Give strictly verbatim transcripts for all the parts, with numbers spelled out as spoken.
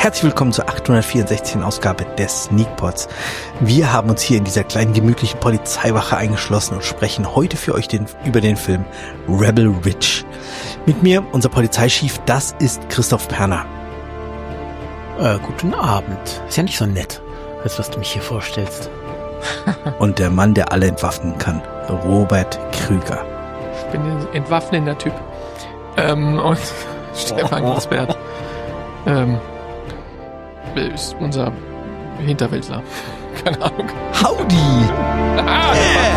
Herzlich willkommen zur achthundertvierundsechzigsten Ausgabe des Sneakpods. Wir haben uns hier in dieser kleinen gemütlichen Polizeiwache eingeschlossen und sprechen heute für euch den, über den Film Rebel Ridge. Mit mir, unser Polizeichef, das ist Christoph Perner. Äh, guten Abend. Ist ja nicht so nett, als was du mich hier vorstellst. Und der Mann, der alle entwaffnen kann, Robert Krüger. Ich bin ein entwaffnender Typ. Ähm, und Stefan Großbert ähm, ist unser Hinterwäldler. Keine Ahnung. Howdy! Ah,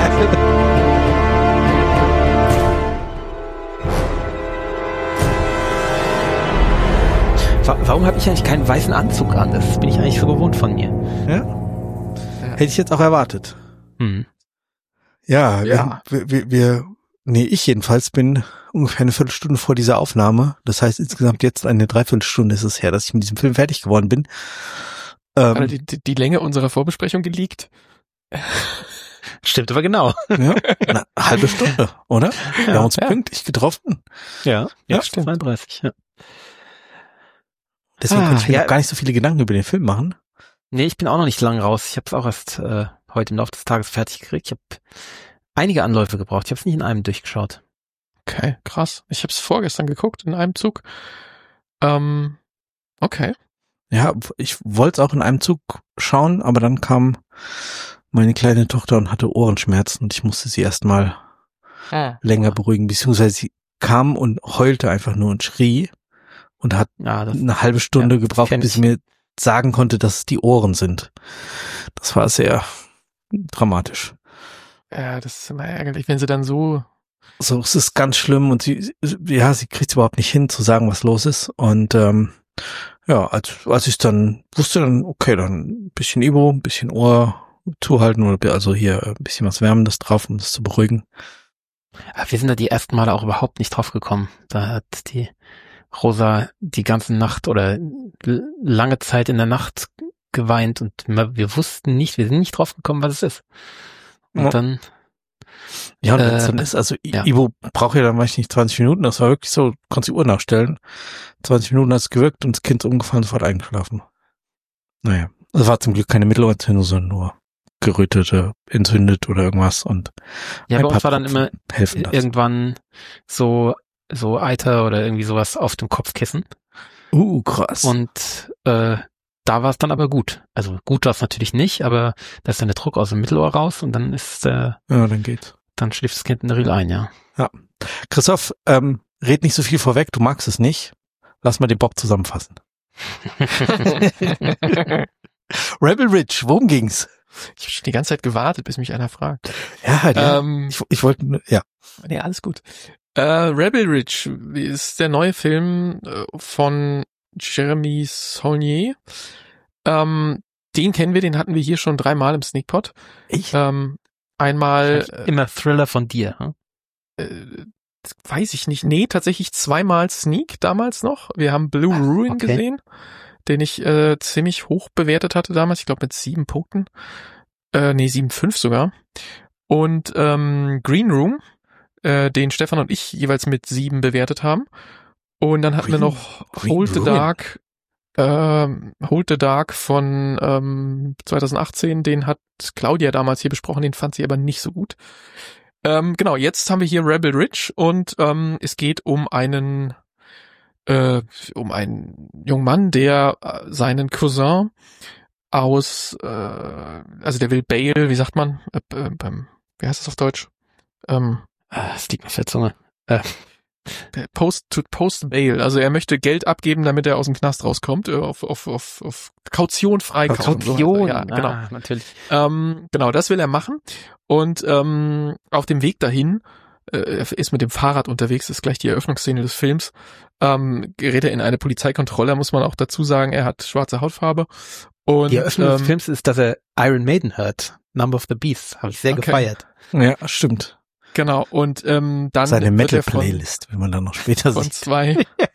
Warum habe ich eigentlich keinen weißen Anzug an? Das bin ich eigentlich so gewohnt von mir. Ja? Ja. Hätte ich jetzt auch erwartet. Hm. Ja, Ja. Wir, wir, wir, nee, ich jedenfalls bin ungefähr eine Viertelstunde vor dieser Aufnahme. Das heißt, insgesamt jetzt eine Dreiviertelstunde ist es her, dass ich mit diesem Film fertig geworden bin. Ähm, Hat die, die, die Länge unserer Vorbesprechung geleakt? Stimmt aber genau. ja, eine halbe Stunde, oder? Wir haben uns ja. pünktlich getroffen. Ja, Ja, ja, stimmt. zweiunddreißig, ja. Deswegen Ah, konnte ich mir ja. noch gar nicht so viele Gedanken über den Film machen. Nee, ich bin auch noch nicht lang raus. Ich habe es auch erst äh, heute im Laufe des Tages fertig gekriegt. Ich habe einige Anläufe gebraucht. Ich habe es nicht in einem durchgeschaut. Okay, krass. Ich habe es vorgestern geguckt in einem Zug. Ähm, okay. Ja, ich wollte es auch in einem Zug schauen, aber dann kam meine kleine Tochter und hatte Ohrenschmerzen und ich musste sie erstmal Ah. länger beruhigen, beziehungsweise sie kam und heulte einfach nur und schrie und hat Ja, das, eine halbe Stunde ja, das gebraucht, kenn bis ich. sie mir sagen konnte, dass es die Ohren sind. Das war sehr dramatisch. Ja, das ist immer ärgerlich, wenn sie dann so... So, es ist ganz schlimm und sie, ja, sie kriegt es überhaupt nicht hin, zu sagen, was los ist. Und ähm, ja, als, als ich dann wusste, dann, okay, dann ein bisschen Ibo, ein bisschen Ohr zuhalten oder also hier ein bisschen was Wärmendes drauf, um das zu beruhigen. Aber wir sind da die ersten Male auch überhaupt nicht drauf gekommen. Da hat die Rosa die ganze Nacht oder l- lange Zeit in der Nacht geweint und wir wussten nicht, wir sind nicht drauf gekommen, was es ist. Und Ja. dann, Ja, und wenn Äh, es dann ist, also I- ja. Ibo braucht ja dann, weiß ich nicht, zwanzig Minuten, das war wirklich so, konntest die Uhr nachstellen. zwanzig Minuten hat es gewirkt und das Kind ist umgefallen, sofort eingeschlafen. Naja, es war zum Glück keine Mittelohrentzündung, sondern nur gerötete, entzündet oder irgendwas und ja, ein bei paar uns war dann Tropfen immer helfen das. irgendwann so, so Eiter oder irgendwie sowas auf dem Kopfkissen. Uh, krass. Und äh, da war es dann aber gut. Also gut war es natürlich nicht, aber da ist dann der Druck aus dem Mittelohr raus und dann ist, äh, ja, dann geht's. dann schläft das Kind in der Regel ein, ja. Christoph, ähm, red nicht so viel vorweg, du magst es nicht. Lass mal den Bob zusammenfassen. Rebel Ridge, worum ging's? Ich habe schon die ganze Zeit gewartet, bis mich einer fragt. Ja, ja. Ähm, ich, ich wollte, nur- ja. Nee, alles gut. Äh, Rebel Ridge ist der neue Film äh, von Jeremy Saulnier. Ähm, den kennen wir, den hatten wir hier schon dreimal im Sneakpot. Ich? Ähm, einmal, äh, Immer Thriller von dir, hm? äh, weiß ich nicht, nee, tatsächlich zweimal Sneak damals noch. Wir haben Blue Ruin okay. gesehen, den ich äh, ziemlich hoch bewertet hatte damals, ich glaube mit sieben Punkten. Äh, nee, sieben Komma fünf sogar. Und ähm, Green Room, äh, den Stefan und ich jeweils mit sieben bewertet haben. Und dann hatten Green- wir noch Green Hold the Ruin. Dark, ähm, Hold the Dark von ähm, zwanzig achtzehn, den hat Claudia damals hier besprochen, den fand sie aber nicht so gut. Ähm, genau, jetzt haben wir hier Rebel Ridge und ähm, es geht um einen äh, um einen jungen Mann, der äh, seinen Cousin aus, äh, also der will Bail, wie sagt man, äh, äh, beim, wie heißt das auf Deutsch? Ähm, Ah, es liegt mir auf der Zunge. Äh, Post to Post Bail, also er möchte Geld abgeben, damit er aus dem Knast rauskommt, äh, auf auf auf, auf Kaution freikaufen. so heißt er. Kaution, Ja, genau. ah, natürlich. Ähm, genau, das will er machen. Und ähm, auf dem Weg dahin, äh, er ist mit dem Fahrrad unterwegs, das ist gleich die Eröffnungsszene des Films, ähm, gerät er in eine Polizeikontrolle, muss man auch dazu sagen, er hat schwarze Hautfarbe. Und, Die Eröffnung ähm, des Films ist, dass er Iron Maiden hört. Number of the Beast. Habe ich sehr Okay. gefeiert. Ja, stimmt. Genau, und ähm, dann Seine wird er von, Metal-Playlist, wenn man dann noch später von sieht. zwei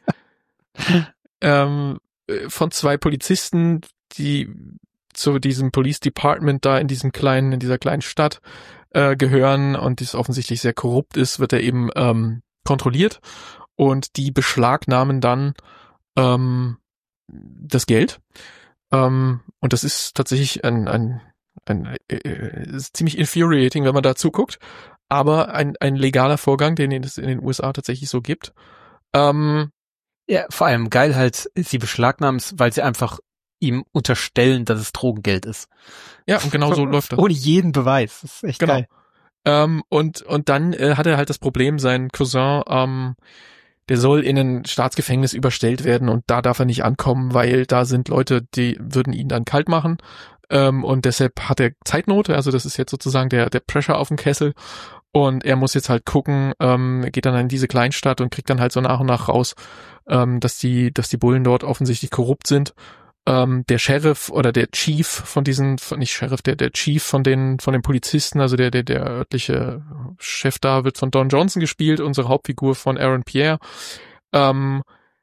ähm, äh, von zwei Polizisten, die zu diesem Police Department da in diesem kleinen, in dieser kleinen Stadt äh, gehören und das offensichtlich sehr korrupt ist, wird er eben ähm, kontrolliert und die beschlagnahmen dann ähm, das Geld. Ähm, und das ist tatsächlich ein, ein, ein äh, ist ziemlich infuriating, wenn man da zuguckt. Aber ein, ein legaler Vorgang, den es in den U S A tatsächlich so gibt. Ähm, ja, vor allem geil halt, sie beschlagnahmen es, weil sie einfach ihm unterstellen, dass es Drogengeld ist. Ja, und genau so läuft das. Ohne jeden Beweis. Das ist echt genau. geil. Ähm, und, und dann äh, hat er halt das Problem, sein Cousin, ähm, der soll in ein Staatsgefängnis überstellt werden und da darf er nicht ankommen, weil da sind Leute, die würden ihn dann kalt machen. Ähm, und deshalb hat er Zeitnot, also das ist jetzt sozusagen der, der Pressure auf dem Kessel. Und er muss jetzt halt gucken, ähm, geht dann in diese Kleinstadt und kriegt dann halt so nach und nach raus, ähm, dass die, dass die Bullen dort offensichtlich korrupt sind. Ähm, der Sheriff oder der Chief von diesen, nicht Sheriff, der, der Chief von den, von den Polizisten, also der, der, der örtliche Chef da wird von Don Johnson gespielt, unsere Hauptfigur von Aaron Pierre. Ähm,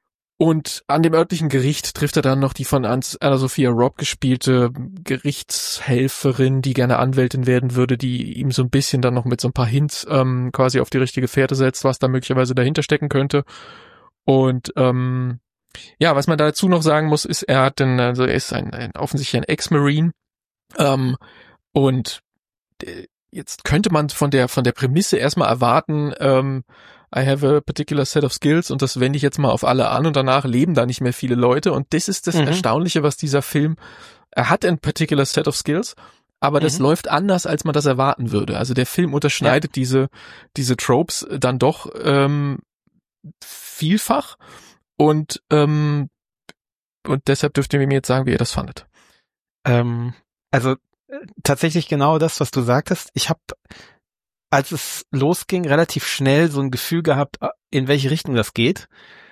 und an dem örtlichen Gericht trifft er dann noch die von Anna-Sophia Robb gespielte Gerichtshelferin, die gerne Anwältin werden würde, die ihm so ein bisschen dann noch mit so ein paar Hints ähm, quasi auf die richtige Fährte setzt, was da möglicherweise dahinter stecken könnte. Und ähm, ja, was man dazu noch sagen muss, ist, er hat dann, also er ist ein, ein offensichtlich ein Ex-Marine, ähm, und äh, jetzt könnte man von der von der Prämisse erstmal erwarten, ähm, I have a particular set of skills und das wende ich jetzt mal auf alle an und danach leben da nicht mehr viele Leute und das ist das mhm. Erstaunliche, was dieser Film, er hat ein particular set of skills, aber das mhm. läuft anders, als man das erwarten würde. Also der Film unterschneidet ja. diese diese Tropes dann doch ähm, vielfach. Und ähm, und deshalb dürft ihr mir jetzt sagen, wie ihr das fandet. Ähm, also äh, tatsächlich genau das, was du sagtest. Ich habe, als es losging, relativ schnell so ein Gefühl gehabt, in welche Richtung das geht.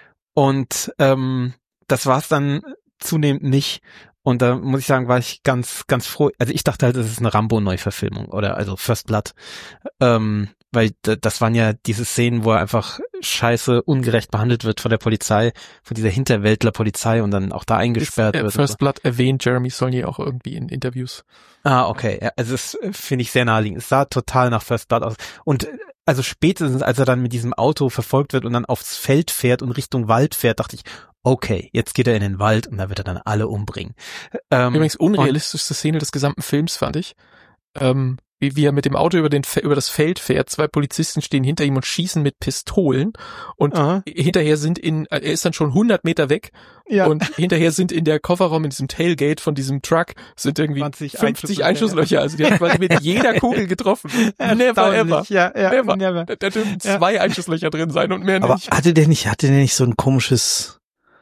Und ähm, das war es dann zunehmend nicht. Und da muss ich sagen, war ich ganz, ganz froh. Also ich dachte halt, das ist eine Rambo-Neuverfilmung oder also First Blood. Ähm, weil das waren ja diese Szenen, wo er einfach scheiße ungerecht behandelt wird von der Polizei, von dieser Hinterwäldler-Polizei und dann auch da eingesperrt ist, wird. First Blood erwähnt Jeremy Saulnier auch irgendwie in Interviews. Ah, okay. Ja, also das finde ich sehr naheliegend. Es sah total nach First Blood aus. Und also spätestens, als er dann mit diesem Auto verfolgt wird und dann aufs Feld fährt und Richtung Wald fährt, dachte ich, okay, jetzt geht er in den Wald und da wird er dann alle umbringen. Ähm, Übrigens unrealistischste Szene des gesamten Films, fand ich. Ähm, wie, wie er mit dem Auto über den über das Feld fährt, zwei Polizisten stehen hinter ihm und schießen mit Pistolen und Aha. hinterher sind in, er ist dann schon hundert Meter weg ja. und hinterher sind in der Kofferraum, in diesem Tailgate von diesem Truck, sind irgendwie fünfzig Einschusslöcher, also die hat quasi mit jeder Kugel getroffen. Never ever. Ja, ja, never. never. Da, da dürfen ja. zwei Einschusslöcher drin sein und mehr Aber nicht. Aber hatte der nicht, hatte der nicht so ein komisches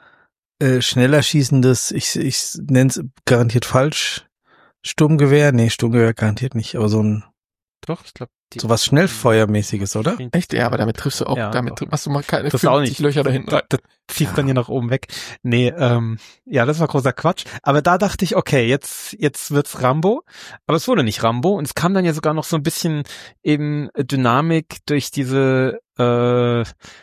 Äh, schneller schießendes, ich, ich nenne es garantiert falsch, Sturmgewehr? Nee, Sturmgewehr garantiert nicht, aber so ein, doch, ich glaube, so was Schnellfeuermäßiges, oder? Echt? Ja, aber damit triffst du auch, ja, damit doch. machst du mal keine das fünfzig Löcher da hinten rein. Das ziehst ja. dann hier nach oben weg. Nee, ähm, ja, das war großer Quatsch. Aber da dachte ich, okay, jetzt, jetzt wird's Rambo. Aber es wurde nicht Rambo und es kam dann ja sogar noch so ein bisschen eben Dynamik durch diese, äh,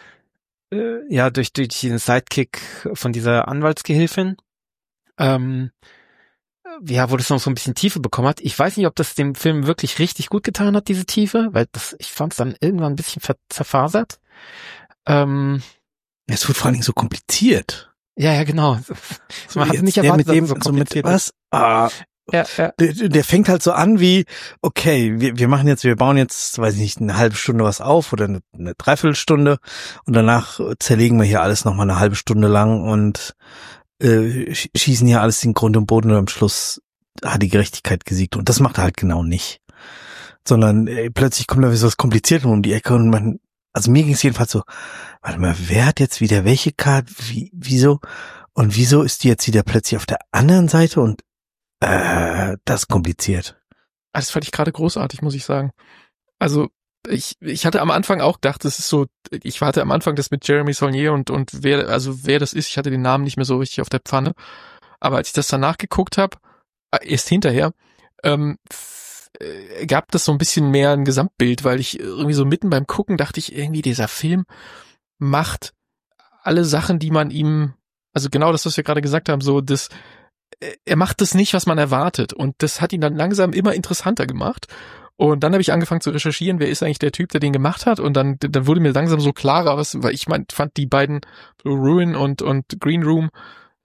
ja, durch, durch diesen Sidekick von dieser Anwaltsgehilfin, ähm, ja, wo das noch so ein bisschen Tiefe bekommen hat. Ich weiß nicht, ob das dem Film wirklich richtig gut getan hat, diese Tiefe, weil das, ich fand es dann irgendwann ein bisschen ver- zerfasert. Ähm, es wird vor allen Dingen so kompliziert. Ja, ja, genau. So Man hat nicht erwartet, mit dem, so kompliziert so mit was? Ah, Ja, ja. Der, der fängt halt so an wie, okay, wir, wir machen jetzt, wir bauen jetzt, weiß ich nicht, eine halbe Stunde was auf oder eine, eine Dreiviertelstunde und danach zerlegen wir hier alles nochmal eine halbe Stunde lang und äh, schießen hier alles in Grund und Boden und am Schluss hat die Gerechtigkeit gesiegt und das macht er halt genau nicht. Sondern äh, plötzlich kommt da so was Kompliziertes um die Ecke und man, also mir ging es jedenfalls so, warte mal, wer hat jetzt wieder welche Karte, wie, wieso und wieso ist die jetzt wieder plötzlich auf der anderen Seite und Äh, das ist kompliziert. Das fand ich gerade großartig, muss ich sagen. Also ich ich hatte am Anfang auch gedacht, das ist so, ich warte am Anfang das mit Jeremy Saulnier und und wer also wer das ist, ich hatte den Namen nicht mehr so richtig auf der Pfanne. Aber als ich das danach geguckt habe, erst hinterher, ähm, äh, gab das so ein bisschen mehr ein Gesamtbild, weil ich irgendwie so mitten beim Gucken dachte ich irgendwie, dieser Film macht alle Sachen, die man ihm, also genau das, was wir gerade gesagt haben, so das er macht das nicht, was man erwartet. Und das hat ihn dann langsam immer interessanter gemacht. Und dann habe ich angefangen zu recherchieren, wer ist eigentlich der Typ, der den gemacht hat. Und dann, dann wurde mir langsam so klarer, was, weil ich mein, fand die beiden Ruin und, und Green Room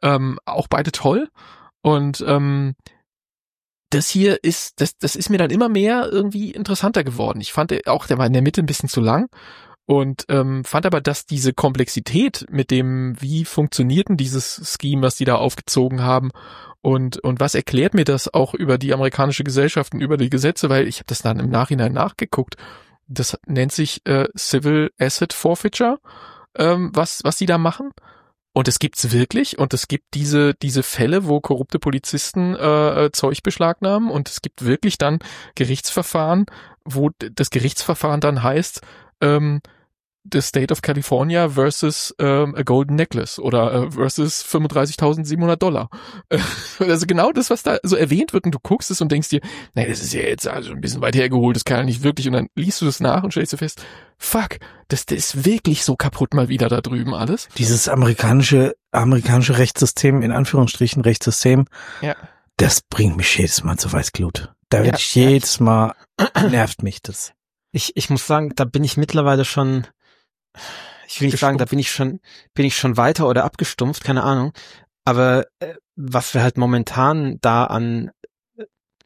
Ähm, auch beide toll. Und ähm, das hier ist, das, das ist mir dann immer mehr irgendwie interessanter geworden. Ich fand auch, der war in der Mitte ein bisschen zu lang und ähm, fand aber, dass diese Komplexität mit dem, wie funktioniert denn dieses Scheme, was die da aufgezogen haben und und was erklärt mir das auch über die amerikanische Gesellschaft und über die Gesetze, weil ich habe das dann im Nachhinein nachgeguckt. Das nennt sich äh, Civil Asset Forfeiture, ähm, was was die da machen. Und es gibt's wirklich und es gibt diese diese Fälle, wo korrupte Polizisten äh, Zeug beschlagnahmen und es gibt wirklich dann Gerichtsverfahren, wo d- das Gerichtsverfahren dann heißt ähm, the State of California versus ähm, a golden necklace oder äh, versus fünfunddreißigtausendsiebenhundert Dollar. Also genau das, was da so erwähnt wird und du guckst es und denkst dir, nee, das ist ja jetzt also ein bisschen weit hergeholt, das kann ja nicht wirklich und dann liest du das nach und stellst dir fest, fuck, das, das ist wirklich so kaputt mal wieder da drüben alles. Dieses amerikanische, amerikanische Rechtssystem, in Anführungsstrichen Rechtssystem, Ja. das bringt mich jedes Mal zur Weißglut. Da Ja, werde ich jedes Mal, nervt mich das. Ich, ich muss sagen, da bin ich mittlerweile schon, ich will nicht sagen, da bin ich schon, bin ich schon weiter oder abgestumpft, keine Ahnung. Aber äh, was wir halt momentan da an äh,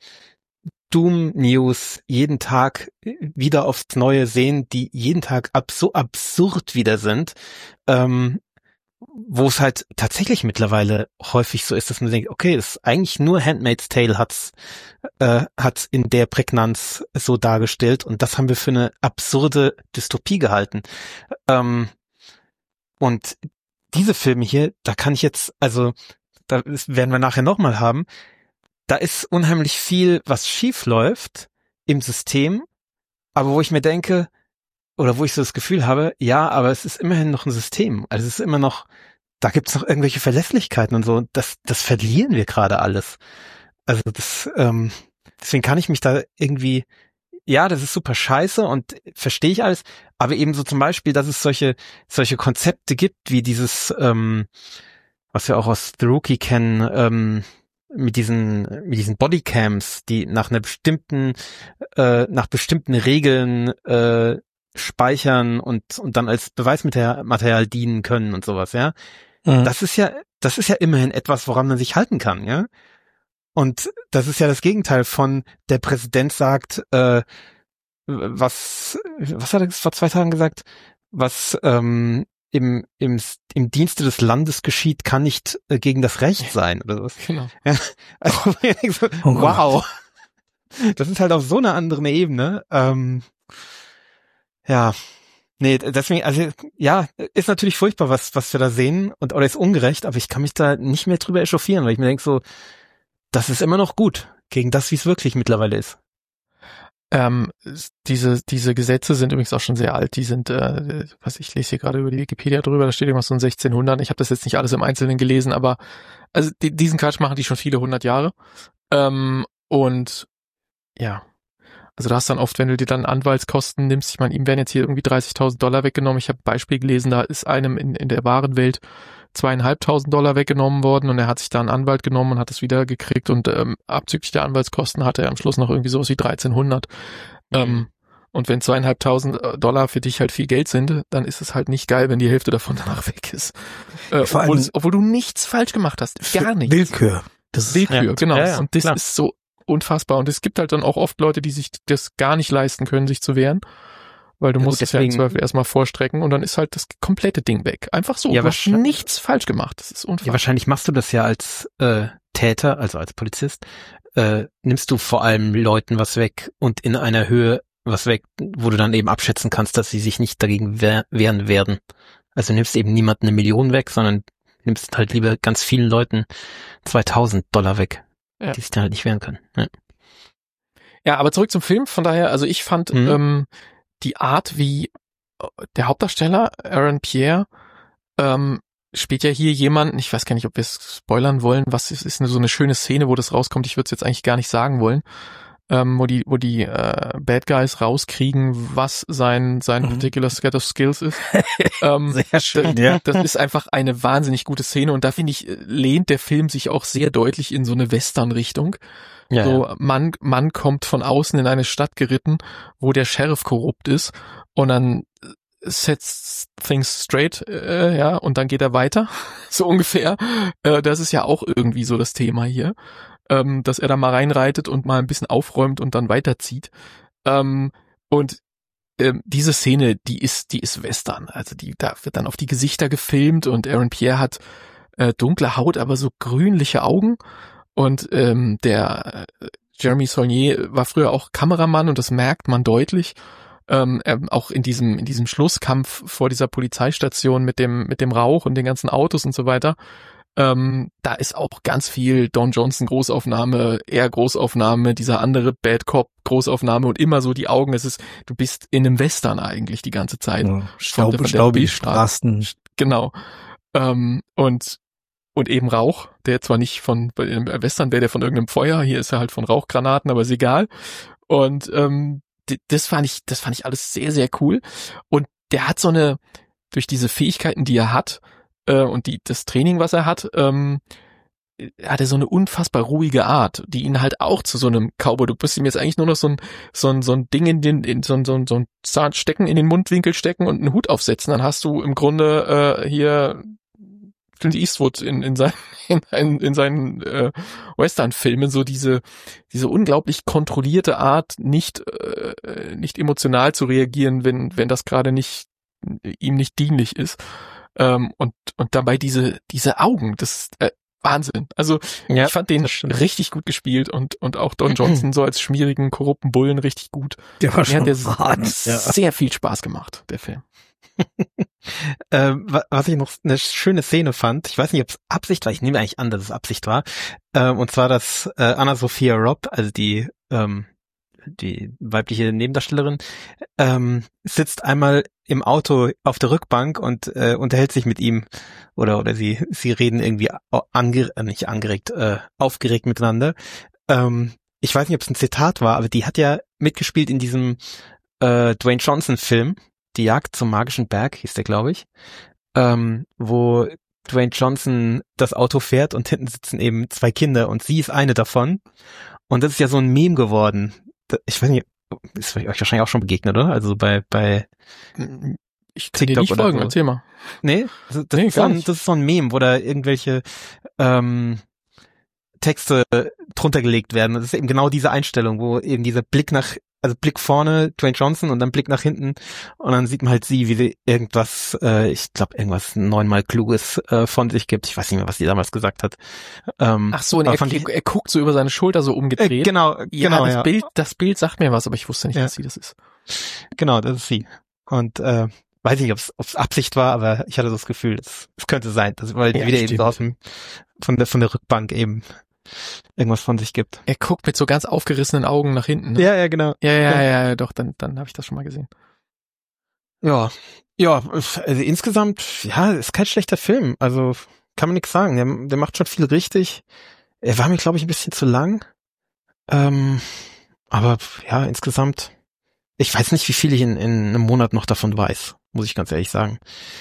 Doom-News jeden Tag wieder aufs Neue sehen, die jeden Tag ab so absurd wieder sind, ähm, wo es halt tatsächlich mittlerweile häufig so ist, dass man denkt, okay, das ist eigentlich nur Handmaid's Tale hat's, äh, hat's in der Prägnanz so dargestellt und das haben wir für eine absurde Dystopie gehalten. Ähm, und diese Filme hier, da kann ich jetzt, also, da werden wir nachher nochmal haben, da ist unheimlich viel, was schief läuft im System, aber wo ich mir denke, oder wo ich so das Gefühl habe, ja, aber es ist immerhin noch ein System. Also es ist immer noch, da gibt's noch irgendwelche Verlässlichkeiten und so. Das, das verlieren wir gerade alles. Also das, ähm, deswegen kann ich mich da irgendwie, ja, das ist super scheiße und verstehe ich alles, aber eben so zum Beispiel, dass es solche, solche Konzepte gibt, wie dieses, ähm, was wir auch aus The Rookie kennen, ähm, mit diesen, mit diesen Bodycams, die nach einer bestimmten, äh, nach bestimmten Regeln, äh, speichern und und dann als Beweismaterial Material dienen können und sowas, ja. Mhm. Das ist ja, das ist ja immerhin etwas, woran man sich halten kann, ja. Und das ist ja das Gegenteil von der Präsident sagt, äh, was, was hat er vor zwei Tagen gesagt, was ähm, im im im Dienste des Landes geschieht, kann nicht äh, gegen das Recht sein oder sowas. Genau. Ja, also so, Oh wow, das ist halt auf so einer anderen Ebene. Ähm, Ja, nee, deswegen, also ja, ist natürlich furchtbar, was was wir da sehen und oder ist ungerecht, aber ich kann mich da nicht mehr drüber echauffieren, weil ich mir denke so, das ist immer noch gut gegen das, wie es wirklich mittlerweile ist. Ähm, diese diese Gesetze sind übrigens auch schon sehr alt. Die sind, äh, was ich lese hier gerade über die Wikipedia drüber, da steht irgendwas so in sechzehnhundert. Ich habe das jetzt nicht alles im Einzelnen gelesen, aber also die, diesen Quatsch machen die schon viele hundert Jahre. Ähm, und ja, also du hast dann oft, wenn du dir dann Anwaltskosten nimmst, ich meine, ihm werden jetzt hier irgendwie dreißigtausend Dollar weggenommen. Ich habe ein Beispiel gelesen, da ist einem in, in der wahren Welt zweieinhalbtausend Dollar weggenommen worden und er hat sich da einen Anwalt genommen und hat es wieder gekriegt und ähm, abzüglich der Anwaltskosten hatte er am Schluss noch irgendwie sowas wie dreizehnhundert. Mhm. Ähm, und wenn zweieinhalbtausend Dollar für dich halt viel Geld sind, dann ist es halt nicht geil, wenn die Hälfte davon danach weg ist. Äh, obwohl, es, obwohl du nichts falsch gemacht hast. Gar nichts. Willkür. Das ist Willkür, ja, genau. Ja, ja, und das klar. ist so unfassbar. Und es gibt halt dann auch oft Leute, die sich das gar nicht leisten können, sich zu wehren. Weil du ja, musst es ja im Zweifel erstmal vorstrecken und dann ist halt das komplette Ding weg. Einfach so. Ja, du hast nichts falsch gemacht. Das ist unfassbar. Ja, wahrscheinlich machst du das ja als äh, Täter, also als Polizist, äh, nimmst du vor allem Leuten was weg und in einer Höhe was weg, wo du dann eben abschätzen kannst, dass sie sich nicht dagegen wehr, wehren werden. Also du nimmst eben niemanden eine Million weg, sondern nimmst halt lieber ganz vielen Leuten zweitausend Dollar weg, ja. die sich dann halt nicht wehren können. Ja. Ja, aber zurück zum Film. Von daher, also ich fand mhm. ähm, die Art, wie der Hauptdarsteller, Aaron Pierre, ähm, spielt ja hier jemanden, ich weiß gar nicht, ob wir es spoilern wollen, was ist, ist eine, so eine schöne Szene, wo das rauskommt, ich würde es jetzt eigentlich gar nicht sagen wollen, ähm, wo die wo die äh, Bad Guys rauskriegen, was sein sein mhm. particular set of skills ist. ähm, sehr schön, das, ja. Das ist einfach eine wahnsinnig gute Szene und da finde ich, lehnt der Film sich auch sehr deutlich in so eine Western-Richtung. Ja, so, ja. Mann, Mann kommt von außen in eine Stadt geritten, wo der Sheriff korrupt ist und dann sets things straight, äh, ja, und dann geht er weiter, so ungefähr. Äh, das ist ja auch irgendwie so das Thema hier, ähm, dass er da mal reinreitet und mal ein bisschen aufräumt und dann weiterzieht. Ähm, und ähm, diese Szene, die ist, die ist Western. Also die, da wird dann auf die Gesichter gefilmt und Aaron Pierre hat äh, dunkle Haut, aber so grünliche Augen. Und ähm, der äh, Jeremy Saulnier war früher auch Kameramann und das merkt man deutlich. Ähm, er, auch in diesem in diesem Schlusskampf vor dieser Polizeistation mit dem mit dem Rauch und den ganzen Autos und so weiter. Ähm, da ist auch ganz viel Don Johnson Großaufnahme, er Großaufnahme, dieser andere Bad Cop Großaufnahme und immer so die Augen. Es ist, du bist in einem Western eigentlich die ganze Zeit. Ja, Staub und staubige Straßen. Genau. Ähm, und und eben Rauch, der zwar nicht von, bei einem Western wäre der von irgendeinem Feuer, hier ist er halt von Rauchgranaten, aber ist egal. Und ähm, das fand ich, das fand ich alles sehr, sehr cool. Und der hat so eine, durch diese Fähigkeiten, die er hat, äh, und die, das Training, was er hat, ähm, hat er so eine unfassbar ruhige Art, die ihn halt auch zu so einem Cowboy, du bist ihm jetzt eigentlich nur noch so ein, so ein, so ein Ding in den, in so ein, so ein, so ein Zahn stecken, in den Mundwinkel stecken und einen Hut aufsetzen, dann hast du im Grunde, äh, hier, Clint Eastwood in, in seinen, in, in seinen äh, Western-Filmen so diese diese unglaublich kontrollierte Art, nicht äh, nicht emotional zu reagieren, wenn wenn das gerade nicht ihm nicht dienlich ist. Ähm, und und dabei diese diese Augen, das äh, Wahnsinn. Also ja, ich fand den richtig gut gespielt und und auch Don Johnson so als schmierigen korrupten Bullen richtig gut. Der war schon der hart. Ja. Sehr viel Spaß gemacht, der Film. ähm, was ich noch eine schöne Szene fand, ich weiß nicht, ob es Absicht war, ich nehme eigentlich an, dass es Absicht war, ähm, und zwar, dass äh, Anna-Sophia Robb, also die ähm, die weibliche Nebendarstellerin, ähm, sitzt einmal im Auto auf der Rückbank und äh, unterhält sich mit ihm oder oder sie sie reden irgendwie ange äh, nicht angeregt, äh, aufgeregt miteinander. Ähm, ich weiß nicht, ob es ein Zitat war, aber die hat ja mitgespielt in diesem äh, Dwayne Johnson-Film, Die Jagd zum magischen Berg, hieß der, glaube ich, ähm, wo Dwayne Johnson das Auto fährt und hinten sitzen eben zwei Kinder und sie ist eine davon. Und das ist ja so ein Meme geworden. Ich weiß nicht, ist euch wahrscheinlich auch schon begegnet, oder? Also bei bei ich kann dir nicht folgen, so. Erzähl mal. Nee, also das, nee ist so ein, das ist so ein Meme, wo da irgendwelche ähm, Texte drunter gelegt werden. Das ist eben genau diese Einstellung, wo eben dieser Blick nach, also Blick vorne, Dwayne Johnson und dann Blick nach hinten und dann sieht man halt sie, wie sie irgendwas, äh, ich glaube irgendwas neunmal Kluges äh, von sich gibt. Ich weiß nicht mehr, was sie damals gesagt hat. Ähm, Ach so, und er, ich, er guckt so über seine Schulter so umgedreht. Äh, genau, ja, genau. Das ja. Bild, das Bild sagt mir was, aber ich wusste nicht, ja. dass sie das ist. Genau, das ist sie. Und äh, weiß nicht, ob es Absicht war, aber ich hatte so das Gefühl, es könnte sein, dass, weil ja, wieder stimmt. eben so aus dem, von der von der Rückbank eben irgendwas von sich gibt. Er guckt mit so ganz aufgerissenen Augen nach hinten. Ne? Ja, ja, genau. Ja, ja, ja, ja, ja doch, dann, dann habe ich das schon mal gesehen. Ja, ja, also insgesamt, ja, ist kein schlechter Film. Also kann man nichts sagen. Der, der macht schon viel richtig. Er war mir, glaube ich, ein bisschen zu lang. Ähm, aber ja, insgesamt, ich weiß nicht, wie viel ich in, in einem Monat noch davon weiß, muss ich ganz ehrlich sagen.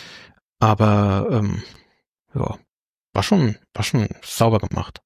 Aber ähm, ja, war schon, war schon sauber gemacht.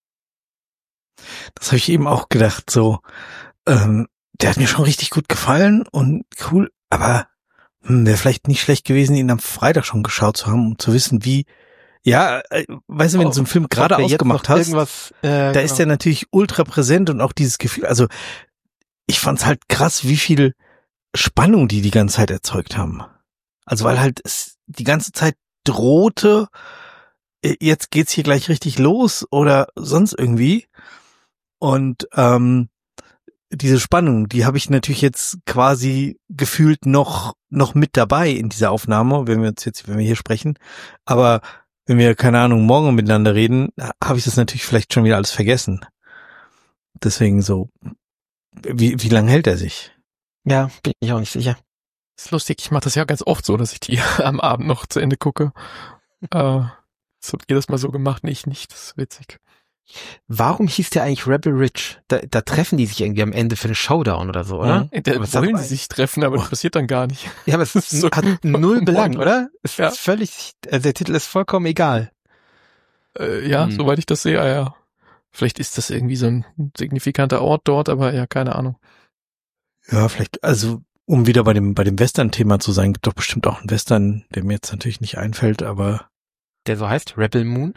Das habe ich eben auch gedacht, so, ähm, der hat mir schon richtig gut gefallen und cool, aber hm, wäre vielleicht nicht schlecht gewesen, ihn am Freitag schon geschaut zu haben, um zu wissen, wie, ja, äh, weißt du, wenn oh, du so einen Film gerade ausgemacht hast, irgendwas, äh, da genau. ist der natürlich ultra präsent und auch dieses Gefühl, also ich fand's halt krass, wie viel Spannung die die ganze Zeit erzeugt haben. Also weil halt es die ganze Zeit drohte, jetzt geht's hier gleich richtig los oder sonst irgendwie. Und ähm, diese Spannung, die habe ich natürlich jetzt quasi gefühlt noch noch mit dabei in dieser Aufnahme, wenn wir uns jetzt, wenn wir hier sprechen. Aber wenn wir, keine Ahnung, morgen miteinander reden, habe ich das natürlich vielleicht schon wieder alles vergessen. Deswegen so, wie wie lange hält er sich? Ja, bin ich auch nicht sicher. Ist lustig, ich mache das ja ganz oft so, dass ich die am Abend noch zu Ende gucke. äh, das habt ihr das mal so gemacht, nicht, nicht, das ist witzig. Warum hieß der eigentlich Rebel Ridge? Da, da treffen die sich irgendwie am Ende für einen Showdown oder so, oder? Ja, da aber wollen aber, sie sich treffen, aber das passiert dann gar nicht. Ja, aber es ist, so hat null Belang, oder? Es ja. ist völlig, also der Titel ist vollkommen egal. Äh, ja, hm. Soweit ich das sehe, ja. Vielleicht ist das irgendwie so ein signifikanter Ort dort, aber ja, keine Ahnung. Ja, vielleicht, also um wieder bei dem bei dem Western-Thema zu sein, gibt doch bestimmt auch einen Western, der mir jetzt natürlich nicht einfällt, aber Der so heißt? Rebel Moon?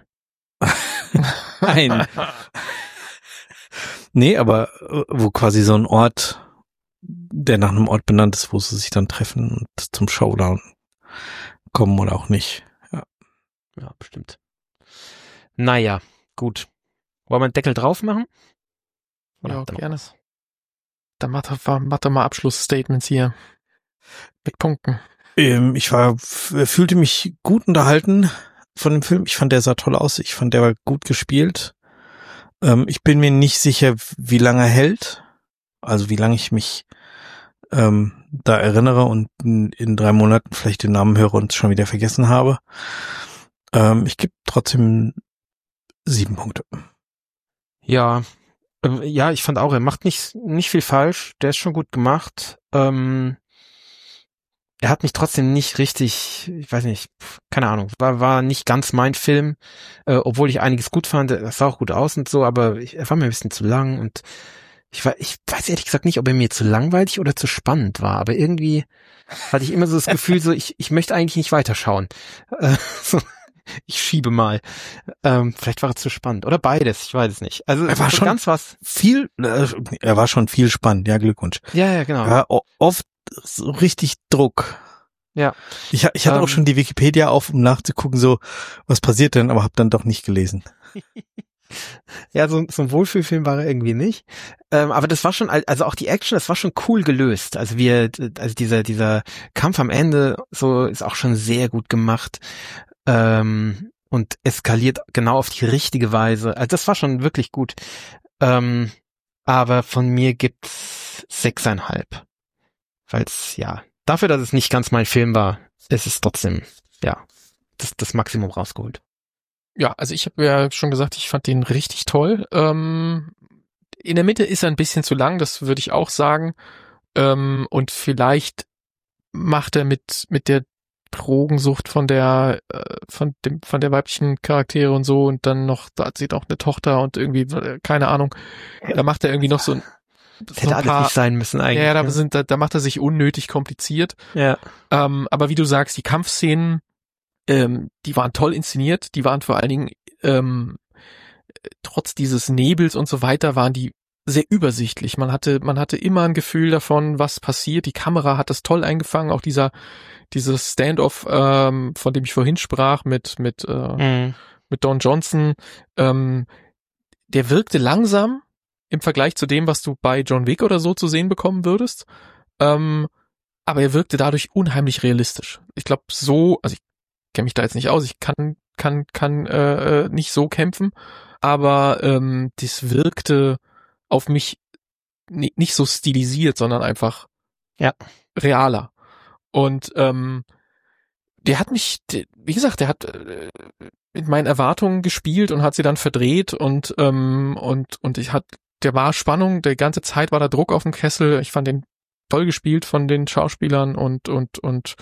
nein. Nee, aber äh, wo quasi so ein Ort, der nach einem Ort benannt ist, wo sie sich dann treffen und zum Showdown kommen oder auch nicht. Ja, Ja, bestimmt. Naja, gut. Wollen wir einen Deckel drauf machen? Oder Ja, habt ihr noch gerne. was? Dann mach doch, mach doch mal Abschlussstatements hier. Mit Punkten. ähm, ich war f- fühlte mich gut unterhalten von dem Film. Ich fand, der sah toll aus. Ich fand, der war gut gespielt. Ähm, ich bin mir nicht sicher, wie lange er hält. Also wie lange ich mich ähm, da erinnere und in, in drei Monaten vielleicht den Namen höre und es schon wieder vergessen habe. Ähm, ich gebe trotzdem sieben Punkte. Ja, äh, ja, ich fand auch, er macht nicht nicht viel falsch. Der ist schon gut gemacht. Ähm, er hat mich trotzdem nicht richtig, ich weiß nicht, pf, keine Ahnung, war war nicht ganz mein Film, äh, obwohl ich einiges gut fand. Das sah auch gut aus und so, aber ich, er war mir ein bisschen zu lang und ich war, ich weiß ehrlich gesagt nicht, ob er mir zu langweilig oder zu spannend war, aber irgendwie hatte ich immer so das Gefühl, so ich ich möchte eigentlich nicht weiterschauen. Äh, so, ich schiebe mal. Ähm, vielleicht war es zu spannend oder beides, ich weiß es nicht. Also Er war so schon- ganz was. Viel, äh, er war schon viel spannend. Ja, Glückwunsch. Ja, ja, genau. Ja, o- oft so richtig Druck. Ja. Ich, ha- ich hatte Ähm. auch schon die Wikipedia auf, um nachzugucken, so, was passiert denn, aber habe dann doch nicht gelesen. Ja, so, so ein Wohlfühlfilm war er irgendwie nicht. Ähm, aber das war schon, al- also auch die Action, das war schon cool gelöst. Also wir, also dieser, dieser Kampf am Ende, so ist auch schon sehr gut gemacht. Ähm, und eskaliert genau auf die richtige Weise. Also das war schon wirklich gut. Ähm, aber von mir gibt's sechseinhalb. Weil's, ja, dafür, dass es nicht ganz mein Film war, ist es trotzdem, ja, das, das Maximum rausgeholt. Ja, also ich habe ja schon gesagt, ich fand den richtig toll. Ähm, in der Mitte ist er ein bisschen zu lang, das würde ich auch sagen. Ähm, und vielleicht macht er mit mit der Drogensucht von der äh, von dem von der weiblichen Charaktere und so und dann noch, da hat sie auch eine Tochter und irgendwie äh, keine Ahnung, da macht er irgendwie noch so ein Das so hätte ein alles paar, nicht sein müssen eigentlich. ja, da ne? sind da, da macht er sich unnötig kompliziert. Ja. Ähm, aber wie du sagst, die Kampfszenen, ähm, die waren toll inszeniert, die waren vor allen Dingen, ähm, trotz dieses Nebels und so weiter, waren die sehr übersichtlich. Man hatte, man hatte immer ein Gefühl davon, was passiert. Die Kamera hat das toll eingefangen. Auch dieser, dieses Standoff, ähm, von dem ich vorhin sprach, mit, mit, äh, Mhm. mit Don Johnson, ähm, der wirkte langsam im Vergleich zu dem, was du bei John Wick oder so zu sehen bekommen würdest. Ähm, aber er wirkte dadurch unheimlich realistisch. Ich glaube, so, also ich kenne mich da jetzt nicht aus, ich kann kann kann äh, nicht so kämpfen, aber ähm, das wirkte auf mich ni- nicht so stilisiert, sondern einfach Ja. realer. Und ähm, der hat mich, der, wie gesagt, der hat äh, mit meinen Erwartungen gespielt und hat sie dann verdreht und ähm, und und ich hat, der war Spannung, der ganze Zeit war da Druck auf dem Kessel. Ich fand den toll gespielt von den Schauspielern und und und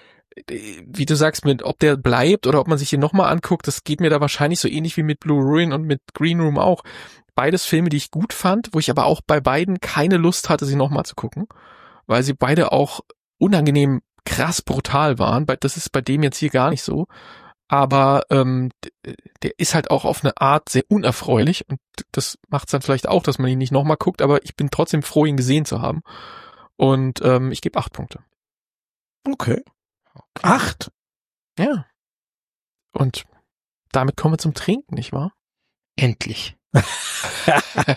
wie du sagst, mit ob der bleibt oder ob man sich den nochmal anguckt, das geht mir da wahrscheinlich so ähnlich wie mit Blue Ruin und mit Green Room auch. Beides Filme, die ich gut fand, wo ich aber auch bei beiden keine Lust hatte, sie nochmal zu gucken, weil sie beide auch unangenehm krass brutal waren. Das ist bei dem jetzt hier gar nicht so. Aber ähm, der ist halt auch auf eine Art sehr unerfreulich und das macht es dann vielleicht auch, dass man ihn nicht nochmal guckt, aber ich bin trotzdem froh, ihn gesehen zu haben. Und ähm, ich gebe acht Punkte. Okay. Acht? Ja. Und damit kommen wir zum Trinken, nicht wahr? Endlich. Ich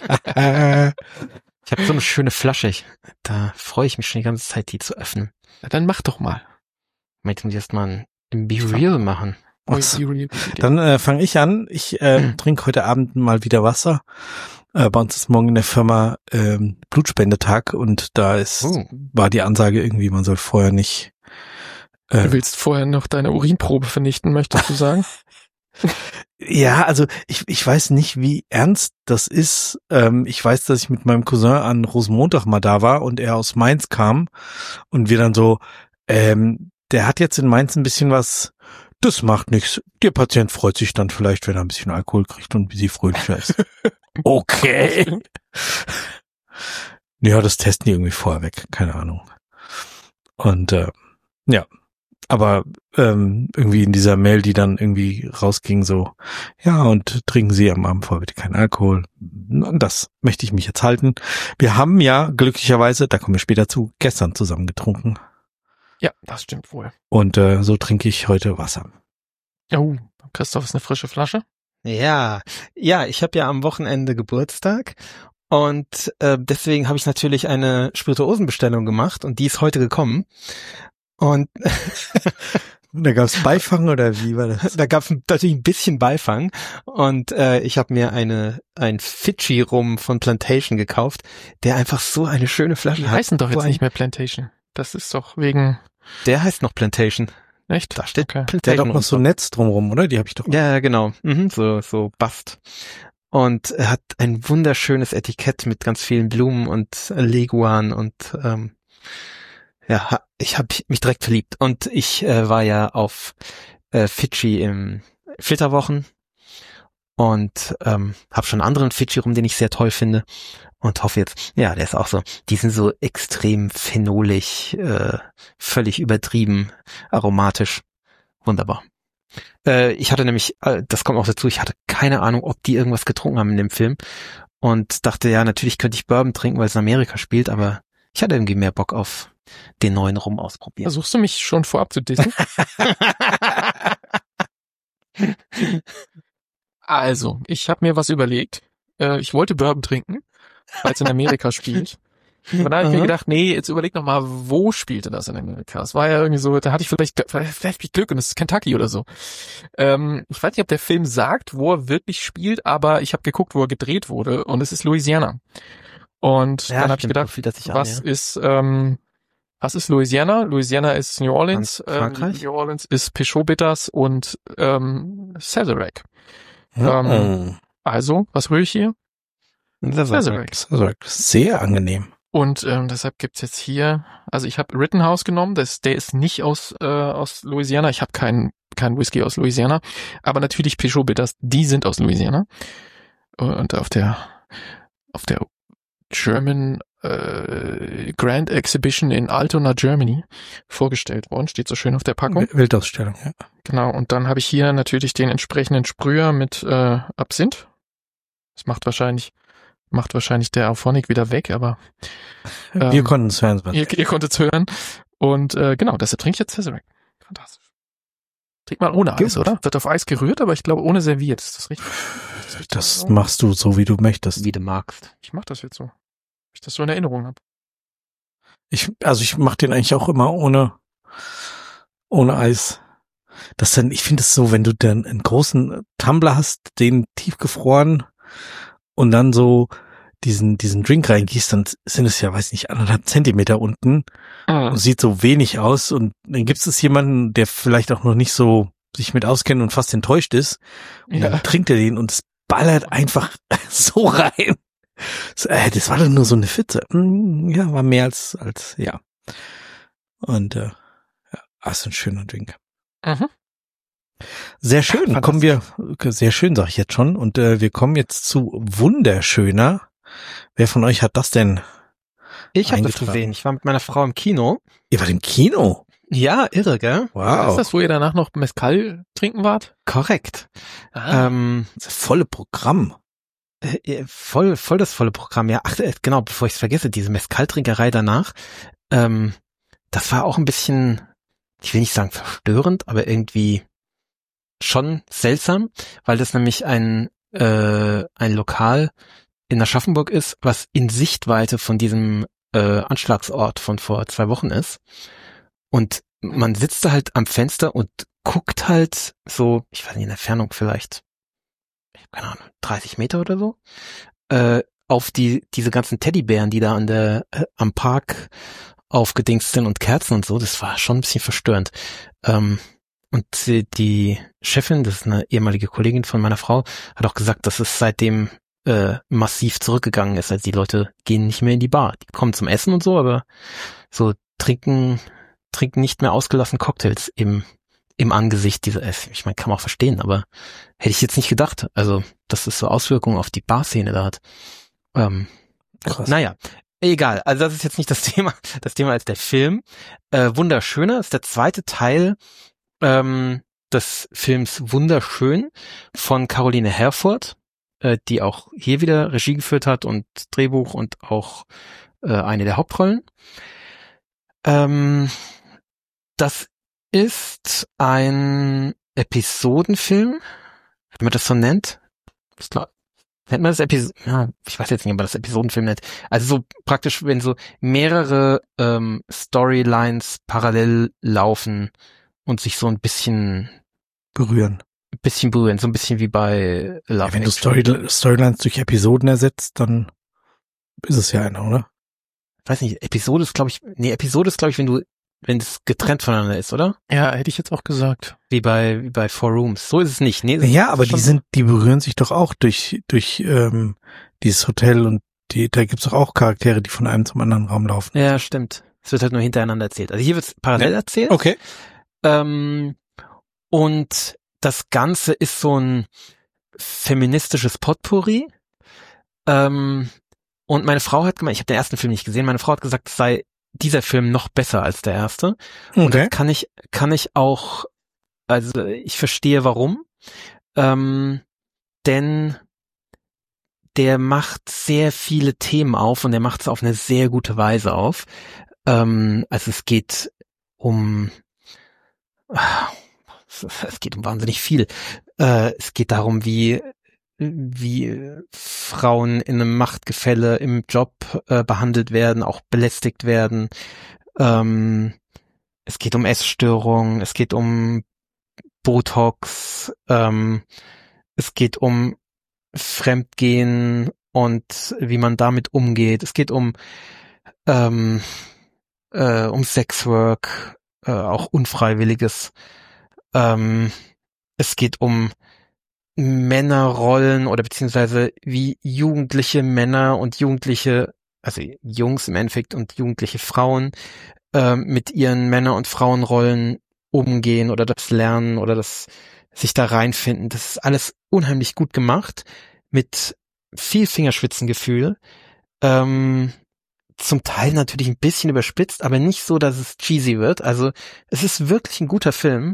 habe so eine schöne Flasche. Ich, da freue ich mich schon die ganze Zeit, die zu öffnen. Na, dann mach doch mal. Jetzt muss ich erst mal ein Be Real machen. Achso. Dann äh, fange ich an. Ich äh, Mhm. trinke heute Abend mal wieder Wasser. Äh, bei uns ist morgen in der Firma ähm, Blutspendetag und da ist Oh. war die Ansage irgendwie, man soll vorher nicht. Äh, Du willst vorher noch deine Urinprobe vernichten, möchtest du sagen? Ja, also ich ich weiß nicht, wie ernst das ist. Ähm, ich weiß, dass ich mit meinem Cousin an Rosenmontag mal da war und er aus Mainz kam und wir dann so, ähm, der hat jetzt in Mainz ein bisschen was. Das macht nichts. Der Patient freut sich dann vielleicht, wenn er ein bisschen Alkohol kriegt und ein bisschen fröhlicher ist. Okay. Ja, das testen die irgendwie vorher weg. Keine Ahnung. Und äh, ja, aber ähm, irgendwie in dieser Mail, die dann irgendwie rausging, so, ja, und trinken Sie am Abend vorher bitte keinen Alkohol. An das möchte ich mich jetzt halten. Wir haben ja glücklicherweise, da kommen wir später zu, gestern zusammen getrunken. Ja, das stimmt wohl. Und äh, so trinke ich heute Wasser. Oh, Christoph ist eine frische Flasche. Ja, ja, ich habe ja am Wochenende Geburtstag und äh, deswegen habe ich natürlich eine Spirituosenbestellung gemacht und die ist heute gekommen. Und da gab es Beifang oder wie war das? Da gab es natürlich ein bisschen Beifang und äh, ich habe mir eine ein Fidschi Rum von Plantation gekauft, der einfach so eine schöne Flasche Die hat. heißen doch so jetzt ein, nicht mehr Plantation. Das ist doch wegen... Der heißt noch Plantation. Echt? Da steht Okay. Plantation. Der hat doch noch so ein Netz drumrum, oder? Die habe ich doch. Ja, ja, genau. Mhm, so so Bast. Und er hat ein wunderschönes Etikett mit ganz vielen Blumen und Leguan und ähm, ja, ich habe mich direkt verliebt. Und ich äh, war ja auf äh, Fidschi im Flitterwochen und ähm, habe schon einen anderen Fidschi rum, den ich sehr toll finde und hoffe jetzt, ja, der ist auch so, die sind so extrem phenolig, äh, völlig übertrieben, aromatisch, wunderbar. Äh, ich hatte nämlich, äh, das kommt auch dazu, ich hatte keine Ahnung, ob die irgendwas getrunken haben in dem Film und dachte, ja, natürlich könnte ich Bourbon trinken, weil es in Amerika spielt, aber ich hatte irgendwie mehr Bock auf den neuen Rum ausprobieren. Versuchst du mich schon vorab zu dissen? Also, ich habe mir was überlegt. Äh, ich wollte Bourbon trinken, weil es in Amerika spielt. Aber dann habe ich mir gedacht, nee, jetzt überleg noch mal, wo spielte das in Amerika? Es war ja irgendwie so, da hatte ich vielleicht, vielleicht Glück und es ist Kentucky oder so. Ähm, ich weiß nicht, ob der Film sagt, wo er wirklich spielt, aber ich habe geguckt, wo er gedreht wurde und es ist Louisiana. Und Ja, dann habe ich stimmt, gedacht, so fühlt das sich an, was ja. ist, ähm, was ist Louisiana? Louisiana ist New Orleans, Frank- ähm, Frankreich? New Orleans ist Peugeot Bitters und ähm, Sazerac. Ja. Ähm, also, was rühre ich hier? Sazerac. Sazerac. Sehr angenehm. Und ähm, deshalb gibt's jetzt hier, also ich habe Rittenhouse genommen, das, der ist nicht aus äh, aus Louisiana, ich habe keinen keinen Whisky aus Louisiana, aber natürlich Peugeot Bitters, die sind aus Louisiana. Und auf der auf der German äh, Grand Exhibition in Altona, Germany vorgestellt worden, steht so schön auf der Packung. Weltausstellung, ja. Genau, und dann habe ich hier natürlich den entsprechenden Sprüher mit äh, Absinth. Das macht wahrscheinlich macht wahrscheinlich der Auphonic wieder weg, aber ähm, Wir konnten es hören. ihr, ihr konntet es hören. Und äh, genau, deshalb trinke ich jetzt Sazerac. Fantastisch. Trink mal ohne Eis, Gut. oder? Wird auf Eis gerührt, aber ich glaube ohne serviert. Ist das richtig? Ist das, richtig Das so? machst du so, wie du möchtest. Wie du magst. Ich mach das jetzt so. Wenn ich das so in Erinnerung habe. Ich, also ich mache den eigentlich auch immer ohne, ohne Eis. Das dann, ich finde es so, wenn du dann einen großen Tumbler hast, den tiefgefroren und dann so diesen, diesen Drink reingießt, dann sind es ja, weiß nicht, anderthalb Zentimeter unten und sieht so wenig aus und dann gibt es jemanden, der vielleicht auch noch nicht so sich mit auskennt und fast enttäuscht ist und Ja. dann trinkt er den und es ballert einfach so rein. So, äh, das war doch nur so eine Pfütze. Mm, Ja, war mehr als, als, ja. Und, äh, ja, ah, ist ein schöner Drink. Mhm. Sehr schön, Ja, kommen wir, sehr schön sage ich jetzt schon, und äh, wir kommen jetzt zu wunderschöner. Wer von euch hat das denn? Ich habe das Eingetragen. gesehen. Ich war mit meiner Frau im Kino. Ihr wart im Kino? Ja, irre, gell? Wow. Ist das, wo ihr danach noch Mezcal trinken wart? Korrekt. Ah. Ähm, Das volle Programm. äh, voll, voll das volle Programm. Ja, ach, äh, genau, bevor ich es vergesse, diese Mezcal-Trinkerei danach. Ähm, das war auch ein bisschen, ich will nicht sagen verstörend, aber irgendwie schon seltsam, weil das nämlich ein äh, ein Lokal in Aschaffenburg ist, was in Sichtweite von diesem äh, Anschlagsort von vor zwei Wochen ist. Und man sitzt da halt am Fenster und guckt halt so, ich weiß nicht, in Entfernung vielleicht, ich hab keine Ahnung, dreißig Meter oder so, äh, auf die diese ganzen Teddybären, die da an der äh, am Park aufgedingst sind und Kerzen und so. Das war schon ein bisschen verstörend. Ähm, und die, die Chefin, das ist eine ehemalige Kollegin von meiner Frau, hat auch gesagt, dass es seitdem äh, massiv zurückgegangen ist. Also die Leute gehen nicht mehr in die Bar. Die kommen zum Essen und so, aber so trinken trinken nicht mehr ausgelassen Cocktails im im Angesicht dieser, ich meine, kann man auch verstehen, aber hätte ich jetzt nicht gedacht. Also, dass es so Auswirkungen auf die Barszene da hat. Ähm, Krass. naja, egal, also das ist jetzt nicht das Thema. Das Thema ist der Film. Äh, Wunderschöner ist der zweite Teil ähm, des Films Wunderschön von Caroline Herfurth, äh, die auch hier wieder Regie geführt hat und Drehbuch und auch äh, eine der Hauptrollen. Ähm, das ist ein Episodenfilm, wenn man das so nennt. Ich glaub, nennt man das Episode? Ja, ich weiß jetzt nicht, ob man das Episodenfilm nennt. Also so praktisch, wenn so mehrere ähm, Storylines parallel laufen und sich so ein bisschen Berühren. ein bisschen berühren, so ein bisschen wie bei Love Ja, wenn du Actually. Story, Storylines durch Episoden ersetzt, dann ist es ja einer, oder? Ich weiß nicht, Episode ist, glaube ich, nee, Episode ist, glaube ich, wenn du, wenn es getrennt voneinander ist, oder? Ja, hätte ich jetzt auch gesagt. Wie bei, wie bei Four Rooms. So ist es nicht. Nee, Ja, aber schon die so. sind, die berühren sich doch auch durch, durch ähm, dieses Hotel und die, da gibt's doch auch Charaktere, die von einem zum anderen Raum laufen. Ja, stimmt. Es wird halt nur hintereinander erzählt. Also hier wird es parallel Ja. erzählt. Okay. Ähm, und das Ganze ist so ein feministisches Potpourri. Ähm, und meine Frau hat gemeint, ich habe den ersten Film nicht gesehen, meine Frau hat gesagt, es sei dieser Film noch besser als der erste. Und Okay. das kann ich, kann ich auch, also ich verstehe warum. Ähm, denn der macht sehr viele Themen auf und der macht es auf eine sehr gute Weise auf. Ähm, also es geht um, es geht um wahnsinnig viel. Äh, es geht darum, wie wie Frauen in einem Machtgefälle im Job äh, behandelt werden, auch belästigt werden. Ähm, es geht um Essstörungen, es geht um Botox, ähm, es geht um Fremdgehen und wie man damit umgeht. Es geht um ähm, äh, um Sexwork, äh, auch Unfreiwilliges. Ähm, es geht um Männerrollen oder beziehungsweise wie jugendliche Männer und jugendliche, also Jungs im Endeffekt und jugendliche Frauen ähm, mit ihren Männer- und Frauenrollen umgehen oder das lernen oder das sich da reinfinden. Das ist alles unheimlich gut gemacht mit viel Fingerspitzengefühl. Ähm, zum Teil natürlich ein bisschen überspitzt, aber nicht so, dass es cheesy wird. Also es ist wirklich ein guter Film,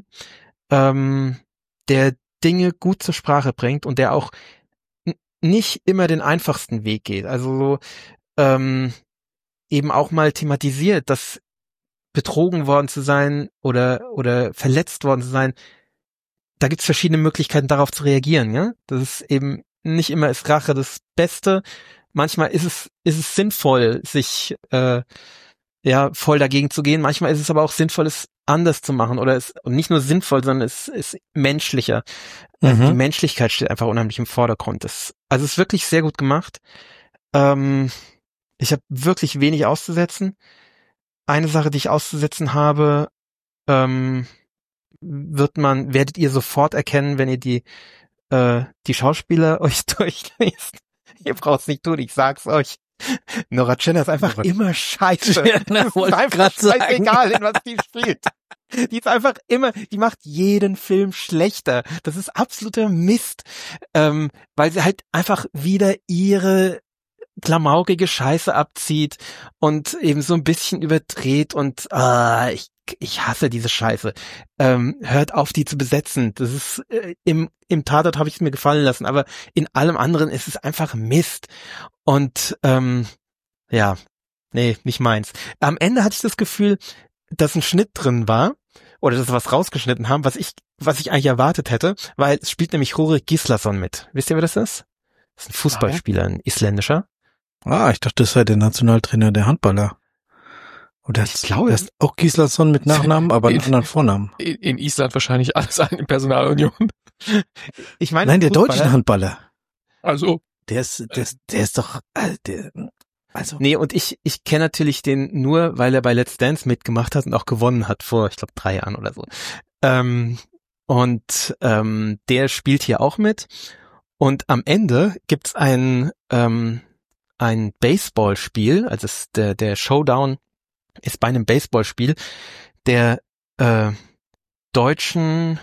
ähm, der Dinge gut zur Sprache bringt und der auch n- nicht immer den einfachsten Weg geht. Also ähm, eben auch mal thematisiert, dass betrogen worden zu sein oder oder verletzt worden zu sein. Da gibt's verschiedene Möglichkeiten, darauf zu reagieren. Ja, das ist eben nicht immer ist Rache das Beste. Manchmal ist es ist es sinnvoll, sich äh, ja voll dagegen zu gehen. Manchmal ist es aber auch sinnvoll, es anders zu machen oder es und nicht nur sinnvoll, sondern es ist menschlicher. Also Mhm. die Menschlichkeit steht einfach unheimlich im Vordergrund. Das, also es ist wirklich sehr gut gemacht. Ähm, ich habe wirklich wenig auszusetzen. Eine Sache, die ich auszusetzen habe, ähm, wird man, werdet ihr sofort erkennen, wenn ihr die äh, die Schauspieler euch durchlest. Ihr braucht's nicht tun, ich sag's euch. Nora Tschirner ist einfach Nora immer scheiße. Tschirner, Das ist wollte ich einfach grad sagen. scheißegal, in was die spielt. Die ist einfach immer, die macht jeden Film schlechter. Das ist absoluter Mist, ähm, weil sie halt einfach wieder ihre klamaukige Scheiße abzieht und eben so ein bisschen überdreht und ah, ich ich hasse diese Scheiße. Ähm, hört auf, die zu besetzen. Das ist äh, im im Tatort habe ich es mir gefallen lassen, aber in allem anderen ist es einfach Mist. Und ähm, ja, nee, nicht meins. Am Ende hatte ich das Gefühl, dass ein Schnitt drin war oder dass sie was rausgeschnitten haben, was ich was ich eigentlich erwartet hätte, weil es spielt nämlich Rurik Gislason mit. Wisst ihr, wer das ist? Das ist ein Fußballspieler, ein isländischer. Ah, ich dachte, das sei der Nationaltrainer der Handballer. Oder Ich glaube- der ist auch Gislason mit Nachnamen, aber einen anderen Vornamen. In, in Island wahrscheinlich alles eine Personalunion. Ich meine, Nein, der Fußballer- deutsche Handballer. Also, Der ist, der ist, der ist doch, äh, der, also. Nee, und ich ich kenne natürlich den nur, weil er bei Let's Dance mitgemacht hat und auch gewonnen hat vor, ich glaube, drei Jahren oder so. Ähm, und ähm, der spielt hier auch mit. Und am Ende gibt's ein ähm, ein Baseballspiel, also es, der der Showdown ist bei einem Baseballspiel der äh, deutschen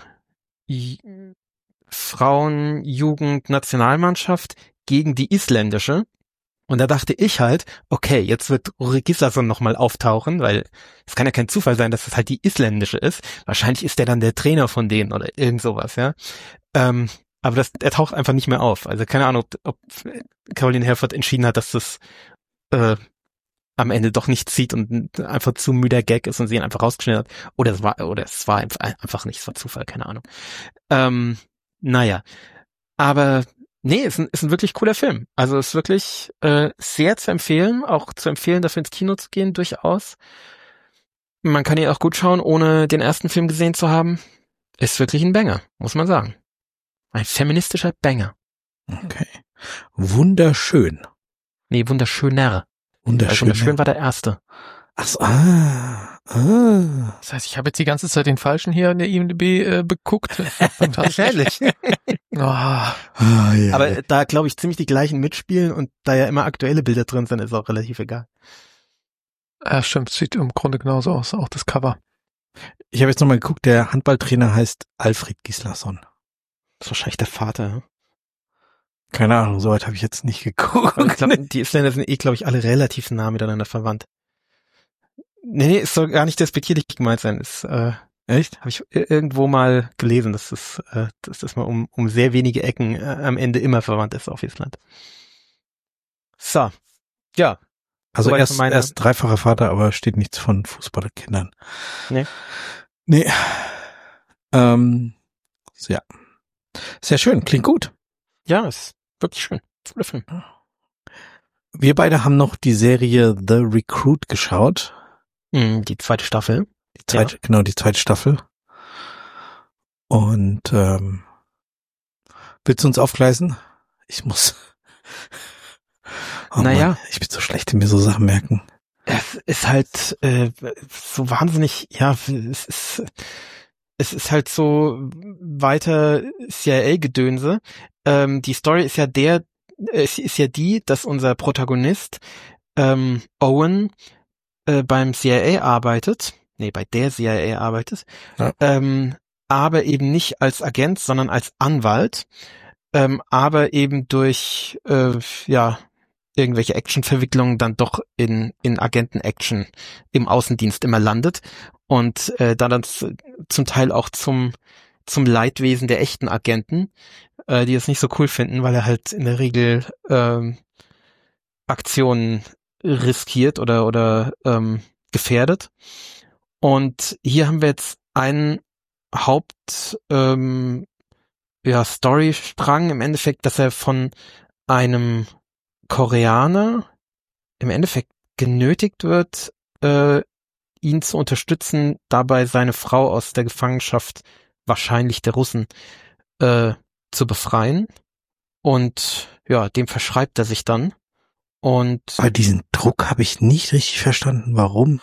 Frauen-Jugend-Nationalmannschaft gegen die isländische. Und da dachte ich halt, okay, jetzt wird Rúrik Gíslason nochmal auftauchen, weil es kann ja kein Zufall sein, dass es halt die isländische ist. Wahrscheinlich ist der dann der Trainer von denen oder irgend sowas, ja. Ähm, aber das, er taucht einfach nicht mehr auf. Also keine Ahnung, ob Caroline Herford entschieden hat, dass das äh, am Ende doch nicht zieht und einfach zu müder Gag ist und sie ihn einfach rausgeschnitten hat. Oder es war, oder es war einfach nicht, es war Zufall, keine Ahnung. Ähm, naja. Aber nee, ist ein, ist ein wirklich cooler Film. Also ist wirklich äh, sehr zu empfehlen, auch zu empfehlen, dafür ins Kino zu gehen, durchaus. Man kann ihn auch gut schauen, ohne den ersten Film gesehen zu haben. Ist wirklich ein Banger, muss man sagen. Ein feministischer Banger. Okay. Wunderschön. Nee, wunderschöner. Wunderschön. Wunderschön war der erste. Ach so, ah, ah. Das heißt, ich habe jetzt die ganze Zeit den falschen hier in der I M D B äh, beguckt. Fantastisch. Ehrlich. Oh. Ah, ja. Aber da, glaube ich, ziemlich die gleichen mitspielen und da ja immer aktuelle Bilder drin sind, ist auch relativ egal. Ja, stimmt, sieht im Grunde genauso aus, auch das Cover. Ich habe jetzt nochmal geguckt, der Handballtrainer heißt Alfred Gíslason. Das ist wahrscheinlich der Vater. Ja? Keine Ahnung, soweit habe ich jetzt nicht geguckt. Aber ich glaube, die Isländer sind eh, glaube ich, alle relativ nah miteinander verwandt. Nee, nee, es soll gar nicht despektierlich gemeint sein. Ist, äh, Echt? habe ich irgendwo mal gelesen, dass das, äh, dass das mal um, um sehr wenige Ecken äh, am Ende immer verwandt ist auf Island. So, ja. Also Soweit erst, von meiner- erst dreifacher Vater, aber steht nichts von Fußballerkindern. Nee. Nee. Ähm, so, ja. Sehr schön, klingt gut. Ja, ist wirklich schön. Cooler Film. Wir beide haben noch die Serie The Recruit geschaut. Mhm, die zweite Staffel. Die zweite, Ja. genau, die zweite Staffel. Und ähm, willst du uns aufgleisen? Ich muss. Oh Naja. Mann, ich bin so schlecht in mir so Sachen merken. Es ist halt äh, so wahnsinnig, ja, es ist, es ist halt so weiter C I A-Gedönse. Ähm, die Story ist ja der, es ist ja die, dass unser Protagonist ähm, Owen äh, beim C I A arbeitet, nee, bei der C I A arbeitet, Ja. ähm, aber eben nicht als Agent, sondern als Anwalt, ähm, aber eben durch, äh, ja, irgendwelche Action-Verwicklungen dann doch in in Agenten-Action im Außendienst immer landet und äh, da dann z- zum Teil auch zum zum Leidwesen der echten Agenten, äh, die es nicht so cool finden, weil er halt in der Regel ähm, Aktionen riskiert oder oder ähm, gefährdet. Und hier haben wir jetzt einen Haupt ähm, ja Storystrang im Endeffekt, dass er von einem Koreaner im Endeffekt genötigt wird, äh, ihn zu unterstützen, dabei seine Frau aus der Gefangenschaft, wahrscheinlich der Russen, äh, zu befreien. Und ja, dem verschreibt er sich dann. Und Aber diesen Druck habe ich nicht richtig verstanden. Warum?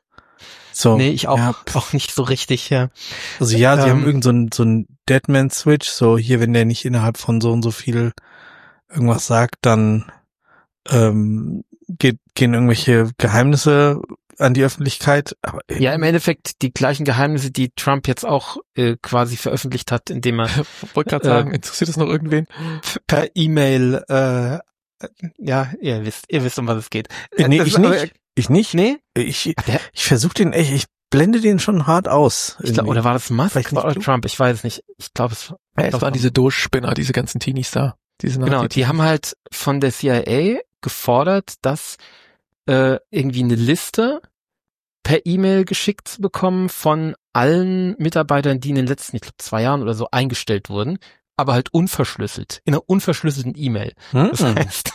So, nee, ich auch, ja, pff. auch nicht so richtig, ja. Also ja, sie Ähm, haben irgend so ein, so ein Deadman-Switch, so hier, wenn der nicht innerhalb von so und so viel irgendwas sagt, dann ähm, geht, gehen irgendwelche Geheimnisse an die Öffentlichkeit. Aber Ja, im Endeffekt die gleichen Geheimnisse, die Trump jetzt auch äh, quasi veröffentlicht hat, indem er Wollte gerade Äh, sagen, interessiert das noch irgendwen? per E-Mail, äh, ja, ihr wisst, ihr wisst, um was es geht. Äh, nee, Das ich ist aber- nicht. Ich nicht. Nee? Ich, Ach, der, ich versuche den echt, ich blende den schon hart aus. ich glaub, irgendwie. oder war das Musk Vielleicht nicht oder du? Trump? Ich weiß es nicht. Ich glaube, es, Ja, glaub, es waren diese Doge-Spinner, diese ganzen Teenies da. Diese genau, Nazi- die haben halt von der C I A gefordert, dass äh, irgendwie eine Liste per E-Mail geschickt zu bekommen von allen Mitarbeitern, die in den letzten, ich glaube, zwei Jahren oder so eingestellt wurden, aber halt unverschlüsselt, in einer unverschlüsselten E-Mail. Das Hm. heißt,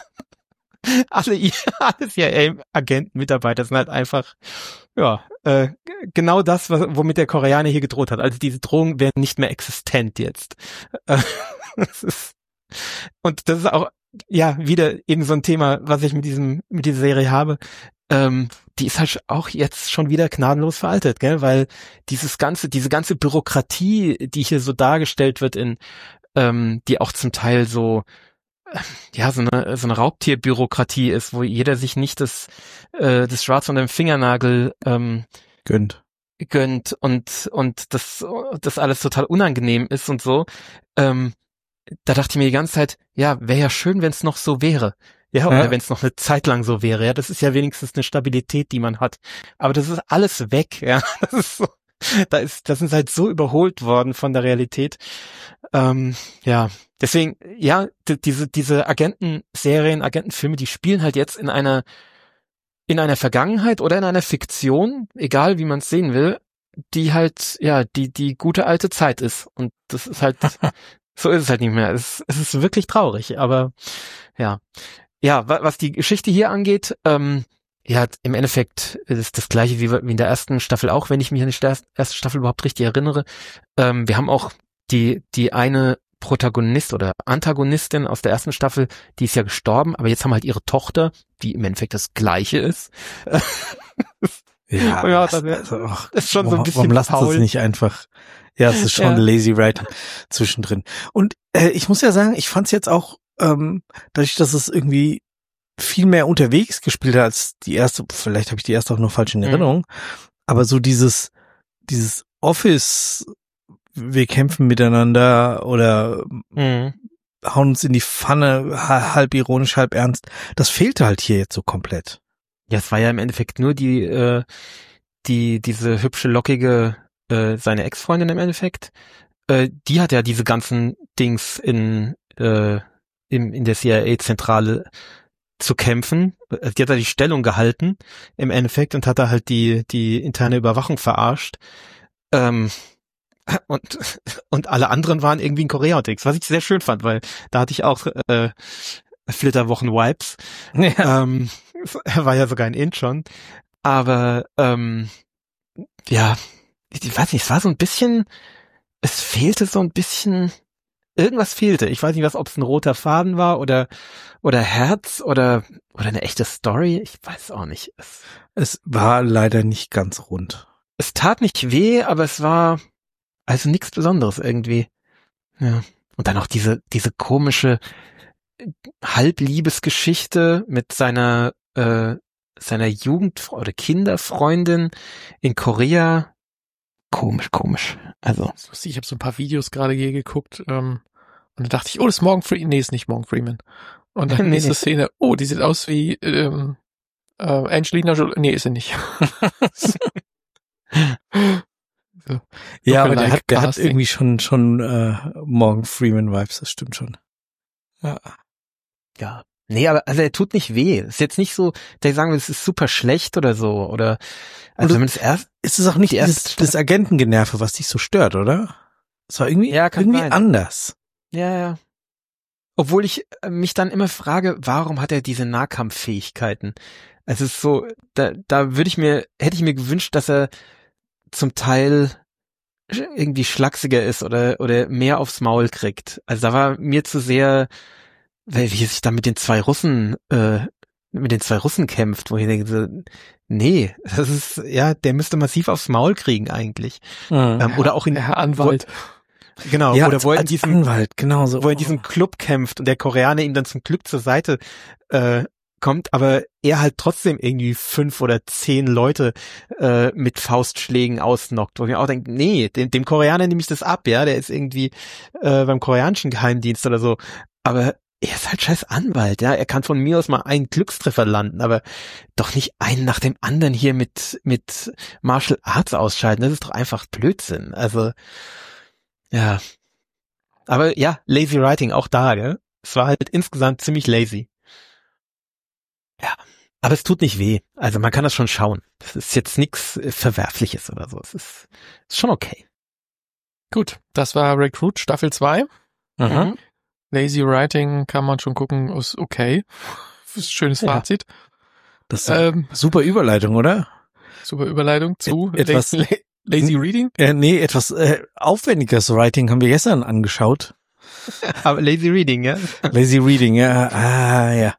alle, I- alle C I A-Agenten, Mitarbeiter sind halt einfach, ja, äh, genau das, was, womit der Koreaner hier gedroht hat. Also diese Drohungen wären nicht mehr existent jetzt. Äh, das ist, und das ist auch, ja, wieder eben so ein Thema, was ich mit diesem, mit dieser Serie habe. Ähm, die ist halt auch jetzt schon wieder gnadenlos veraltet, gell, weil dieses ganze, diese ganze Bürokratie, die hier so dargestellt wird in, ähm, die auch zum Teil so, äh, ja, so eine, so eine Raubtierbürokratie ist, wo jeder sich nicht das, äh, das Schwarz unter dem Fingernagel, ähm, Gönnt. gönnt und, und das, das alles total unangenehm ist und so, ähm, da dachte ich mir die ganze Zeit, ja, wäre ja schön, wenn es noch so wäre. Ja, oder Ja. wenn es noch eine Zeit lang so wäre. Ja, das ist ja wenigstens eine Stabilität, die man hat. Aber das ist alles weg, ja. Das ist so, da ist, das ist halt so überholt worden von der Realität. Ähm, ja, deswegen, ja, d- diese, diese Agentenserien, Agentenfilme, die spielen halt jetzt in einer, in einer Vergangenheit oder in einer Fiktion, egal wie man es sehen will, die halt, ja, die, die gute alte Zeit ist. Und das ist halt, so ist es halt nicht mehr. Es, es ist wirklich traurig, aber ja. Ja, wa- was die Geschichte hier angeht, ähm, ja, im Endeffekt ist das gleiche wie, wie in der ersten Staffel auch, wenn ich mich an die Sta- erste Staffel überhaupt richtig erinnere. Ähm, wir haben auch die, die eine Protagonist oder Antagonistin aus der ersten Staffel, die ist ja gestorben, aber jetzt haben wir halt ihre Tochter, die im Endeffekt das Gleiche ist. Ja, Ja, das, das- also, ach, das ist schon so ein warum- bisschen Warum lassen sie faul. es nicht einfach? Ja, es ist schon Ja. lazy writing zwischendrin. Und äh, ich muss ja sagen, ich fand es jetzt auch, ähm, dadurch, dass es irgendwie viel mehr unterwegs gespielt hat als die erste, vielleicht habe ich die erste auch nur falsch in Mhm. Erinnerung, aber so dieses, dieses Office, wir kämpfen miteinander oder Mhm. hauen uns in die Pfanne, ha- halb ironisch, halb ernst, das fehlte halt hier jetzt so komplett. Ja, es war ja im Endeffekt nur die, äh, die, diese hübsche, lockige, äh, seine Ex-Freundin im Endeffekt. Äh, die hat ja diese ganzen Dings in, äh, in, in der C I A-Zentrale zu kämpfen. Die hat da die Stellung gehalten im Endeffekt und hat da halt die, die interne Überwachung verarscht. Ähm, und, und alle anderen waren irgendwie in Korea unterwegs, was ich sehr schön fand, weil da hatte ich auch, äh, Flitterwochen-Vibes. Ja. Ähm, er war ja sogar in Incheon. Aber ähm, ja, ich, ich weiß nicht, es war so ein bisschen, es fehlte so ein bisschen, irgendwas fehlte. Ich weiß nicht, was, ob es ein roter Faden war oder oder Herz oder oder eine echte Story. Ich weiß auch nicht. Es, Es war leider nicht ganz rund. es tat nicht weh, aber es war also nichts Besonderes irgendwie. Ja. Und dann auch diese diese komische Halbliebesgeschichte mit seiner äh, seiner Jugend- oder Kinderfreundin in Korea. Komisch, komisch. Also, Das ist lustig, ich habe so ein paar Videos gerade hier geguckt ähm, und da dachte ich, oh, das ist Morgan Freeman. Nee, ist nicht Morgan Freeman. Und dann Nee, nächste nee. Szene, oh, die sieht aus wie ähm, äh, Angelina Jolie. Nee, ist sie nicht. So. Ja, aber der Lookalike hat, der hat Casting. irgendwie schon, schon äh, Morgan Freeman Vibes, das stimmt schon. Ja. ja. Nee, aber also er tut nicht weh. Ist jetzt nicht so, der sagen will, es ist super schlecht oder so. Oder also Und wenn man das erst. Ist es auch nicht Die dieses, erste das Agentengenerve, was dich so stört, oder? Es war irgendwie, Ja, kann irgendwie sein. anders. Ja, ja. Obwohl ich äh, mich dann immer frage, warum hat er diese Nahkampffähigkeiten? Also es ist so, da, da würde ich mir, hätte ich mir gewünscht, dass er zum Teil irgendwie schlachsiger ist oder oder mehr aufs Maul kriegt. Also da war mir zu sehr, weil wie er sich da mit den zwei Russen, äh, mit den zwei Russen kämpft, wo ich denke, so, nee, das ist, ja, der müsste massiv aufs Maul kriegen eigentlich. Ähm, oder auch in, Der Herr Anwalt. wo, genau, Ja, oder als, wo er in als diesem, Anwalt, genau so. wo er in diesem Club kämpft und der Koreaner ihm dann zum Glück zur Seite äh, kommt, aber er halt trotzdem irgendwie fünf oder zehn Leute äh, mit Faustschlägen ausnockt, wo ich mir auch denke, nee, dem, dem Koreaner nehme ich das ab, ja, der ist irgendwie äh, beim koreanischen Geheimdienst oder so, aber er ist halt scheiß Anwalt, ja, er kann von mir aus mal einen Glückstreffer landen, aber doch nicht einen nach dem anderen hier mit mit Martial Arts ausschalten, das ist doch einfach Blödsinn, also ja, aber ja, lazy writing auch da, gell? Es war halt insgesamt ziemlich lazy. Ja, aber es tut nicht weh. Also man kann das schon schauen. Das ist jetzt nichts Verwerfliches oder so. Es ist, ist schon okay. Gut, das war Recruit Staffel zwei. Mhm. Lazy Writing kann man schon gucken, ist okay. Das ist ein schönes Ja. Fazit. Das ist eine Ähm, super Überleitung, oder? super Überleitung zu Et- etwas- La- La- Lazy Reading. Äh, nee, etwas äh, aufwendiges Writing haben wir gestern angeschaut. Aber lazy reading, ja? Lazy Reading, ja. Ah, ja.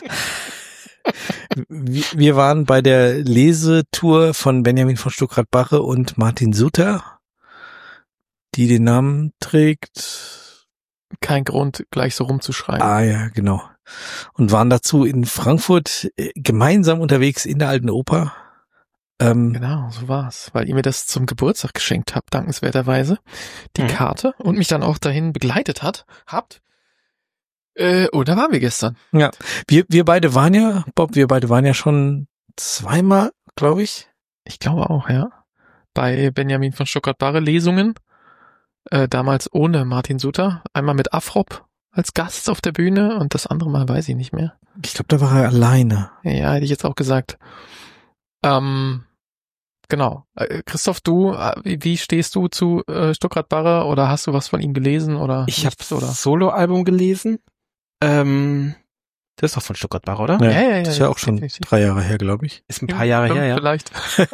Wir wir waren bei der Lesetour von Benjamin von Stuckrad-Barre und Martin Suter, die den Namen trägt. Kein Grund, gleich so rumzuschreien. Ah ja, genau. Und waren dazu in Frankfurt äh, gemeinsam unterwegs in der Alten Oper. Ähm, Genau, so war's, weil ihr mir das zum Geburtstag geschenkt habt, dankenswerterweise, die Mhm. Karte und mich dann auch dahin begleitet hat, habt. Äh, oh, da waren wir gestern. Ja, wir wir beide waren ja, Bob, wir beide waren ja schon zweimal, glaube ich. Ich glaube auch, ja. Bei Benjamin von Stuttgart-Barre Lesungen, äh, damals ohne Martin Suter, einmal mit Afrop als Gast auf der Bühne und das andere Mal weiß ich nicht mehr. Ich glaube, da war er alleine. Ja, hätte ich jetzt auch gesagt. Ähm, genau. Äh, Christoph, du, äh, wie, wie stehst du zu äh, Stuttgart-Barre oder hast du was von ihm gelesen oder Ich habe nichts, oder? das Soloalbum gelesen. Ähm, das ist doch von Stuttgart-Barre, oder? Ja, Ja, ja, ja, das ist ja auch schon definitiv. drei Jahre her, glaube ich. Ist ein paar Jahre her, ja. Vielleicht.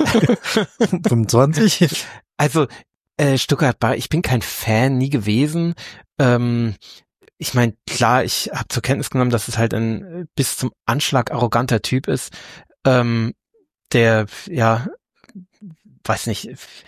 fünfundzwanzig? Also, äh, Stuttgart-Barre, ich bin kein Fan, nie gewesen. Ähm, ich meine, klar, ich habe zur Kenntnis genommen, dass es halt ein äh, bis zum Anschlag arroganter Typ ist, ähm, der, ja, weiß nicht,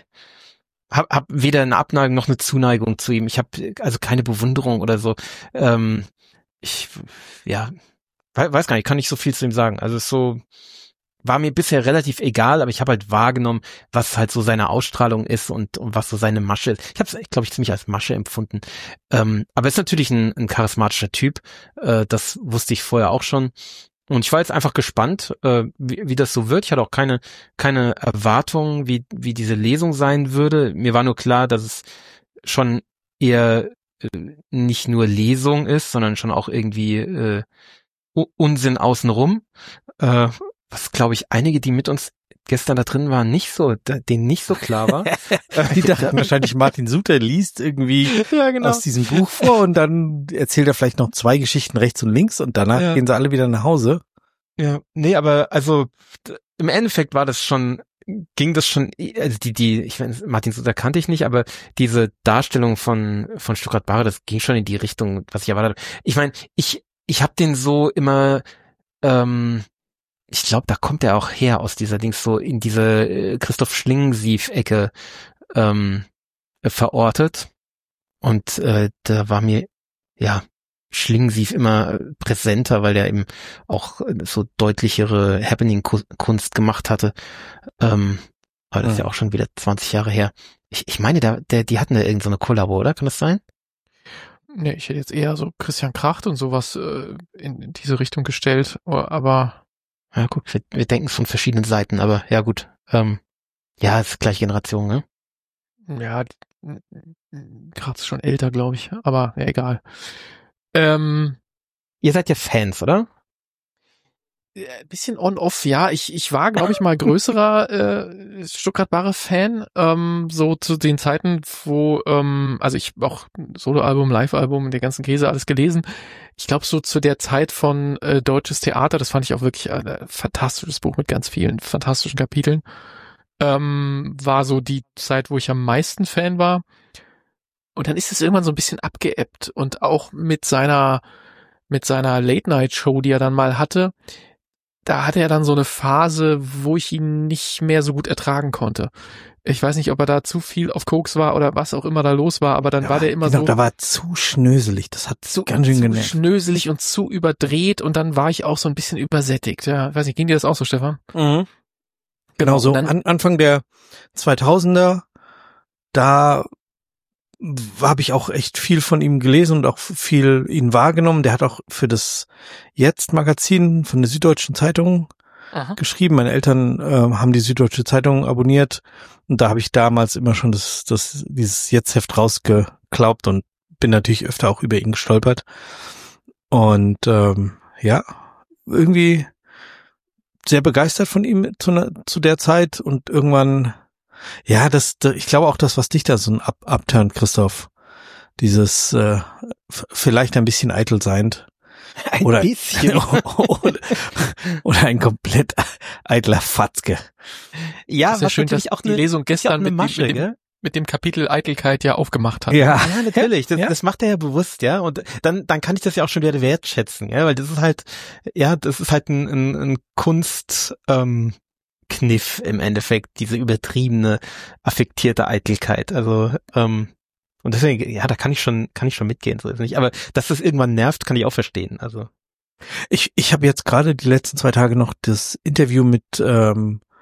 hab, hab weder eine Abneigung noch eine Zuneigung zu ihm. Ich habe also keine Bewunderung oder so. Ähm, ich, ja, we- weiß gar nicht, kann nicht so viel zu ihm sagen. Also es ist so, war mir bisher relativ egal, aber ich habe halt wahrgenommen, was halt so seine Ausstrahlung ist und, und was so seine Masche ist. Ich habe es, glaube ich, ziemlich als Masche empfunden. Ähm, aber er ist natürlich ein, ein charismatischer Typ. Äh, das wusste ich vorher auch schon. Und ich war jetzt einfach gespannt, äh, wie, wie das so wird. Ich hatte auch keine keine Erwartungen, wie wie diese Lesung sein würde. Mir war nur klar, dass es schon eher äh, nicht nur Lesung ist, sondern schon auch irgendwie äh, U- Unsinn außenrum. Äh, was, glaube ich, einige, die mit uns gestern da drin waren, nicht so, da- denen nicht so klar war. Die dachten wahrscheinlich, Martin Suter liest irgendwie Ja, genau. aus diesem Buch vor und dann erzählt er vielleicht noch zwei Geschichten rechts und links und danach Ja. gehen sie alle wieder nach Hause. Ja, nee, aber also d- im Endeffekt war das schon, ging das schon, also die, die, ich meine, Martin Suter kannte ich nicht, aber diese Darstellung von von Stuttgart-Barre, das ging schon in die Richtung, was ich erwartet habe. Ich meine, ich ich habe den so immer, ähm, ich glaube, da kommt er auch her aus dieser Dings so in diese äh, Christoph Schlingensief-Ecke ähm, äh, verortet und äh, da war mir ja Schlingensief immer äh, präsenter, weil der eben auch äh, so deutlichere Happening-Kunst gemacht hatte. Ähm, aber das ist ja auch schon wieder zwanzig Jahre her. Ich, ich meine, der, der, die hatten da irgend so eine Kollabo, oder? Kann das sein? Nee, ich hätte jetzt eher so Christian Kracht und sowas äh, in, in diese Richtung gestellt, aber Ja, guck, wir, wir denken es von verschiedenen Seiten, aber ja gut. Ähm, ja, ist gleiche Generation, ne? ja, Kracht ist schon älter, glaube ich, aber ja, egal. Ähm, Ihr seid ja Fans, oder? Ein bisschen on-off, ja. Ich, ich war, glaube ich, mal größerer äh, Stuttgart-Barre-Fan, ähm, so zu den Zeiten, wo, ähm, also ich auch Soloalbum, Live-Album, der ganzen Käse, alles gelesen. Ich glaube, so zu der Zeit von äh, Deutsches Theater, das fand ich auch wirklich ein äh, fantastisches Buch mit ganz vielen fantastischen Kapiteln, ähm, war so die Zeit, wo ich am meisten Fan war. Und dann ist es irgendwann so ein bisschen abgeebbt und auch mit seiner mit seiner Late-Night-Show, die er dann mal hatte, da hatte er dann so eine Phase, wo ich ihn nicht mehr so gut ertragen konnte. Ich weiß nicht, ob er da zu viel auf Koks war oder was auch immer da los war, aber dann Ja, war der immer genau, so da war zu schnöselig. Das hat zu, ganz schön zu genervt. schnöselig und zu überdreht und dann war ich auch so ein bisschen übersättigt. Ja, weiß nicht, ging dir das auch so, Stefan? Mhm. Genau, so und dann- an, Anfang der zweitausender, da habe ich auch echt viel von ihm gelesen und auch viel ihn wahrgenommen. Der hat auch für das Jetzt-Magazin von der Süddeutschen Zeitung Aha. geschrieben. Meine Eltern äh, haben die Süddeutsche Zeitung abonniert und da habe ich damals immer schon das, das dieses Jetzt-Heft rausgeklaubt und bin natürlich öfter auch über ihn gestolpert. Und ähm, ja, irgendwie sehr begeistert von ihm zu, ne, zu der Zeit und irgendwann, ja, das, ich glaube auch das, was dich da so ein Up, Upturn, Christoph, dieses äh, f- vielleicht ein bisschen eitel seiend. Ein Oder, bisschen. oder, oder ein komplett eitler Fatzke. Ja, ist ja was schön, dass natürlich auch die eine, Lesung ist ja auch gestern eine mit, Masche, dem, mit, dem, gell? mit dem Kapitel Eitelkeit ja aufgemacht hat. Ja, Ja, natürlich. Das, Ja. das macht er ja bewusst, ja. Und dann, dann kann ich das ja auch schon wieder wertschätzen, ja, weil das ist halt, ja, das ist halt ein, ein, ein Kunst, ähm, Kniff im Endeffekt, diese übertriebene, affektierte Eitelkeit. Also, ähm, und deswegen, ja, da kann ich schon, kann ich schon mitgehen, so ist es nicht. Aber dass das irgendwann nervt, kann ich auch verstehen. Also, Ich, ich habe jetzt gerade die letzten zwei Tage noch das Interview mit ähm,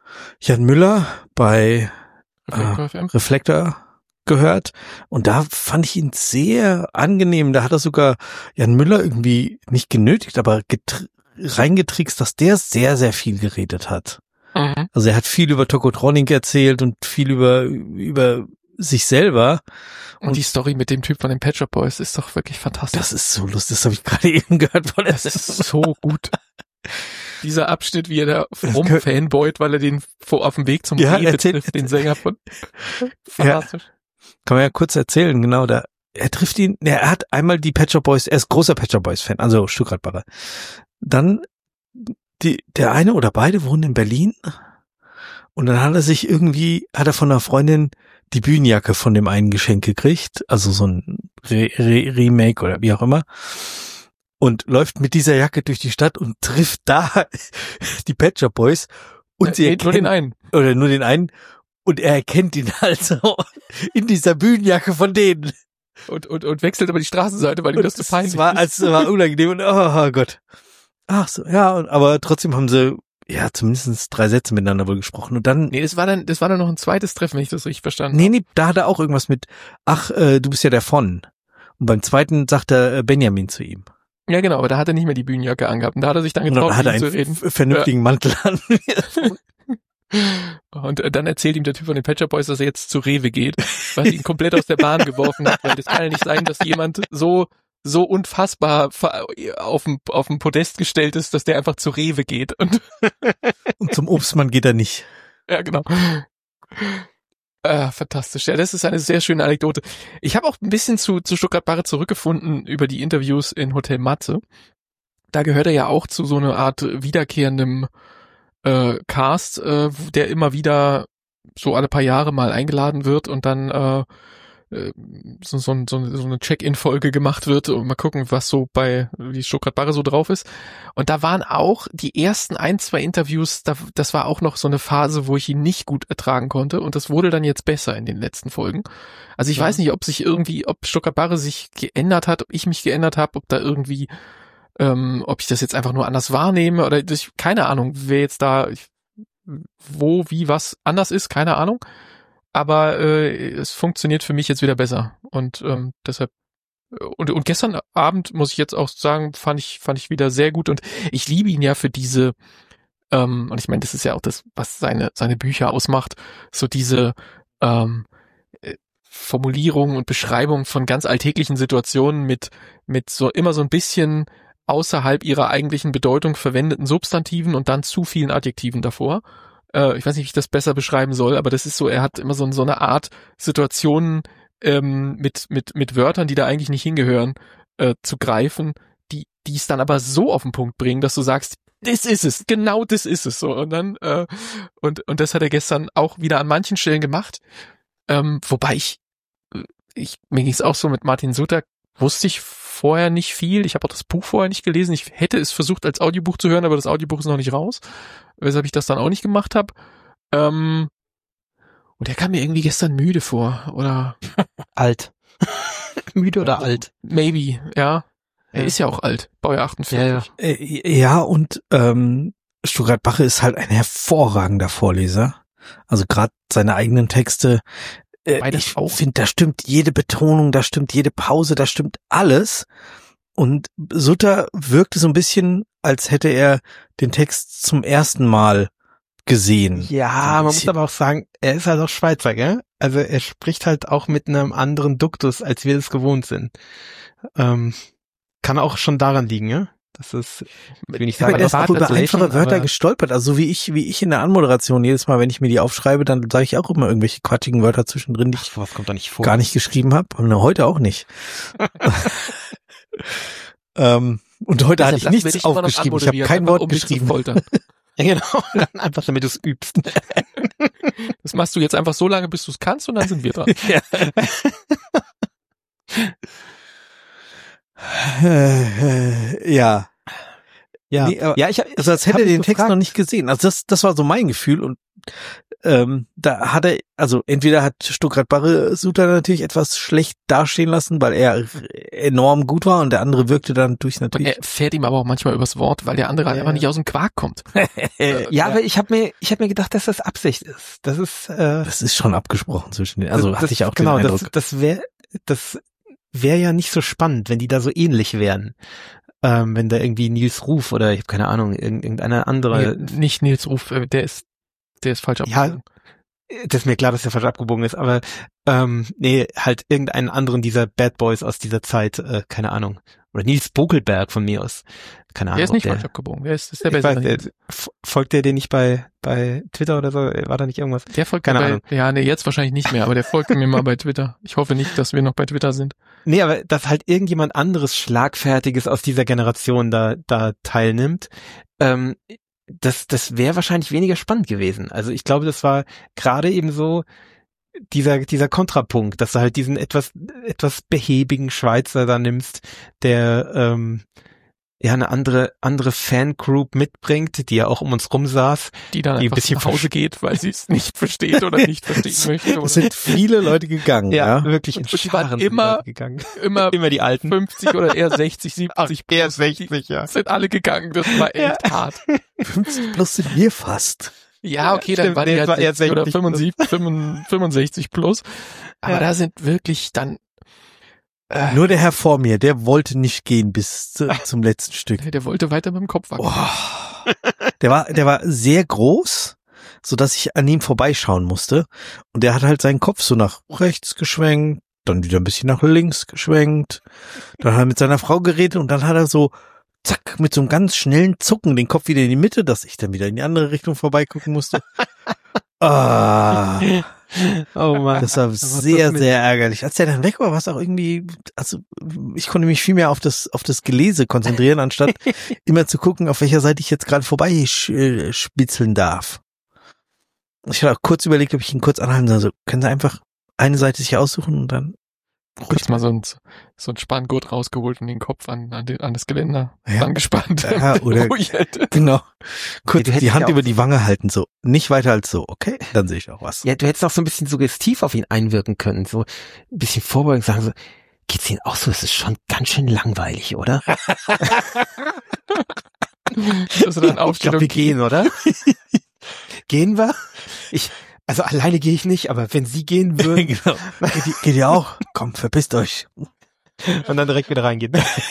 Jan Müller bei Reflektor äh, F M. Reflektor gehört und da fand ich ihn sehr angenehm. Da hat er sogar Jan Müller irgendwie nicht genötigt, aber getr- reingetrickst, dass der sehr, sehr viel geredet hat. Mhm. Also er hat viel über Tokotronic erzählt und viel über über sich selber. Und, und die Story mit dem Typ von den Pet Shop Boys ist doch wirklich fantastisch. Das ist so lustig, das habe ich gerade eben gehört. Weil das ist so gut. Dieser Abschnitt, wie er da rumfanboyt, weil er den vor, auf dem Weg zum ja, Rewe trifft, den Sänger von fantastisch. Ja. Kann man ja kurz erzählen, genau, da er trifft ihn, er hat einmal die Pet Shop Boys, er ist großer Pet Shop Boys Fan, also Stuttgart-Barre. Dann die der eine oder beide wohnen in Berlin und dann hat er sich irgendwie, hat er von einer Freundin die Bühnenjacke von dem einen Geschenk gekriegt, also so ein Re- Re- Remake oder wie auch immer. Und läuft mit dieser Jacke durch die Stadt und trifft da die Pet Shop Boys und ja, sie erkennt, nur den einen. Oder nur den einen. Und er erkennt ihn also in dieser Bühnenjacke von denen. Und, und, und wechselt aber die Straßenseite, weil ihm das zu peinlich ist. War, also, es war unangenehm und oh Gott. Ach so, ja, und, aber trotzdem haben sie ja zumindest drei Sätze miteinander wohl gesprochen. Und dann. Nee, das war dann, das war dann noch ein zweites Treffen, wenn ich das richtig verstanden nee, habe. Nee, nee, da hat er auch irgendwas mit, ach, äh, du bist ja der von. Und beim zweiten sagt er äh, Benjamin zu ihm. Ja, genau, aber da hat er nicht mehr die Bühnenjacke angehabt. Und da hat er sich dann Und getraut, dann hat er mit ihm einen zu reden. f- vernünftigen ja. Mantel an. Und dann erzählt ihm der Typ von den Pet Shop Boys, dass er jetzt zu Rewe geht, was ihn komplett aus der Bahn geworfen hat, weil das kann ja nicht sein, dass jemand so so unfassbar auf dem auf dem Podest gestellt ist, dass der einfach zu Rewe geht. Und, und zum Obstmann geht er nicht. Ja, genau. Äh, fantastisch. Ja, das ist eine sehr schöne Anekdote. Ich habe auch ein bisschen zu zu Stuttgart-Barre zurückgefunden über die Interviews in Hotel Matze. Da gehört er ja auch zu so einer Art wiederkehrendem äh, Cast, äh, der immer wieder so alle paar Jahre mal eingeladen wird und dann äh, so, so, so, so eine Check-in-Folge gemacht wird und mal gucken, was so bei, wie Stuttgart-Barre so drauf ist. Und da waren auch die ersten ein, zwei Interviews, da, das war auch noch so eine Phase, wo ich ihn nicht gut ertragen konnte und das wurde dann jetzt besser in den letzten Folgen. Also ich ja. weiß nicht, ob sich irgendwie, ob Stuttgart-Barre sich geändert hat, ob ich mich geändert habe, ob da irgendwie Ähm, ob ich das jetzt einfach nur anders wahrnehme oder ich, keine Ahnung, wer jetzt da ich, wo, wie, was anders ist, keine Ahnung. Aber äh, es funktioniert für mich jetzt wieder besser und ähm, deshalb und und gestern Abend muss ich jetzt auch sagen, fand ich fand ich wieder sehr gut und ich liebe ihn ja für diese ähm, und ich meine, das ist ja auch das, was seine seine Bücher ausmacht, so diese ähm, Formulierung und Beschreibung von ganz alltäglichen Situationen mit mit so immer so ein bisschen außerhalb ihrer eigentlichen Bedeutung verwendeten Substantiven und dann zu vielen Adjektiven davor. Äh, ich weiß nicht, wie ich das besser beschreiben soll, aber das ist so, er hat immer so, so eine Art Situationen ähm, mit mit mit Wörtern, die da eigentlich nicht hingehören, äh, zu greifen, die die es dann aber so auf den Punkt bringen, dass du sagst, das ist es, genau das ist es so. Und dann äh, und und das hat er gestern auch wieder an manchen Stellen gemacht. Ähm, wobei ich, ich mir ging es auch so mit Martin Suter, wusste ich vorher nicht viel. Ich habe auch das Buch vorher nicht gelesen. Ich hätte es versucht als Audiobuch zu hören, aber das Audiobuch ist noch nicht raus, weshalb ich das dann auch nicht gemacht habe. Ähm, und er kam mir irgendwie gestern müde vor, oder alt. Müde oder alt? Maybe, ja. Er ja. ist ja auch alt, Baujahr achtundvierzig. Ja, ja. ja und ähm, Stuttgart-Barre ist halt ein hervorragender Vorleser. Also gerade seine eigenen Texte. Äh, ich finde, da stimmt jede Betonung, da stimmt jede Pause, da stimmt alles. Und Sutter wirkte so ein bisschen, als hätte er den Text zum ersten Mal gesehen. Ja, man muss aber auch sagen, er ist halt auch Schweizer, gell? Also er spricht halt auch mit einem anderen Duktus, als wir das gewohnt sind. Ähm, kann auch schon daran liegen, ja? Das ist, ich will nicht sagen, ja, er ist auch über einfache Wörter gestolpert. Also so wie ich, wie ich in der Anmoderation jedes Mal, wenn ich mir die aufschreibe, dann sage ich auch immer irgendwelche quatschigen Wörter zwischendrin, die ich was kommt da nicht vor? gar nicht geschrieben habe. Und heute auch nicht. ähm, und heute hatte ich nichts aufgeschrieben. Ich habe kein Wort um geschrieben. Ja, genau. Einfach damit du es übst. Das machst du jetzt einfach so lange, bis du es kannst, und dann sind wir dran. Ja. ja. Ja, nee, aber, ja, ich hab, also als hätte er den gefragt. Text noch nicht gesehen. Also das, das war so mein Gefühl und ähm, da hat er, also entweder hat Stuckrad Barre Suter natürlich etwas schlecht dastehen lassen, weil er enorm gut war und der andere wirkte dann durch natürlich. Und er fährt ihm aber auch manchmal übers Wort, weil der andere halt Ja. einfach nicht aus dem Quark kommt. Äh, ja, aber ich habe mir, ich habe mir gedacht, dass das Absicht ist. Das ist, äh, Das ist schon abgesprochen zwischen den, also das, hatte ich auch genau, den das, Eindruck. das wäre, das wäre ja nicht so spannend, wenn die da so ähnlich wären. Ähm, wenn da irgendwie Nils Ruf oder ich habe keine Ahnung, irgend- irgendeiner andere. Nee, nicht Nils Ruf, äh, der ist, der ist falsch Ja, abgebogen. das ist mir klar, dass der falsch abgebogen ist, aber ähm, nee, halt irgendeinen anderen dieser Bad Boys aus dieser Zeit, äh, keine Ahnung. Oder Nils Bokelberg von mir aus. Keine Ahnung. Der ist nicht ob falsch abgebogen, der ist, ist der ich bessere. weiß, der, f- folgt der dir nicht bei bei Twitter oder so? War da nicht irgendwas? Der folgt Keine mir Ahnung. bei, ja, nee, jetzt wahrscheinlich nicht mehr, aber der folgt mir mal bei Twitter. Ich hoffe nicht, dass wir noch bei Twitter sind. Nee, aber dass halt irgendjemand anderes Schlagfertiges aus dieser Generation da da teilnimmt, ähm, das das wäre wahrscheinlich weniger spannend gewesen. Also ich glaube, das war gerade eben so dieser dieser Kontrapunkt, dass du halt diesen etwas etwas behäbigen Schweizer da nimmst, der ähm, ja eine andere andere Fangroup mitbringt, die ja auch um uns rum saß. Die dann Die ein einfach bisschen nach Hause geht, weil sie es nicht versteht oder nicht verstehen möchte. Es Oder sind viele Leute gegangen, ja. wirklich in Und die waren Scharen sind immer- Leute gegangen. immer Immer die Alten. fünfzig oder eher sechzig, siebzig. Eher plus. sechzig, ja. Die sind alle gegangen, das war echt hart. fünfzig plus sind wir fast. Ja, okay, dann Stimmt, waren die nee, halt es war eher sechzig oder sechzig plus. fünfundsiebzig, fünfundsechzig plus. Aber Ja. da sind wirklich dann, äh, Nur der Herr vor mir, der wollte nicht gehen bis zu, zum letzten Stück. der wollte weiter mit dem Kopf wackeln. Oh. Der war, der war sehr groß, so dass ich an ihm vorbeischauen musste. Und der hat halt seinen Kopf so nach rechts geschwenkt, dann wieder ein bisschen nach links geschwenkt. Dann hat er mit seiner Frau geredet und dann hat er so, zack, mit so einem ganz schnellen Zucken den Kopf wieder in die Mitte, dass ich dann wieder in die andere Richtung vorbeigucken musste. Ah, Oh Mann. das war sehr, sehr ärgerlich. Als der dann weg war, war es auch irgendwie, also ich konnte mich viel mehr auf das, auf das Gelese konzentrieren, anstatt immer zu gucken, auf welcher Seite ich jetzt gerade vorbei sch- äh, spitzeln darf. Ich hatte auch kurz überlegt, ob ich ihn kurz anhalten soll. Also, können Sie einfach eine Seite sich aussuchen und dann Kurz mal so ein, so ein Spanngurt rausgeholt und den Kopf an, an, den, an das Geländer Ja. angespannt. Ja, oder- Ruhig hält. genau kurz du hättest die Hand ja auch- über die Wange halten, so nicht weiter als so. Okay, dann sehe ich auch was. Ja, du hättest auch so ein bisschen suggestiv auf ihn einwirken können, so ein bisschen vorbeugen, sagen so, geht's Ihnen auch so? Es ist schon ganz schön langweilig, oder? Dass er dann Ich aufsteht glaube, wir und gehen, oder? Gehen wir? Ich, also alleine gehe ich nicht, aber wenn Sie gehen würden genau. Geht, geht ihr auch? Komm, verpisst euch. und dann direkt wieder reingehen.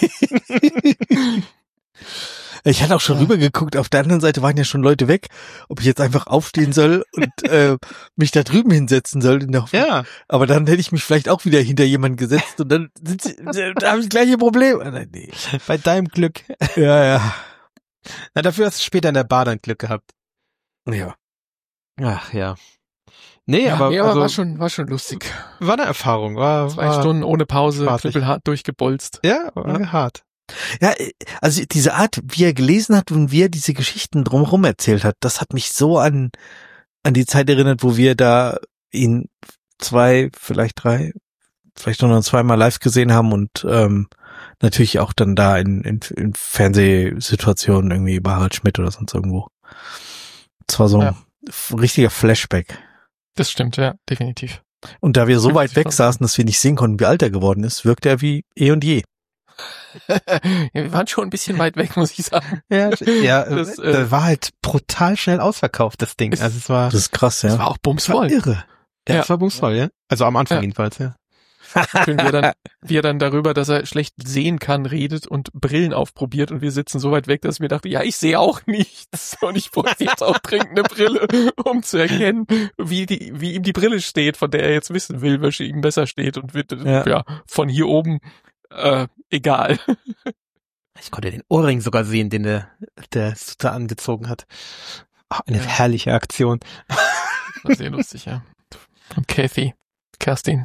Ich hatte auch schon rübergeguckt, auf der anderen Seite waren ja schon Leute weg, ob ich jetzt einfach aufstehen soll und äh, mich da drüben hinsetzen soll. In der Hoffnung. Ja. Aber dann hätte ich mich vielleicht auch wieder hinter jemanden gesetzt und dann sind sie, da habe ich das gleiche Problem. Ah, nein, nee. Bei deinem Glück. Ja, ja. Na, dafür hast du später in der Bar dann Glück gehabt. Ja. Ach ja. Nee, ja, aber, nee, aber also, war schon, war schon lustig. war eine Erfahrung. War, Zwei war, Stunden ohne Pause, spaßig. knüppelhart durchgebolzt. Ja, war Ja. hart. Ja, also diese Art, wie er gelesen hat und wie er diese Geschichten drumherum erzählt hat, das hat mich so an an die Zeit erinnert, wo wir da ihn zwei, vielleicht drei, vielleicht noch zweimal live gesehen haben und ähm, natürlich auch dann da in, in, in Fernsehsituationen irgendwie bei Harald Schmidt oder sonst irgendwo. Das war so ein Ja. f- richtiger Flashback. Das stimmt, ja, definitiv. Und da wir so Ja, weit das weg war- saßen, dass wir nicht sehen konnten, wie alt er geworden ist, wirkte er wie eh und je. ja, wir waren schon ein bisschen weit weg, muss ich sagen. Ja, ja Das, das, äh, das war halt brutal schnell ausverkauft, das Ding. Es- Also es war, Das ist krass, Das ja. war auch war bumsvoll. irre. Ja, Ja. es war bumsvoll, ja. Also am Anfang Ja. jedenfalls, ja. Schön, wie er, dann, wie er dann darüber, dass er schlecht sehen kann, redet und Brillen aufprobiert und wir sitzen so weit weg, dass ich mir dachte, ja, ich sehe auch nichts und ich brauche jetzt auch dringend eine Brille, um zu erkennen, wie die, wie ihm die Brille steht, von der er jetzt wissen will, welche ihm besser steht und wird, Ja. ja, von hier oben, äh, egal. Ich konnte den Ohrring sogar sehen, den der, der Sutter angezogen hat. Ach, eine Ja. herrliche Aktion. War sehr lustig, ja. Und Kathy, Kerstin.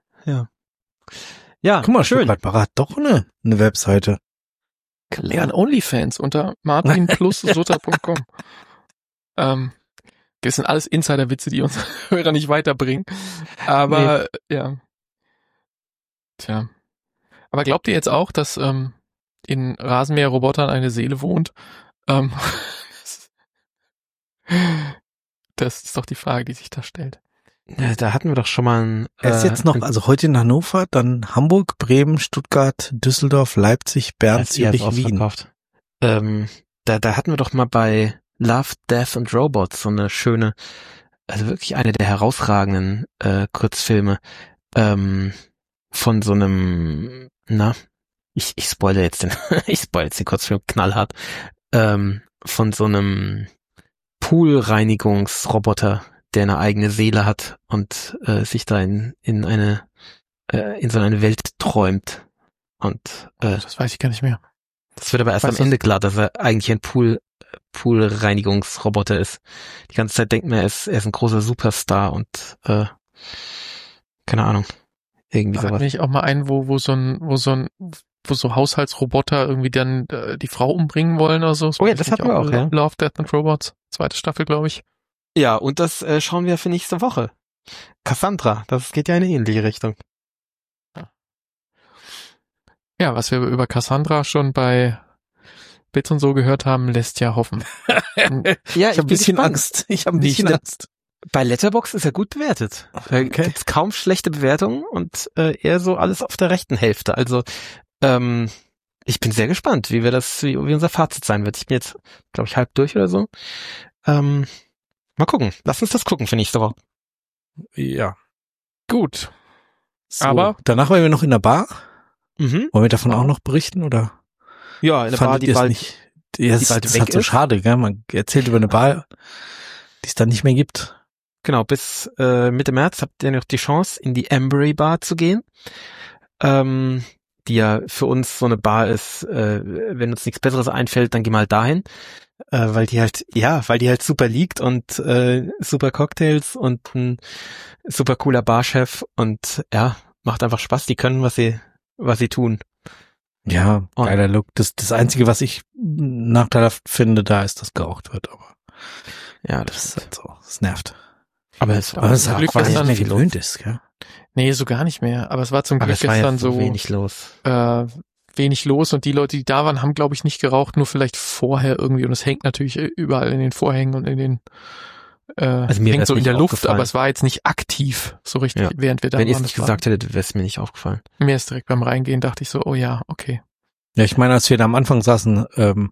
Ja, Guck mal, schön. Stuttgart hat doch eine, eine Webseite. Lern OnlyFans unter martin plus sutter punkt com. ähm, das sind alles Insider-Witze, die unsere Hörer nicht weiterbringen. Aber, ja. Tja. Aber glaubt ihr jetzt auch, dass ähm, in Rasenmäher-Robotern eine Seele wohnt? Ähm, Das ist doch die Frage, die sich da stellt. Ja, da hatten wir doch schon mal ein... Er ist äh, jetzt noch, ein- also heute in Hannover, dann Hamburg, Bremen, Stuttgart, Düsseldorf, Leipzig, Bern, als ihr Zürich, es Wien. ausverkauft. Ähm, da, da hatten wir doch mal bei Love, Death and Robots so eine schöne, also wirklich eine der herausragenden äh, Kurzfilme ähm, von so einem, na, ich, ich spoilere jetzt den, ich spoilere jetzt den Kurzfilm knallhart, ähm, von so einem Poolreinigungsroboter, der eine eigene Seele hat und äh, sich da in, in eine äh, in so eine Welt träumt. Und äh, Das weiß ich gar nicht mehr. das wird aber erst Weißt am du- Ende klar, dass er eigentlich ein Pool Poolreinigungsroboter ist. Die ganze Zeit denkt man, er ist, er ist ein großer Superstar und äh, keine Ahnung. Irgendwie Da hatten sowas. wir nicht auch mal einen, wo, wo so ein, wo so ein, wo so Haushaltsroboter irgendwie dann äh, die Frau umbringen wollen oder so. Oh ja, weiß das nicht, hatten wir auch, ja. Love, Death and Robots. Zweite Staffel, glaube ich. Ja, und das äh, schauen wir für nächste Woche. Cassandra, das geht ja in eine ähnliche Richtung. Ja, was wir über Cassandra schon bei Bits und so gehört haben, lässt ja hoffen. Ja, Ich habe ein bisschen Angst. Ich habe ein Wie bisschen ich- Angst. Bei Letterboxd ist er gut bewertet. Da Okay. gibt's kaum schlechte Bewertungen und äh, eher so alles auf der rechten Hälfte. Also ähm, ich bin sehr gespannt, wie wir das, wie, wie unser Fazit sein wird. Ich bin jetzt, glaube ich, halb durch oder so. Ähm, mal gucken. Lass uns das gucken für nächste Woche. Ja. Gut. So, Aber- danach waren wir noch in der Bar. Mhm. Wollen wir davon Wow. auch noch berichten oder? Ja, eine Bar, fandet die ihr es bald nicht? Ja, das, die bald das weg ist halt so ist? schade, gell? Man erzählt über eine Bar, die es dann nicht mehr gibt. Genau, bis äh, Mitte März habt ihr noch die Chance, in die Embry Bar zu gehen, ähm, die ja für uns so eine Bar ist, äh, wenn uns nichts Besseres einfällt, dann geh mal dahin, äh, weil die halt, ja, weil die halt super liegt und äh, super Cocktails und ein super cooler Barchef und ja, macht einfach Spaß, die können, was sie, was sie tun. Ja, Und- geiler Look. Das, das Einzige, was ich nachteilhaft finde, da ist, dass geraucht wird, aber Ja, das das ist ist halt so. Das nervt. aber es war, Aber es ist zum auch, Glück weil ist es dann nicht mehr viel gewöhnt ist, gell? Nee, so gar nicht mehr. Aber es war zum aber Glück es war gestern jetzt so so wenig los. äh, wenig los und die Leute, die da waren, haben, glaube ich, nicht geraucht, nur vielleicht vorher irgendwie. Und es hängt natürlich überall in den Vorhängen und in den äh, Also mir hängt wär's so in nicht der Luft, aufgefallen. aber es war jetzt nicht aktiv so richtig, Ja. während wir da Wenn ihr es waren. nicht Das war- gesagt hättet, wäre es mir nicht aufgefallen. Mir ist direkt beim Reingehen, dachte ich so, oh ja, okay. Ja, ich meine, als wir da am Anfang saßen, ähm,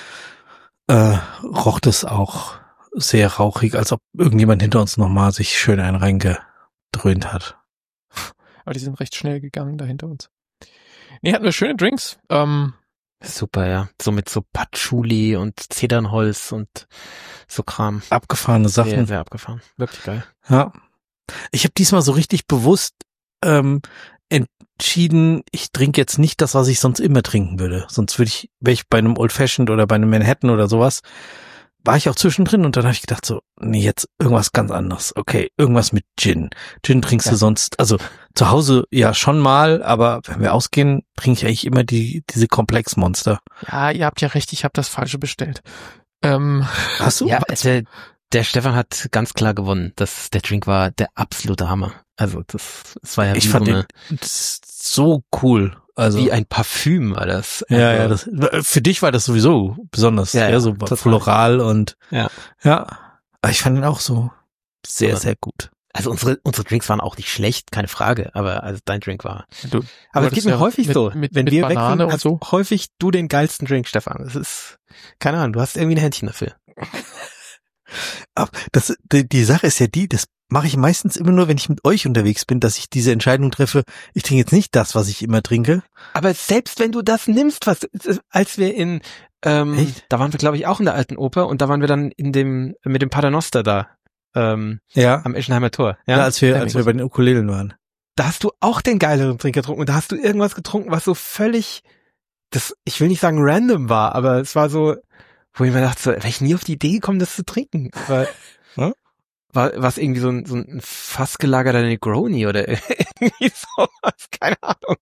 äh, roch das auch sehr rauchig, als ob irgendjemand hinter uns nochmal sich schön einen reingedröhnt hat. Aber die sind recht schnell gegangen da hinter uns. Nee, hatten wir schöne Drinks. Ähm, Super, ja. So mit so Patchouli und Zedernholz und so Kram. Abgefahrene Sehr, Sachen. sehr abgefahren. Wirklich geil. Ja. Ich habe diesmal so richtig bewusst ähm, entschieden, ich trinke jetzt nicht das, was ich sonst immer trinken würde. Sonst würde ich, wäre ich bei einem Old Fashioned oder bei einem Manhattan oder sowas, war ich auch zwischendrin und dann habe ich gedacht so, nee, jetzt irgendwas ganz anderes. Okay, irgendwas mit Gin. Gin trinkst Ja. du sonst, also zu Hause ja schon mal, aber wenn wir ausgehen, trinke ich eigentlich immer die diese Komplexmonster. ja, ihr habt ja recht, ich habe das Falsche bestellt. Ähm, Hast du? Ja, der, der Stefan hat ganz klar gewonnen. Das, der Drink war der absolute Hammer. Also das, das war ja Ich wie fand so, eine, den so cool. Also wie ein Parfüm war das. ja, Also, ja, das, für dich war das sowieso besonders, Ja, ja, ja, so total. floral und Ja. ja. Aber ich fand ihn auch so sehr, Aber- sehr gut. Also unsere, unsere Drinks waren auch nicht schlecht, keine Frage. Aber also dein Drink war. du, Aber Du es geht hattest mir ja häufig mit- so. mit- Wenn mit wir Banane wegfahren, und hast so. häufig du den geilsten Drink, Stefan. Das ist, keine Ahnung, du hast irgendwie ein Händchen dafür. Aber das, die, die Sache ist ja die, das mache ich meistens immer nur, wenn ich mit euch unterwegs bin, dass ich diese Entscheidung treffe, ich trinke jetzt nicht das, was ich immer trinke. Aber selbst wenn du das nimmst, was, als wir in, ähm, Echt? da waren wir glaube ich auch in der alten Oper und da waren wir dann in dem, mit dem Paternoster da, ähm, Ja. am Eschenheimer Tor. Ja, Ja, als wir, als wir bei den Ukulelen waren. da hast du auch den geileren Trink getrunken und da hast du irgendwas getrunken, was so völlig, das, ich will nicht sagen random war, aber es war so, wo ich mir dachte, so, wäre ich nie auf die Idee gekommen, das zu trinken. Weil, Hm? war, war es irgendwie so ein, so ein fast gelagerter Negroni oder irgendwie sowas, keine Ahnung.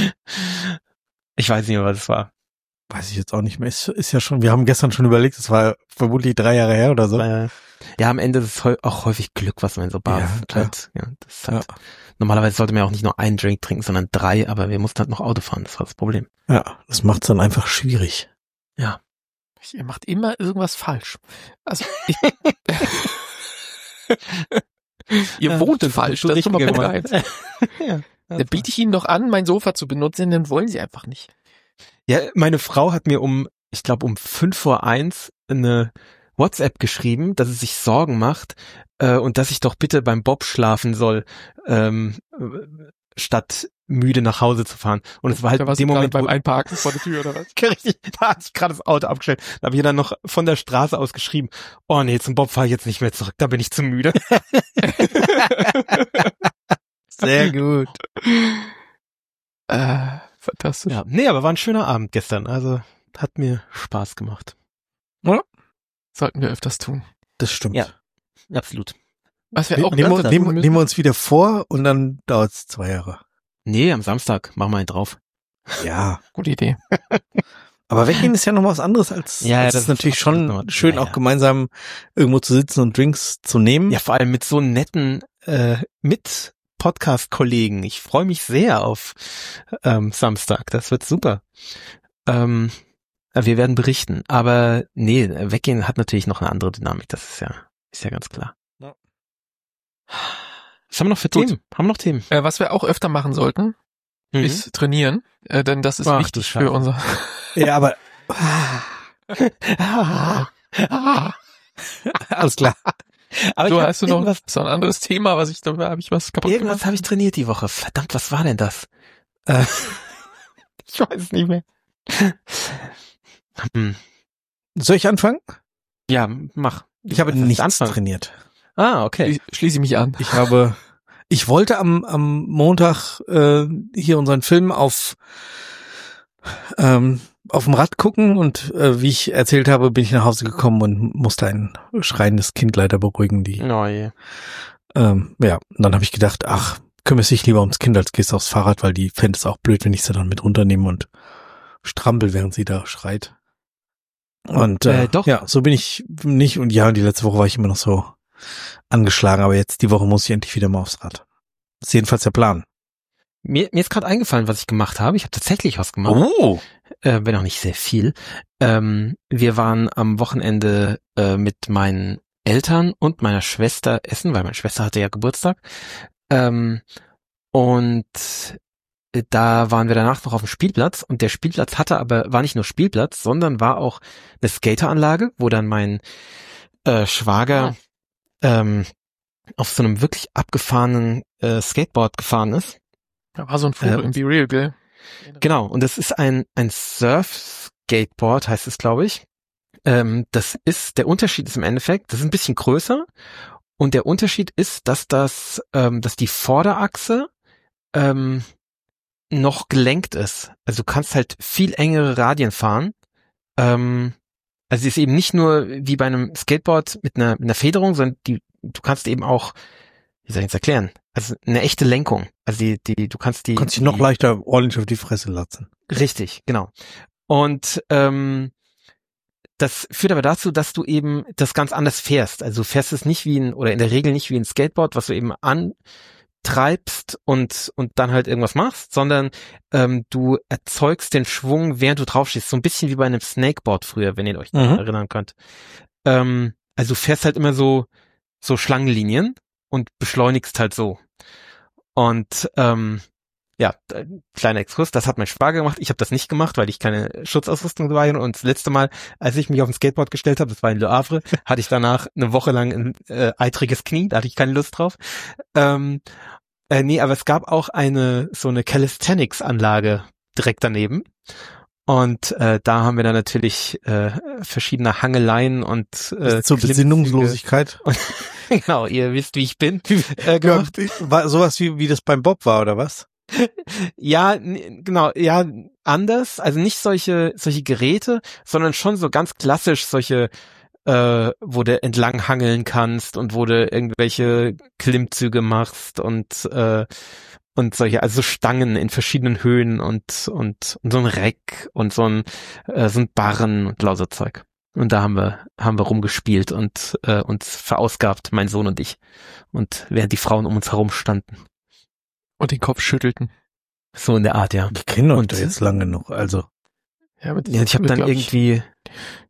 Ich weiß nicht mehr, was es war. Weiß ich jetzt auch nicht mehr. Ist, ist ja schon, wir haben gestern schon überlegt, das war vermutlich drei Jahre her oder so. Äh, Ja, am Ende ist es heu- auch häufig Glück, was man in so Bars Ja, klar. hat. Ja, das ist halt, normalerweise sollte man ja auch nicht nur einen Drink trinken, sondern drei, aber wir mussten halt noch Auto fahren, das war das Problem. Ja, das macht's dann einfach schwierig. ihr macht immer irgendwas falsch. Also ich, Ihr Ja, wohnt das falsch, ist das ist schon mal richtiger Punkt gemeint. eins. Ja. Da biete ich Ihnen doch an, mein Sofa zu benutzen, dann wollen Sie einfach nicht. Ja, meine Frau hat mir um, ich glaube um fünf vor eins eine WhatsApp geschrieben, dass sie sich Sorgen macht äh, und dass ich doch bitte beim Bob schlafen soll, ähm, äh, statt müde nach Hause zu fahren. Und es war halt Da in warst dem du gerade Moment, beim wo, Einparken vor der Tür oder was? richtig, da hatte ich gerade das Auto abgestellt. Da habe ich dann noch von der Straße aus geschrieben, oh nee, zum Bob fahre ich jetzt nicht mehr zurück, da bin ich zu müde. Sehr gut. Äh, fantastisch. Ja, nee, aber war ein schöner Abend gestern, also hat mir Spaß gemacht. Sollten wir öfters tun. Das stimmt. Ja. Absolut. Was wir Ne- auch nehmen, wir, öfter nehmen, tun müssen. nehmen wir uns wieder vor und dann dauert es zwei Jahre. Nee, am Samstag machen wir einen drauf. Ja. Gute Idee. Aber weggehen ist ja noch was anderes als, Ja, als das ist natürlich ist absolut schon noch- schön, ja, auch ja. gemeinsam irgendwo zu sitzen und Drinks zu nehmen. Ja, vor allem mit so netten äh, mit Podcast-Kollegen. Ich freue mich sehr auf ähm, Samstag. Das wird super. Ähm, wir werden berichten. Aber nee, weggehen hat natürlich noch eine andere Dynamik. Das ist ja, ist ja ganz klar. Ja. Was haben wir noch für Gut. Themen? Haben wir noch Themen? Äh, was wir auch öfter machen sollten, Mhm. ist trainieren. Äh, denn das ist Ach, du wichtig Scheiße. für unser... Ja, aber alles klar. Aber So, ich hab hast du noch irgendwas, so ein anderes Thema, was ich, da habe ich was kaputt irgendwas gemacht? habe ich trainiert die Woche. Verdammt, was war denn das? Äh, ich weiß es nicht mehr. Hm. Soll ich anfangen? Ja, mach. Ich habe Was heißt nichts anfangen? trainiert. Ah, okay. Schließe schließe ich mich an. Ich habe, ich wollte am, am Montag äh, hier unseren Film auf ähm, auf dem Rad gucken und äh, wie ich erzählt habe, bin ich nach Hause gekommen und musste ein schreiendes Kind leider beruhigen. Die, Oh je. ähm, ja, und dann habe ich gedacht, ach, kümmerst dich lieber ums Kind, als gehst aufs Fahrrad, weil die fände es auch blöd, wenn ich sie dann mit runternehme und strampel, während sie da schreit. Und äh, Äh, doch. ja, so bin ich nicht. Und ja, die letzte Woche war ich immer noch so angeschlagen, aber jetzt die Woche muss ich endlich wieder mal aufs Rad. Das ist jedenfalls der Plan. Mir, mir ist gerade eingefallen, was ich gemacht habe. Ich habe tatsächlich was gemacht, Oh! äh, wenn auch nicht sehr viel. Ähm, wir waren am Wochenende äh, mit meinen Eltern und meiner Schwester essen, weil meine Schwester hatte ja Geburtstag. Ähm, und äh, da waren wir danach noch auf dem Spielplatz und der Spielplatz hatte aber, war nicht nur Spielplatz, sondern war auch eine Skateranlage, wo dann mein äh, Schwager ähm, auf so einem wirklich abgefahrenen äh, Skateboard gefahren ist. Da war so ein Foto Äh, im Be Real, gell? Genau, und das ist ein, ein Surf-Skateboard, heißt es, glaube ich. Ähm, das ist, der Unterschied ist im Endeffekt, das ist ein bisschen größer und der Unterschied ist, dass das, ähm, dass die Vorderachse ähm, noch gelenkt ist. Also du kannst halt viel engere Radien fahren. Ähm, also sie ist eben nicht nur wie bei einem Skateboard mit einer, mit einer Federung, sondern die, du kannst eben auch, wie soll ich jetzt erklären? Also eine echte Lenkung. Also die, die, du kannst die. Du kannst dich die, noch leichter ordentlich auf die Fresse latzen. Richtig, genau. Und ähm, das führt aber dazu, dass du eben das ganz anders fährst. Also du fährst es nicht wie ein, oder in der Regel nicht wie ein Skateboard, was du eben antreibst und und dann halt irgendwas machst, sondern ähm, du erzeugst den Schwung, während du draufstehst. So ein bisschen wie bei einem Snakeboard früher, wenn ihr euch daran Mhm. erinnern könnt. Ähm, also du fährst halt immer so so Schlangenlinien und beschleunigst halt so. Und ähm, ja, äh, kleiner Exkurs, das hat mein Schwager gemacht. Ich habe das nicht gemacht, weil ich keine Schutzausrüstung dabei hatte. Und das letzte Mal, als ich mich auf ein Skateboard gestellt habe, das war in Le Havre, hatte ich danach eine Woche lang ein äh, eitriges Knie, da hatte ich keine Lust drauf. Ähm, äh, nee, aber es gab auch eine so eine Calisthenics-Anlage direkt daneben. Und äh, da haben wir dann natürlich äh, verschiedene Hangeleien und äh, Zur Klimmzüge. Besinnungslosigkeit. Genau, ihr wisst, wie ich bin. Äh, gemacht. War sowas wie, wie das beim Bob war, oder was? Ja, n- genau, ja, anders, also nicht solche solche Geräte, sondern schon so ganz klassisch solche, äh, wo du entlang hangeln kannst und wo du irgendwelche Klimmzüge machst und äh, und solche, also Stangen in verschiedenen Höhen und und, und so ein Reck und so ein äh, so ein Barren und lauter Zeug. Und da haben wir haben wir rumgespielt und äh, uns verausgabt, mein Sohn und ich. Und während die Frauen um uns herum standen. Und den Kopf schüttelten. So in der Art, ja. Ich kenne euch Und- doch jetzt lange genug, also. Ja, mit, Ja, ich habe mit, dann glaub irgendwie,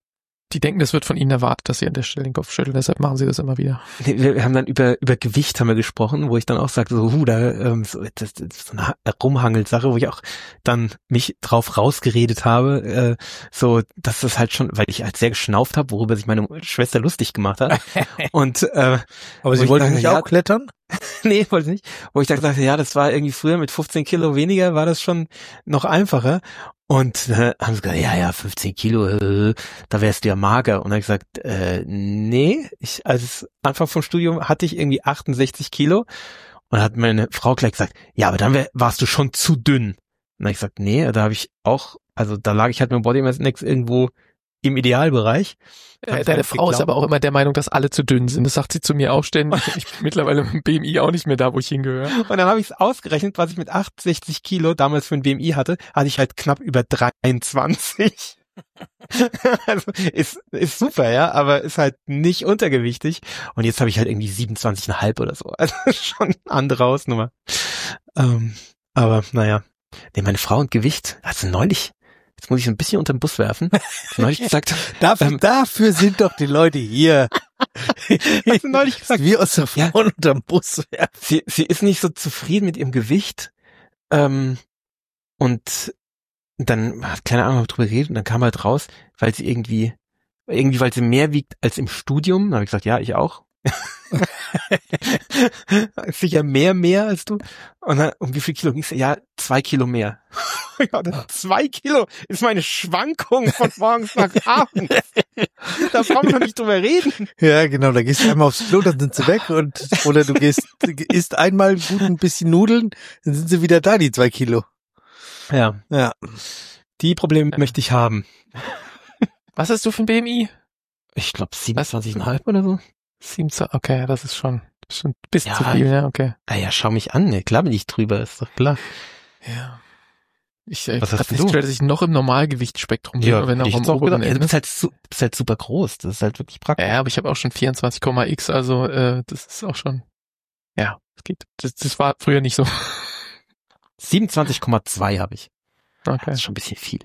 die denken, das wird von ihnen erwartet, dass sie an der Stelle den Kopf schütteln, deshalb machen sie das immer wieder. Wir haben dann über über Gewicht haben wir gesprochen, wo ich dann auch sagte, so, hu, da ähm, so, das, das ist so eine Rumhangelsache, wo ich auch dann mich drauf rausgeredet habe, äh, so, dass das halt schon, weil ich halt sehr geschnauft habe, worüber sich meine Schwester lustig gemacht hat. Und äh, aber sie wollte nicht ja, auch klettern? Nee, wollte nicht. Wo ich dann sagte, ja, das war irgendwie früher mit fünfzehn Kilo weniger, war das schon noch einfacher. Und äh, haben sie gesagt, ja, ja, fünfzehn Kilo, äh, da wärst du ja mager. Und dann habe ich gesagt, äh, nee, ich, als Anfang vom Studium hatte ich irgendwie achtundsechzig Kilo. Und dann hat meine Frau gleich gesagt, ja, aber dann wär, warst du schon zu dünn. Und dann habe ich gesagt, nee, da habe ich auch, also da lag ich halt mit dem Body Mass Index irgendwo im Idealbereich. Äh, deine Frau geglaubt. Ist aber auch immer der Meinung, dass alle zu dünn sind. Das sagt sie zu mir auch ständig. Ich bin mittlerweile mit dem B M I auch nicht mehr da, wo ich hingehöre. Und dann habe ich es ausgerechnet, was ich mit achtundsechzig Kilo damals für ein B M I hatte, hatte ich halt knapp über dreiundzwanzig. Also ist ist super, ja, aber ist halt nicht untergewichtig. Und jetzt habe ich halt irgendwie siebenundzwanzig Komma fünf oder so. Also schon eine andere Hausnummer. Ähm, aber naja. Nee, meine Frau und Gewicht, hat sie neulich, jetzt muss ich so ein bisschen unter den Bus werfen, neulich gesagt. dafür, ähm, dafür sind doch die Leute hier. Hat sie neulich gesagt. Wir unsere Frauen ja, unter den Bus werfen. Sie, sie ist nicht so zufrieden mit ihrem Gewicht. Ähm, und dann hat keine Ahnung drüber geredet und dann kam halt raus, weil sie irgendwie, irgendwie, weil sie mehr wiegt als im Studium. Da habe ich gesagt, ja, ich auch. Sicher mehr, mehr als du. Und dann, um wie viel Kilo ging's? Ja, zwei Kilo mehr. Ja, das zwei Kilo ist meine Schwankung von morgens nach abends. Da brauchen wir noch nicht drüber reden. Ja, genau, da gehst du einmal aufs Klo, dann sind sie weg und, oder du gehst, isst einmal gut ein bisschen Nudeln, dann sind sie wieder da, die zwei Kilo. Ja. Ja. Die Probleme ja. möchte ich haben. Was hast du für ein B M I? Ich glaube siebenundzwanzig Komma fünf oder so. siebenundzwanzig, okay, das ist schon, schon ein bisschen ja, zu viel, ja, okay. Ah ja, schau mich an, ne, klar bin ich drüber, ist doch klar. Ja. Ich äh, habe festgestellt, dass ich noch im Normalgewichtsspektrum bin, ja, wenn auch am oberen Ende. Du bist halt, su- bist halt super groß, das ist halt wirklich praktisch. Ja, aber ich habe auch schon vierundzwanzig Komma x, also äh, das ist auch schon, ja, es geht. Das, das war früher nicht so. siebenundzwanzig Komma zwei habe ich. Okay. Das ist schon ein bisschen viel.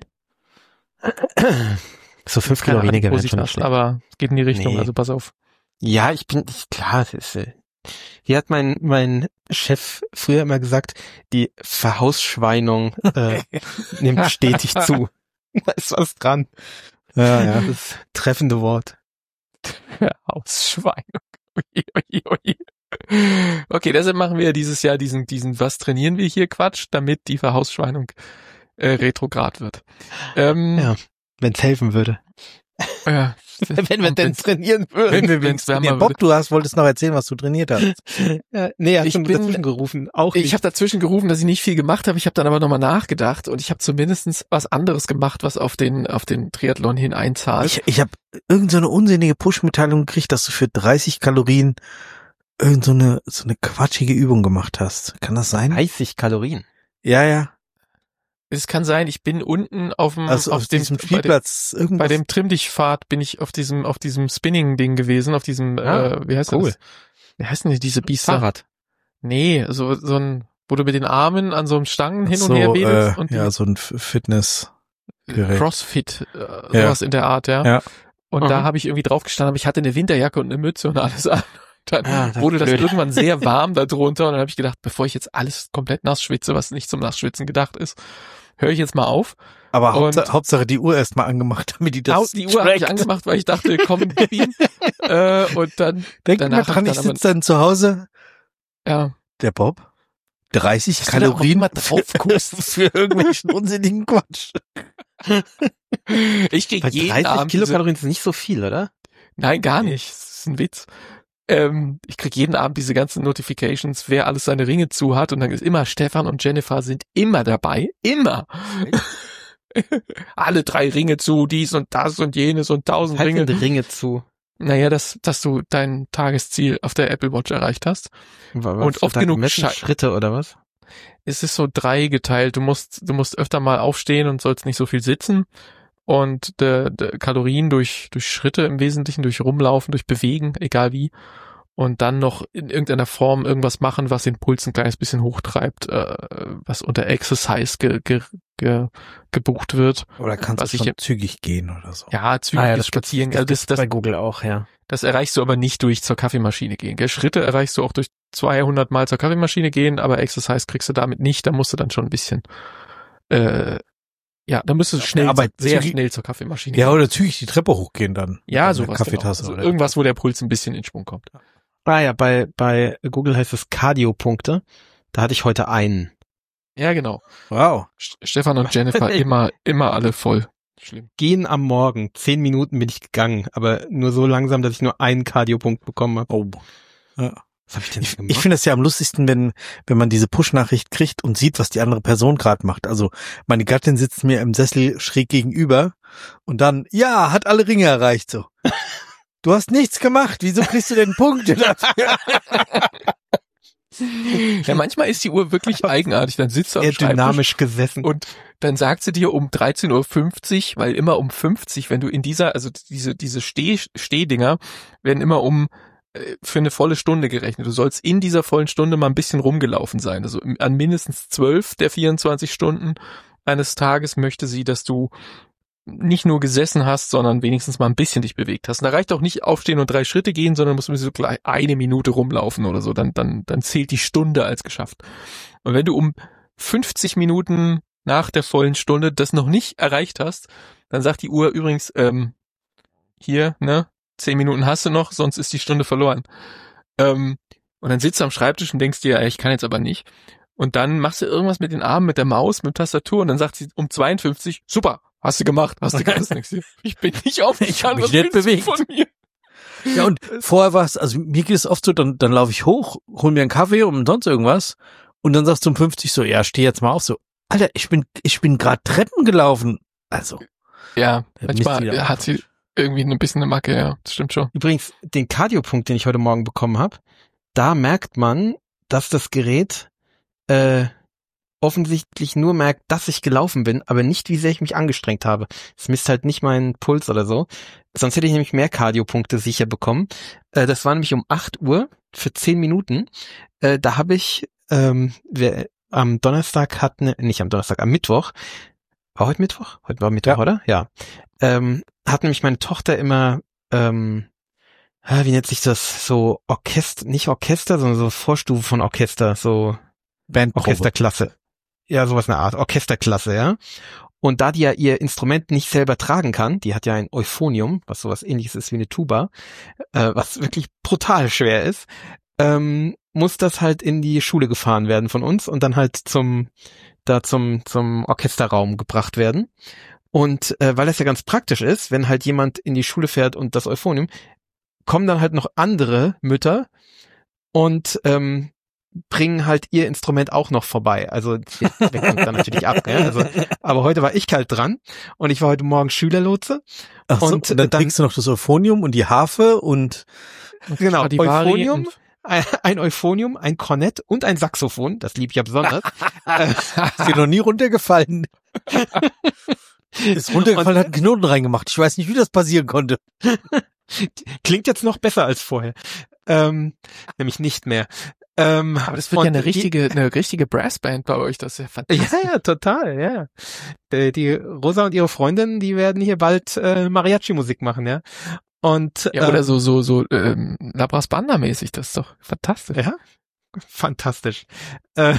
So fünf Kilo weniger wäre schon nicht schlecht. Aber es geht in die Richtung, nee. Also pass auf. Ja, ich bin, ich, klar, das ist, äh, hier hat mein, mein Chef früher immer gesagt, die Verhausschweinung äh, nimmt stetig zu. Da ist was dran. Ja, ja, das treffende Wort. Verhausschweinung. Ui, ui, ui. Okay, deshalb machen wir dieses Jahr diesen, diesen, was trainieren wir hier Quatsch, damit die Verhausschweinung äh, retrograd wird. Ähm, ja, wenn's helfen würde. Ja, wenn wir denn trainieren würden. Wenn wir wenn's wenn's Bock du hast, wolltest noch erzählen, was du trainiert hast. Ja, nee, hast ich du bin dazwischen gerufen. Auch nicht. Ich habe dazwischen gerufen, dass ich nicht viel gemacht habe. Ich habe dann aber nochmal nachgedacht und ich habe zumindest was anderes gemacht, was auf den auf den Triathlon hin einzahlt. Ich, ich habe irgend so eine unsinnige Push-Mitteilung gekriegt, dass du für dreißig Kalorien irgend so eine so eine quatschige Übung gemacht hast. Kann das sein? dreißig Kalorien? Ja, ja. Es kann sein, ich bin unten auf dem also auf, auf diesem dem, Spielplatz bei dem, irgendwas. Bei dem Trimm-dich-Pfad bin ich auf diesem auf diesem Spinning-Ding gewesen, auf diesem ah, äh, wie heißt cool. das? Wie heißt denn diese Biester? Fahrrad. Nee, so so ein, wo du mit den Armen an so einem Stangen hin so, und her wedelst äh, und ja, so ein Fitness Crossfit, äh, ja. sowas in der Art, ja. ja. Und mhm. da habe ich irgendwie drauf gestanden, aber ich hatte eine Winterjacke und eine Mütze und alles an. Dann ah, das wurde das blöd. Irgendwann sehr warm da drunter und dann habe ich gedacht, bevor ich jetzt alles komplett nass schwitze, was nicht zum Nassschwitzen gedacht ist, höre ich jetzt mal auf. Aber Hauptsache, Hauptsache die Uhr erst mal angemacht, damit die das Die Uhr habe ich angemacht, weil ich dachte, komm, gib ihm. äh, und dann Denk danach mal dran, ich sitze dann zu Hause. Ja. Der Bob. dreißig Dass Kalorien du da drauf guckst für irgendwelchen unsinnigen Quatsch. Ich krieg Bei jeden dreißig Abend Kilokalorien ist nicht so viel, oder? Nein, gar nicht. Das ist ein Witz. Ähm, ich krieg jeden Abend diese ganzen Notifications, wer alles seine Ringe zu hat und dann ist immer Stefan und Jennifer sind immer dabei. Immer. Alle drei Ringe zu, dies und das und jenes und tausend halt Ringe. Ringe zu. Naja, dass, dass du dein Tagesziel auf der Apple Watch erreicht hast. Was, und oft genug Sche- Schritte oder was? Es ist so drei geteilt. Du musst, du musst öfter mal aufstehen und sollst nicht so viel sitzen. Und de, de Kalorien durch, durch Schritte im Wesentlichen, durch Rumlaufen, durch Bewegen, egal wie. Und dann noch in irgendeiner Form irgendwas machen, was den Puls ein kleines bisschen hochtreibt, äh, was unter Exercise ge, ge, ge, gebucht wird. Oder kannst Was du ich schon ja- zügig gehen oder so. Ja, zügig Ah ja, ist das spazieren. gibt's- Also das, das, bei Google auch, ja. das erreichst du aber nicht durch zur Kaffeemaschine gehen. Gell? Schritte erreichst du auch durch zweihundert Mal zur Kaffeemaschine gehen, aber Exercise kriegst du damit nicht. Da musst du dann schon ein bisschen, äh, ja, da müsstest du schnell, aber sehr zügig- schnell zur Kaffeemaschine Ja, gehen. oder zügig die Treppe hochgehen dann. Ja, Mit einer sowas. Kaffeetasse Genau. Also oder irgendwas, wo der Puls ein bisschen in Schwung kommt. Ah ja, bei, bei Google heißt es Cardio-Punkte. Da hatte ich heute einen. Ja, genau. Wow. St- Stefan und Jennifer immer, immer alle voll. Schlimm. Gehen am Morgen. Zehn Minuten bin ich gegangen, aber nur so langsam, dass ich nur einen Cardio-Punkt bekommen habe. Oh. Ja. Was habe ich denn Ich, gemacht? ich finde es ja am lustigsten, wenn wenn man diese Push-Nachricht kriegt und sieht, was die andere Person gerade macht. Also meine Gattin sitzt mir im Sessel schräg gegenüber und dann, ja, hat alle Ringe erreicht so. Du hast nichts gemacht, wieso kriegst du denn Punkte dafür? Ja, manchmal ist die Uhr wirklich eigenartig. Dann sitzt du am Eher Schreibtisch dynamisch gesessen. und dann sagt sie dir um dreizehn Uhr fünfzig, weil immer um fünfzig, wenn du in dieser, also diese diese Steh, Stehdinger werden immer um äh, für eine volle Stunde gerechnet. Du sollst in dieser vollen Stunde mal ein bisschen rumgelaufen sein. Also im- an mindestens zwölf der vierundzwanzig Stunden eines Tages möchte sie, dass du nicht nur gesessen hast, sondern wenigstens mal ein bisschen dich bewegt hast. Und da reicht auch nicht aufstehen und drei Schritte gehen, sondern musst du so gleich eine Minute rumlaufen oder so. Dann, dann, dann zählt die Stunde als geschafft. Und wenn du um fünfzig Minuten nach der vollen Stunde das noch nicht erreicht hast, dann sagt die Uhr übrigens, ähm, hier, ne, zehn Minuten hast du noch, sonst ist die Stunde verloren. Ähm, und dann sitzt du am Schreibtisch und denkst dir, ja, ich kann jetzt aber nicht. Und dann machst du irgendwas mit den Armen, mit der Maus, mit der Tastatur und dann sagt sie um zweiundfünfzig, super, hast du gemacht, hast du gemacht. Ich bin nicht aufgestanden, Ich hab mich nicht was willst du bewegt. von mir? Ja, und vorher war es, also mir geht es oft so, dann, dann laufe ich hoch, hol mir einen Kaffee und sonst irgendwas und dann sagst du um fünfzig so, ja, steh jetzt mal auf, so, Alter, ich bin, ich bin gerade Treppen gelaufen. Also, Ja, Der manchmal misst wieder hat ab. sie irgendwie ein bisschen eine Macke, ja, das stimmt schon. Übrigens, den Cardio-Punkt, den ich heute Morgen bekommen habe, da merkt man, dass das Gerät äh, offensichtlich nur merkt, dass ich gelaufen bin, aber nicht, wie sehr ich mich angestrengt habe. Es misst halt nicht meinen Puls oder so. Sonst hätte ich nämlich mehr Cardio-Punkte sicher bekommen. Äh, das war nämlich um acht Uhr für zehn Minuten. Äh, da habe ich ähm, wer, am Donnerstag hat ne, nicht am Donnerstag, am Mittwoch. War heute Mittwoch? Heute war Mittwoch, Ja. oder? Ja. Ähm, hat nämlich meine Tochter immer ähm, ah, wie nennt sich das? So Orchester, nicht Orchester, sondern so Vorstufe von Orchester, so Bandprobe. Orchesterklasse. Ja, sowas in der Art. Orchesterklasse, ja. Und da die ja ihr Instrument nicht selber tragen kann, die hat ja ein Euphonium, was sowas ähnliches ist wie eine Tuba, äh, was wirklich brutal schwer ist, ähm, muss das halt in die Schule gefahren werden von uns und dann halt zum, da zum, zum Orchesterraum gebracht werden. Und äh, weil das ja ganz praktisch ist, wenn halt jemand in die Schule fährt und das Euphonium, kommen dann halt noch andere Mütter und ähm, bringen halt ihr Instrument auch noch vorbei. Also die wechseln dann natürlich ab. Ja? Also, aber heute war ich halt dran und ich war heute Morgen Schülerlotse. Ach so, und und dann, dann- kriegst du noch das Euphonium und die Harfe und Genau, Stradivari Euphonium, und- ein, ein Euphonium, ein Kornett und ein Saxophon. Das lieb ich ja besonders. äh, ist dir noch nie runtergefallen. Ist runtergefallen, hat einen Knoten reingemacht. Ich weiß nicht, wie das passieren konnte. klingt jetzt noch besser als vorher. Ähm, nämlich nicht mehr. Ähm, Aber das wird und ja eine die- richtige, eine richtige Brassband bei euch, das ist ja fantastisch. Ja, ja, total, ja. Die, die Rosa und ihre Freundin, die werden hier bald äh, Mariachi-Musik machen, ja. Und Ja, oder ähm, so, so, so, ähm, Labras Banda mäßig, das ist doch fantastisch. ja, fantastisch. Äh,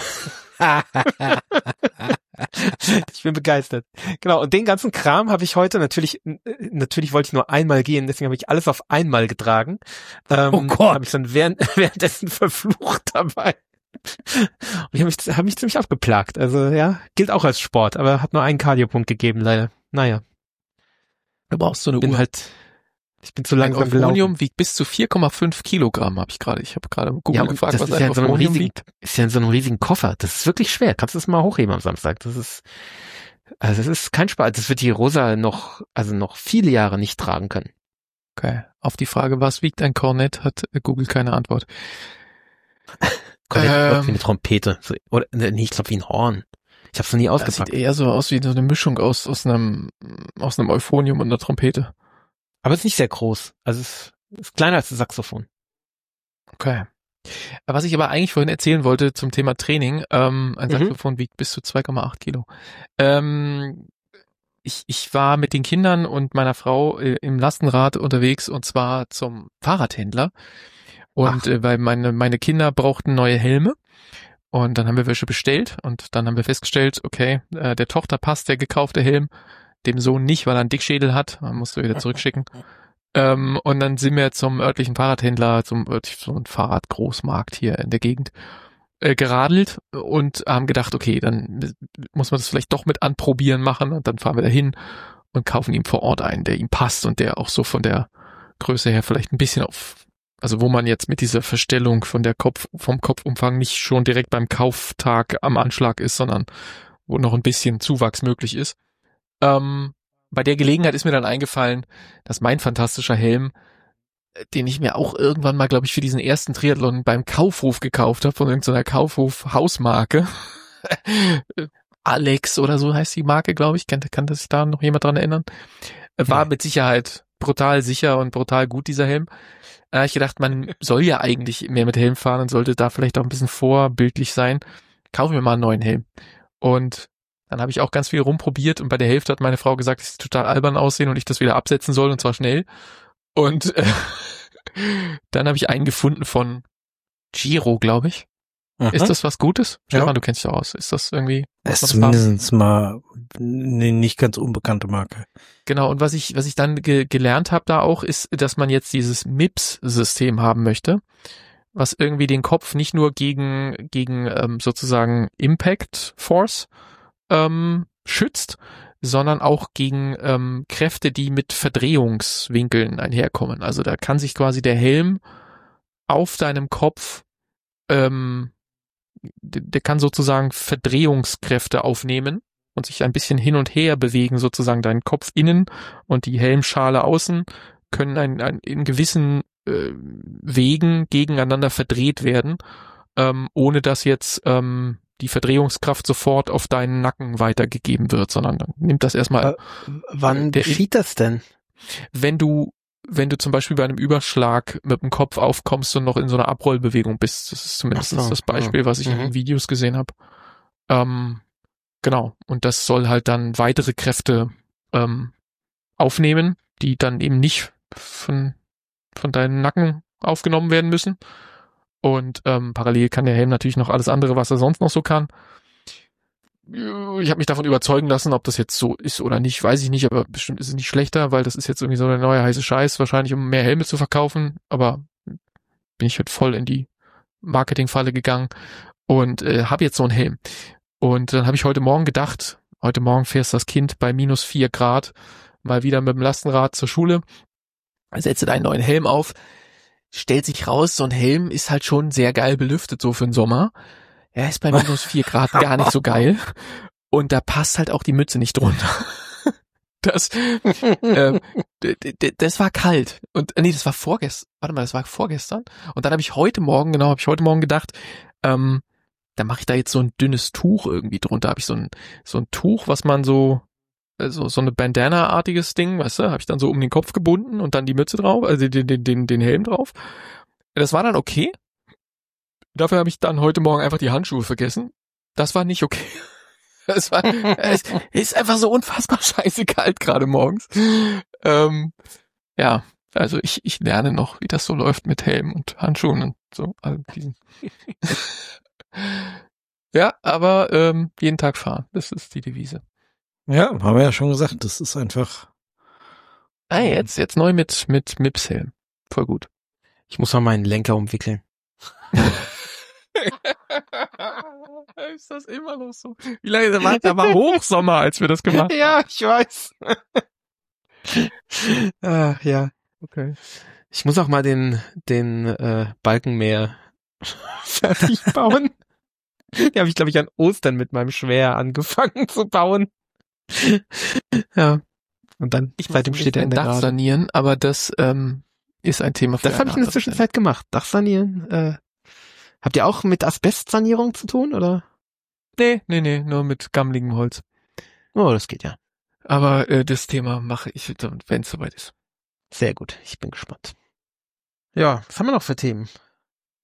ich bin begeistert. Genau, und den ganzen Kram habe ich heute natürlich, äh, natürlich wollte ich nur einmal gehen, deswegen habe ich alles auf einmal getragen. Ähm, Oh Gott. Habe ich dann während, währenddessen verflucht dabei. Und ich habe mich, hab mich ziemlich abgeplagt. Also ja, gilt auch als Sport, aber hat nur einen Kardiopunkt gegeben, leider. Naja, Du brauchst so eine bin Uhr. halt, ich bin zu Ein langsam gelaufen. Euphonium wiegt bis zu vier Komma fünf Kilogramm, habe ich gerade. Ich habe gerade Google Ja, und gefragt, das was ist ein ja, in so einem Euphonium riesigen, wiegt. ist ja in so einem riesigen Koffer. Das ist wirklich schwer. Kannst du das mal hochheben am Samstag? Das ist, also das ist kein Spaß. Das wird die Rosa noch, also noch viele Jahre nicht tragen können. Okay. Auf die Frage, was wiegt ein Kornett, hat Google keine Antwort. Kornett Ähm, wie eine Trompete. So, oder, nee, ich glaube wie ein Horn. Ich habe es noch nie Das sieht ausgepackt. eher so aus wie so eine Mischung aus, aus einem, aus einem Euphonium und einer Trompete. Aber es ist nicht sehr groß. Also es ist kleiner als das Saxophon. Okay. Was ich aber eigentlich vorhin erzählen wollte zum Thema Training, ähm, ein Mhm. Saxophon wiegt bis zu zwei Komma acht Kilo. Ähm, ich, ich war mit den Kindern und meiner Frau äh, im Lastenrad unterwegs und zwar zum Fahrradhändler. Und Ach. äh, weil meine, meine Kinder brauchten neue Helme. Und dann haben wir welche bestellt und dann haben wir festgestellt, okay, äh, der Tochter passt der gekaufte Helm, dem Sohn nicht, weil er einen Dickschädel hat. Man musste wieder zurückschicken. Ähm, und dann sind wir zum örtlichen Fahrradhändler, zum örtlichen so ein Fahrradgroßmarkt hier in der Gegend, äh, geradelt und haben gedacht, okay, dann muss man das vielleicht doch mit anprobieren machen und dann fahren wir dahin und kaufen ihm vor Ort einen, der ihm passt und der auch so von der Größe her vielleicht ein bisschen auf, also wo man jetzt mit dieser Verstellung von der Kopf, vom Kopfumfang nicht schon direkt beim Kauftag am Anschlag ist, sondern wo noch ein bisschen Zuwachs möglich ist. Ähm, bei der Gelegenheit ist mir dann eingefallen, dass mein fantastischer Helm, den ich mir auch irgendwann mal, glaube ich, für diesen ersten Triathlon beim Kaufhof gekauft habe, von irgendeiner Kaufhof-Hausmarke. Alex oder so heißt die Marke, glaube ich. Kann, kann sich da noch jemand dran erinnern? War Nee. mit Sicherheit brutal sicher und brutal gut, dieser Helm. Da habe ich gedacht, man soll ja eigentlich mehr mit Helm fahren und sollte da vielleicht auch ein bisschen vorbildlich sein. Kaufen wir mal einen neuen Helm. Und dann habe ich auch ganz viel rumprobiert und bei der Hälfte hat meine Frau gesagt, dass sie total albern aussehen und ich das wieder absetzen soll und zwar schnell. Und äh, dann habe ich einen gefunden von Giro, glaube ich. Aha. Ist das was Gutes? Ja. Stefan, du kennst dich aus. Ist das irgendwie? Das muss ist man das zumindest mal eine nicht ganz unbekannte Marke. Genau, und was ich, was ich dann ge- gelernt habe da auch, ist, dass man jetzt dieses M I P S-System haben möchte, was irgendwie den Kopf nicht nur gegen, gegen ähm, sozusagen Impact Force ähm, schützt, sondern auch gegen ähm, Kräfte, die mit Verdrehungswinkeln einherkommen. Also da kann sich quasi der Helm auf deinem Kopf, ähm, der, der kann sozusagen Verdrehungskräfte aufnehmen und sich ein bisschen hin und her bewegen, sozusagen dein Kopf innen und die Helmschale außen können ein, ein, in gewissen äh, Wegen gegeneinander verdreht werden, ähm, ohne dass jetzt ähm, die Verdrehungskraft sofort auf deinen Nacken weitergegeben wird, sondern dann nimmt das erstmal, Äh, wann der- geschieht das denn? wenn du wenn du zum Beispiel bei einem Überschlag mit dem Kopf aufkommst und noch in so einer Abrollbewegung bist. Das ist zumindest Ach so, das Beispiel, was ich mhm. in Videos gesehen habe. Ähm, genau. Und das soll halt dann weitere Kräfte ähm, aufnehmen, die dann eben nicht von, von deinen Nacken aufgenommen werden müssen. Und ähm, parallel kann der Helm natürlich noch alles andere, was er sonst noch so kann. Ich habe mich davon überzeugen lassen, ob das jetzt so ist oder nicht, weiß ich nicht, aber bestimmt ist es nicht schlechter, weil das ist jetzt irgendwie so der neue heiße Scheiß, wahrscheinlich um mehr Helme zu verkaufen, aber bin ich halt voll in die Marketingfalle gegangen und äh, habe jetzt so einen Helm. Und dann habe ich heute Morgen gedacht, heute Morgen fährst das Kind bei minus vier Grad mal wieder mit dem Lastenrad zur Schule, setzt einen neuen Helm auf, stellt sich raus, so ein Helm ist halt schon sehr geil belüftet, so für den Sommer. Er ist bei minus vier Grad gar nicht so geil. Und da passt halt auch die Mütze nicht drunter. Das, ähm, d- d- das war kalt. Und äh, nee, das war vorgestern. Warte mal, das war vorgestern. Und dann habe ich heute Morgen, genau, habe ich heute Morgen gedacht, ähm, da mache ich da jetzt so ein dünnes Tuch irgendwie drunter. Habe ich so ein so ein Tuch, was man so so so eine Bandana-artiges Ding, weißt du, habe ich dann so um den Kopf gebunden und dann die Mütze drauf, also den den den den Helm drauf. Das war dann okay. Dafür habe ich dann heute Morgen einfach die Handschuhe vergessen. Das war nicht okay. Es war, es ist einfach so unfassbar scheiße kalt gerade morgens. Ähm, ja, also ich, ich lerne noch, wie das so läuft mit Helm und Handschuhen und so. All diesen. Ja, aber ähm, jeden Tag fahren, das ist die Devise. Ja, haben wir ja schon gesagt, das ist einfach. Ah, jetzt, jetzt neu mit, mit M I P S-Helm. Voll gut. Ich muss mal meinen Lenker umwickeln. Ist das immer noch so? Wie lange, da war, da war Hochsommer, als wir das gemacht haben. Ja, ich weiß. ah, ja. Okay. Ich muss auch mal den, den äh, Balken mehr fertig bauen. Den habe ich, glaube ich, an Ostern mit meinem Schwer angefangen zu bauen. Ja. Und dann, Ich seitdem steht er in der Dach Gerade. sanieren, aber das ähm, ist ein Thema für Das habe ich in der eine andere Zwischenzeit gemacht. Dachsanieren. Äh, habt ihr auch mit Asbestsanierung zu tun, oder? Stelle. Nee, nee, nee, nur mit gammligem Holz. Oh, das geht ja. Aber äh, das Thema mache ich, wenn es soweit ist. Sehr gut. Ich bin gespannt. Ja, was haben wir noch für Themen?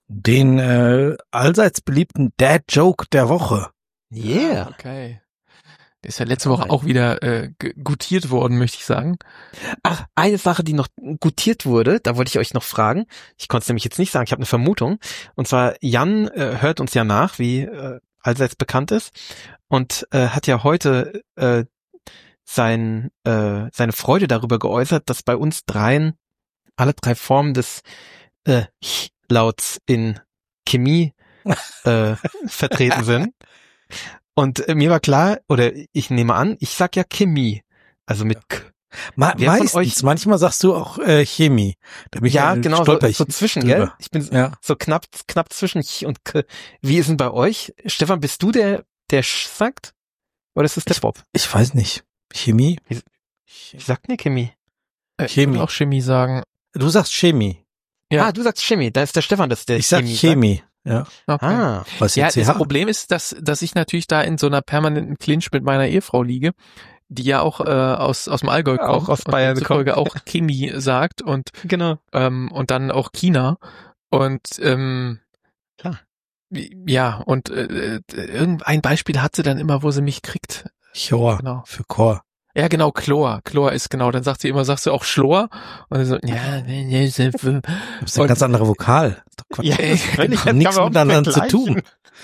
Den äh, allseits beliebten Dad-Joke der Woche. Yeah. Okay. Der ist ja letzte Woche auch wieder äh, g- gutiert worden, möchte ich sagen. Ach, eine Sache, die noch gutiert wurde, da wollte ich euch noch fragen. Ich konnte es nämlich jetzt nicht sagen, ich habe eine Vermutung. Und zwar, Jan äh, hört uns ja nach, wie äh, allseits bekannt ist. Und äh, hat ja heute äh, sein, äh, seine Freude darüber geäußert, dass bei uns dreien alle drei Formen des äh, Ch-Lauts in Chemie äh, vertreten sind. Und äh, mir war klar, oder ich nehme an, ich sag ja Chemie, also mit K. Ma Wer von meistens, euch- manchmal sagst du auch äh, Chemie. Da bin ich Ja, äh, genau, so, stolper ich so zwischen, drüber. gell? Ich bin Ja. so knapp, knapp zwischen Ch und K. Wie ist denn bei euch? Stefan, bist du der, der Sch sagt? Oder ist es der Bob? Ich weiß nicht. Chemie? Wie sagt denn Chemie? Äh, Ich Chemie. würde auch Chemie sagen. Du sagst Chemie. Ja. Ah, du sagst Chemie, da ist der Stefan, das ist der Ich sag Chemie. Chemie. Ja. Sagt. Okay. Ah, Was Ja, jetzt das hier? Problem ist, dass, dass ich natürlich da in so einer permanenten Clinch mit meiner Ehefrau liege, die ja auch äh, aus, aus dem Allgäu kommt. Auch aus Bayern und demzufolge auch Chemie sagt und, genau. ähm, und dann auch China. Und ähm, Klar. ja, und äh, irgendein Beispiel hat sie dann immer, wo sie mich kriegt. Chor. Genau. Für Chor. Ja, genau, Chlor. Chlor ist genau. Dann sagt sie immer, sagst du auch Schlor? Und dann so, ja, nee, nee, nee, Das ist ein Und- ganz anderer Vokal. Das ist doch Quatsch. Ja, genau. Hat nichts miteinander zu tun.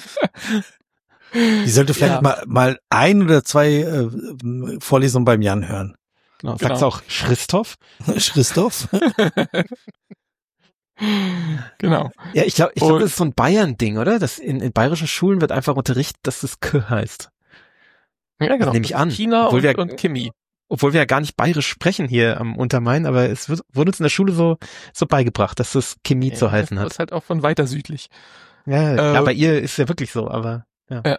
Die sollte vielleicht Ja. mal, mal ein oder zwei äh, Vorlesungen beim Jan hören. Genau. Genau. Sagst du auch Christoph? Christoph? Genau. Ja, ich glaube, ich glaube, Und- das ist so ein Bayern-Ding, oder? Das in, in bayerischen Schulen wird einfach unterrichtet, dass das K heißt. Ja, genau. nehme ich Das ist an. China Obwohl und, wir- und Chemie. Obwohl wir ja gar nicht bayerisch sprechen hier am Untermain, aber es wird, wurde uns in der Schule so, so beigebracht, dass das Chemie zu heißen Das hat. ist halt auch von weiter südlich. Ja, Äh, ja, bei ihr ist ja wirklich so, aber ja. Ja.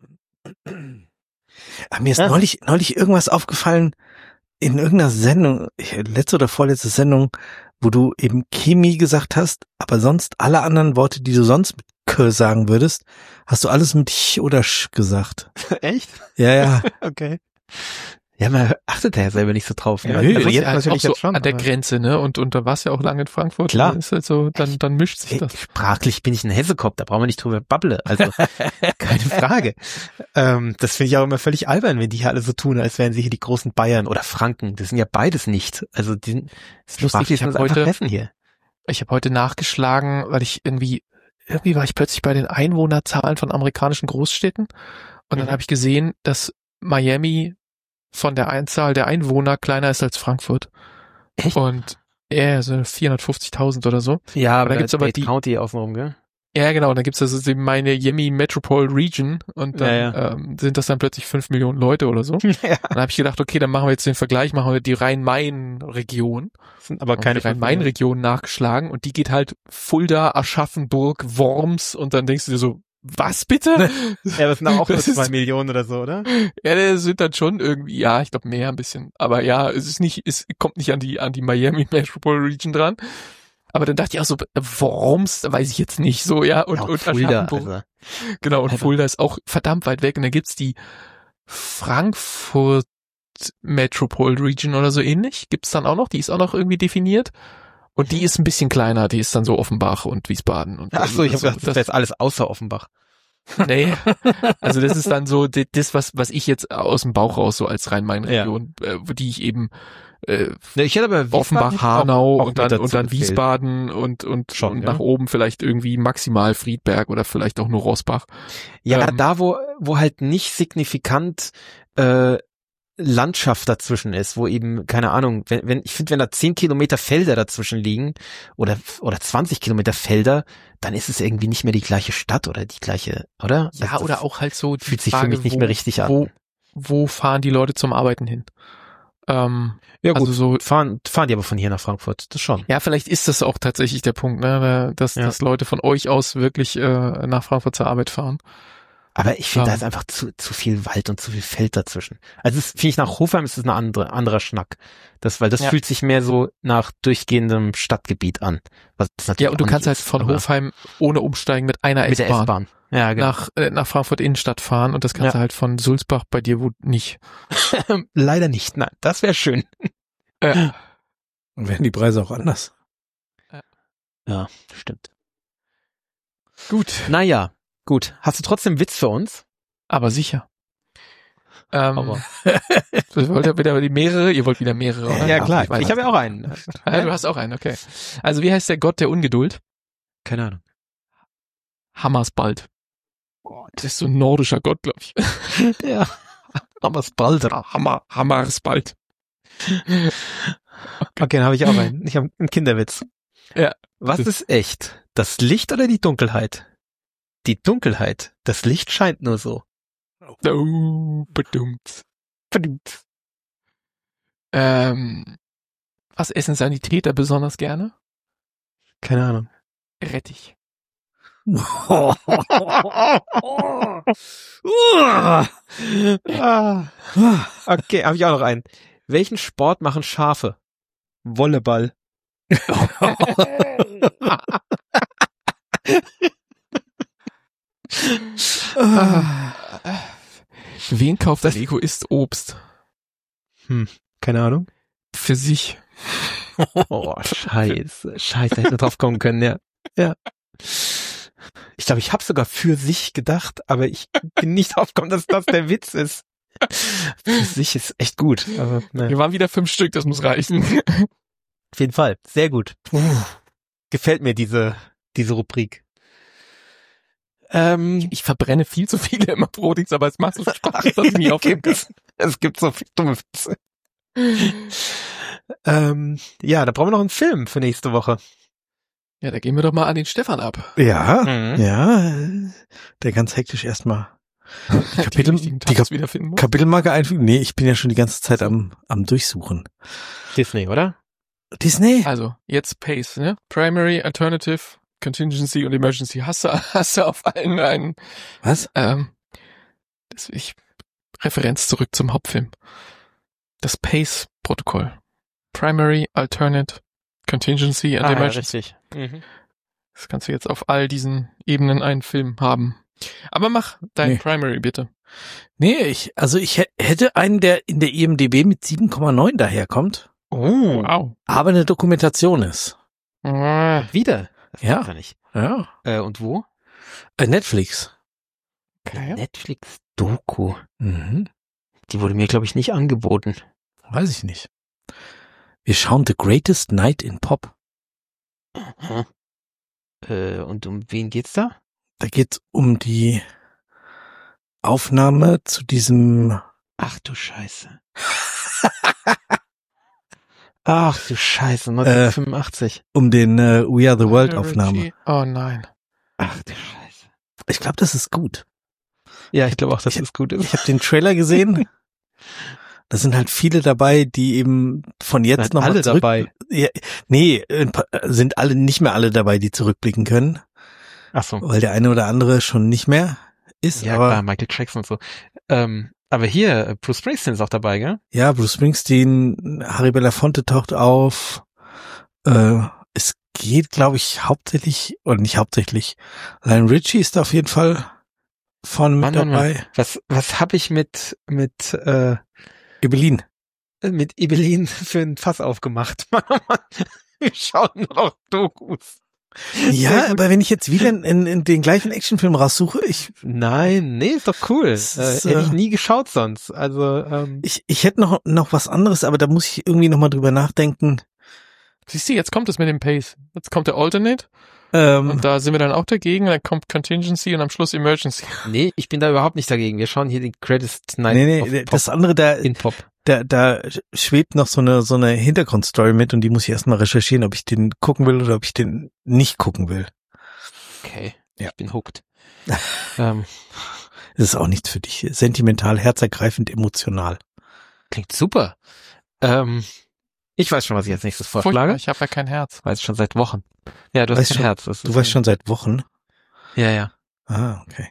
Aber mir ist Ja. neulich, neulich irgendwas aufgefallen in irgendeiner Sendung, letzte oder vorletzte Sendung, wo du eben Chemie gesagt hast, aber sonst alle anderen Worte, die du sonst mit K sagen würdest, hast du alles mit Ch oder Sch gesagt. Echt? Ja, ja. Okay. Ja, man achtet ja selber nicht so drauf. Ne? Ja, also das ist jetzt halt natürlich auch so jetzt schon. an der aber Grenze, ne? Und, und da warst du ja auch lange in Frankfurt. Klar. Dann ist halt so, dann, dann mischt sich Hey, das. sprachlich bin ich ein Hessekopf, da brauchen wir nicht drüber babble. Also, keine Frage. Ähm, das finde ich auch immer völlig albern, wenn die hier alle so tun, als wären sie hier die großen Bayern oder Franken. Das sind ja beides nicht. Also, die sind, das ist lustig, Lustig, die ich sind hab einfach heute- Hessen hier. Ich habe heute nachgeschlagen, weil ich irgendwie, irgendwie war ich plötzlich bei den Einwohnerzahlen von amerikanischen Großstädten und dann Mhm. habe ich gesehen, dass Miami von der Einzahl der Einwohner kleiner ist als Frankfurt. Echt? Und ja, so vierhundertfünfzigtausend oder so. Ja, aber da gibt's aber Dade die- County außenrum, gell? Ja, genau, und dann gibt's also die Miami Metropole Region und dann Ja, ja. Ähm, sind das dann plötzlich fünf Millionen Leute oder so. ja. Dann habe ich gedacht, okay, dann machen wir jetzt den Vergleich, machen wir die Rhein-Main-Region. Sind aber Und keine die Rhein-Main-Region nachgeschlagen und die geht halt Fulda, Aschaffenburg, Worms und dann denkst du dir so, was bitte? Ja, das sind auch nur Das ist- zwei Millionen oder so, oder? Ja, das sind dann schon irgendwie, ja, ich glaube mehr ein bisschen. Aber ja, es ist nicht, es kommt nicht an die, an die Miami Metropole Region dran. Aber dann dachte ich auch so, Worms, weiß ich jetzt nicht so, ja, und, ja, und Fulda, Aschaffenburg. also. Genau, und Alter. Fulda ist auch verdammt weit weg. Und dann gibt's die Frankfurt Metropole Region oder so ähnlich. Gibt's dann auch noch, die ist auch noch irgendwie definiert. Und die ist ein bisschen kleiner, die ist dann so Offenbach und Wiesbaden. Und Ach so, ich habe also, gedacht, das wäre jetzt alles außer Offenbach. Nee, also das ist dann so di- das, was was ich jetzt aus dem Bauch raus so als Rhein-Main-Region, äh, wo die ich eben äh, Ne, ich hätte aber Wiesbaden Offenbach, hätte ich Hanau auch- auch und dann mit und dann dazu gezählt. Wiesbaden und und, Schon, und ja. nach oben vielleicht irgendwie maximal Friedberg oder vielleicht auch nur Rossbach. Ja, Ähm, da wo wo halt nicht signifikant äh, Landschaft dazwischen ist, wo eben, keine Ahnung, wenn, wenn ich finde, wenn da zehn Kilometer Felder dazwischen liegen oder oder zwanzig Kilometer Felder, dann ist es irgendwie nicht mehr die gleiche Stadt oder die gleiche, oder? Ja, Also das oder auch halt so die fühlt sich Frage, für mich nicht wo, mehr richtig an. Wo, wo fahren die Leute zum Arbeiten hin? Ähm, Ja gut, also so fahren fahren die aber von hier nach Frankfurt, das schon. ja, vielleicht ist das auch tatsächlich der Punkt, ne, dass, Ja. dass Leute von euch aus wirklich äh, nach Frankfurt zur Arbeit fahren. Aber ich finde, Ja. da ist einfach zu zu viel Wald und zu viel Feld dazwischen. Also das finde ich, nach Hofheim ist es ein andere anderer Schnack. Das, weil das Ja. fühlt sich mehr so nach durchgehendem Stadtgebiet an. Was das natürlich Ja, und du auch kannst nicht halt ist, von aber Hofheim ohne umsteigen mit einer mit der S-Bahn S-Bahn. Ja, genau. nach äh, nach Frankfurt Innenstadt fahren und das kannst Ja. du halt von Sulzbach bei dir wo nicht. Leider nicht. Nein, das wäre schön. Äh, Dann werden die Preise auch anders. Ja, stimmt. Gut, Naja, gut. Hast du trotzdem Witz für uns? aber sicher. Ähm, Aber- ihr wollt ja wieder die mehrere, ihr wollt wieder mehrere, oder? Ja, klar. weiß Ich habe ja auch einen. Ja, du hast auch einen, okay. Also wie heißt der Gott der Ungeduld? Keine Ahnung. Hammersbald. Das ist so ein nordischer Gott, glaube ich. Ja. Hammersbald. Hammer, Hammersbald. Okay, dann habe ich auch einen. Ich habe einen Kinderwitz. Ja. Was Das- ist echt? Das Licht oder die Dunkelheit? Die Dunkelheit. Das Licht scheint nur so. Oh, bedummt. Ähm, was essen Sanitäter besonders gerne? Keine Ahnung. Rettich. Ah. Okay, habe ich auch noch einen. Welchen Sport machen Schafe? Volleyball. Wen kauft das Egoist Obst? Keine Ahnung. Für sich. Oh, scheiße. Scheiße, hätte drauf kommen können, ja. Ja. Ich glaube, ich habe sogar für sich gedacht, aber ich bin nicht drauf gekommen, dass das der Witz ist. Für sich ist echt gut. Aber, naja. Wir waren wieder fünf Stück, das muss reichen. Auf jeden Fall. Sehr gut. Gefällt mir diese, diese Rubrik. Ähm, Ich verbrenne viel zu viele immer Brotings, aber es macht so Spaß, dass ich nie aufhören kann. es gibt so viele dumme Witze. ähm, ja, da brauchen wir noch einen Film für nächste Woche. Ja, da gehen wir doch mal an den Stefan ab. Ja, Mhm. ja, der ganz hektisch erstmal die Kapitel, richtigen die Tabs Kap wiederfinden muss. Kapitelmarke einfügen. Nee, ich bin ja schon die ganze Zeit am, am Durchsuchen. Disney, oder? Disney? Also, jetzt Pace, ne? Primary, Alternative, Contingency und Emergency. Hast du, hast du auf allen einen, Was? ähm, das, ich, Referenz zurück zum Hauptfilm. Das Pace-Protokoll. Primary, Alternate, Contingency und Ah, ja, Emergency. richtig. Mhm. Das kannst du jetzt auf all diesen Ebenen einen Film haben. Aber mach dein Nee. Primary bitte. Nee, ich, also ich hä- hätte einen, der in der I M D B mit sieben Komma neun daherkommt, Oh, Wow. aber eine Dokumentation ist. wieder? Das Ja. gibt's ja nicht. Ja. Äh, und wo? Äh, Netflix. Okay. Netflix-Doku. Mhm. Die wurde mir, glaube ich, nicht angeboten. Weiß ich nicht. Wir schauen The Greatest Night in Pop. Mhm. Äh, und um wen geht's da? Da geht's um die Aufnahme zu diesem Ach du Scheiße. Ach du Scheiße, neunzehnhundertfünfundachtzig. um den äh, We Are the World Aufnahme. Richie. Oh nein. Ach du Scheiße. Ich glaube, das ist gut. Ja, ich glaube auch, dass Ich- es gut Ich ist. habe den Trailer gesehen. Da sind halt viele dabei, die eben von jetzt Sind noch mal alle zurück. dabei. Ja, nee, ein paar- sind alle nicht mehr alle dabei, die zurückblicken können, Ach so. weil der eine oder andere schon nicht mehr ist. Ja, aber klar, Michael Jackson und so. Ähm, aber hier, äh, Bruce Springsteen ist auch dabei, gell? ja, Bruce Springsteen, Harry Belafonte taucht auf. Äh, es geht, glaube ich, hauptsächlich oder nicht hauptsächlich. Lionel Richie ist da auf jeden Fall von mit Mann, Mann, dabei. Mann. Was, was hab ich mit, mit, äh, Ebelin. mit Ibelin für ein Fass aufgemacht? Mann, oh Mann. Wir schauen nur noch Dokus. Ja, Sehr gut. aber wenn ich jetzt wieder in, in, in den gleichen Actionfilm raussuche, ich Nein, nee, ist doch cool. Das Äh, ist, hätte ich äh, nie geschaut sonst. Also, ähm, Ich, ich hätte noch, noch was anderes, aber da muss ich irgendwie noch mal drüber nachdenken. Siehst du, jetzt kommt es mit dem Pace. Jetzt kommt der Alternate Ähm, und da sind wir dann auch dagegen. Dann kommt Contingency und am Schluss Emergency. nee, ich bin da überhaupt nicht dagegen. Wir schauen hier die Greatest Night nee, of nee, Pop das andere, da, in Pop. da, da schwebt noch so eine, so eine Hintergrundstory mit und die muss ich erstmal recherchieren, ob ich den gucken will oder ob ich den nicht gucken will. Okay, Ja. ich bin hooked. ähm, Das ist auch nichts für dich. Sentimental, herzergreifend, emotional. klingt super. Ähm, ich weiß schon, was ich als nächstes Furchtbar, vorschlage. ich habe ja kein Herz. Weiß schon seit Wochen. Ja, du hast Weißt kein schon- Herz. Das Du ist- weißt schon seit Wochen. Ja, ja. Ah, okay.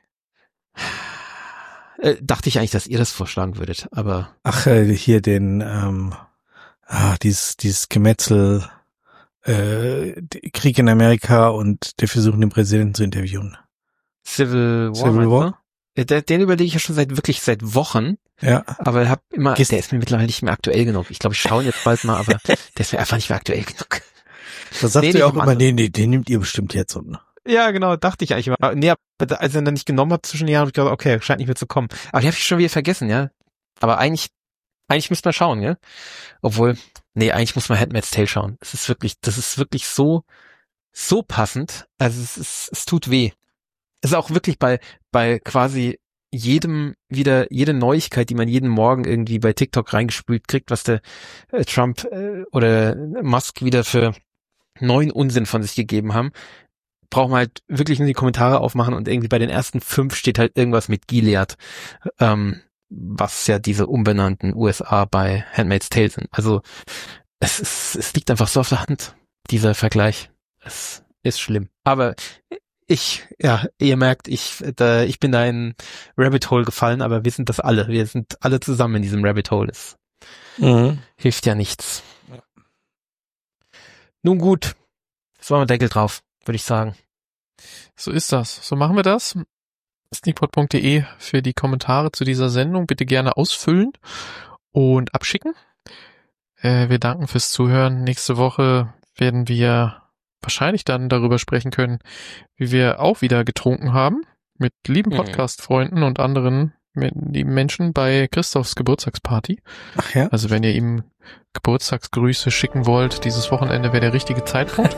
Äh, dachte ich eigentlich, dass ihr das vorschlagen würdet, aber Ach, äh, hier den, ähm, ah, dieses, dieses Gemetzel, äh, die- Krieg in Amerika und der Versuch, den Präsidenten zu interviewen. Civil War, Civil meinst War? du? Ja, der- den überlege ich ja schon seit wirklich seit Wochen, Ja. aber hab immer, Gehst- der ist mir mittlerweile nicht mehr aktuell genug. Ich glaube, ich schaue ihn jetzt bald mal, aber der ist mir einfach nicht mehr aktuell genug. Da sagt Nee, nee, nee, ihr auch vom immer, anderen. nee, nee, den nimmt ihr bestimmt jetzt. Und Ja, genau, dachte ich eigentlich mal. Nee, aber als ich ihn dann nicht genommen habe zwischen den Jahren, habe ich gedacht, okay, scheint nicht mehr zu kommen. Aber die habe ich schon wieder vergessen, ja. Aber eigentlich, eigentlich müsste man schauen, ja. Obwohl, nee, eigentlich muss man Handmaid's Tale schauen. Es ist wirklich, das ist wirklich so, so passend. Also es ist, es tut weh. Es ist auch wirklich bei, bei quasi jedem wieder, jede Neuigkeit, die man jeden Morgen irgendwie bei TikTok reingespült kriegt, was der äh, Trump äh, oder Musk wieder für neuen Unsinn von sich gegeben haben, braucht man halt wirklich nur die Kommentare aufmachen und irgendwie bei den ersten fünf steht halt irgendwas mit Gilead, ähm, was ja diese umbenannten U S A bei Handmaid's Tale sind. Also es ist, es liegt einfach so auf der Hand, dieser Vergleich. Es ist schlimm. Aber ich, ja, ihr merkt, ich, da, ich bin da in Rabbit Hole gefallen, aber wir sind das alle. Wir sind alle zusammen in diesem Rabbit Hole. Es mhm. hilft ja nichts. Ja. Nun gut, jetzt machen wir Deckel drauf, würde ich sagen. So ist das. So machen wir das. sneakpot punkt de für die Kommentare zu dieser Sendung. Bitte gerne ausfüllen und abschicken. Äh, wir danken fürs Zuhören. Nächste Woche werden wir wahrscheinlich dann darüber sprechen können, wie wir auch wieder getrunken haben mit lieben Podcast-Freunden und anderen lieben Menschen bei Christophs Geburtstagsparty. Ach ja? Also wenn ihr ihm Geburtstagsgrüße schicken wollt, dieses Wochenende wäre der richtige Zeitpunkt.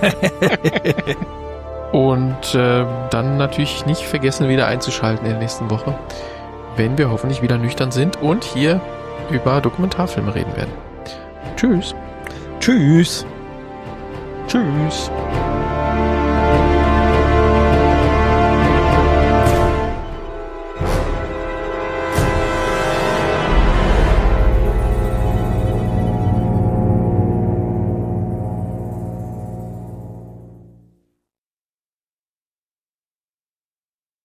Und äh, dann natürlich nicht vergessen, wieder einzuschalten in der nächsten Woche, wenn wir hoffentlich wieder nüchtern sind und hier über Dokumentarfilme reden werden. Tschüss. Tschüss. Tschüss.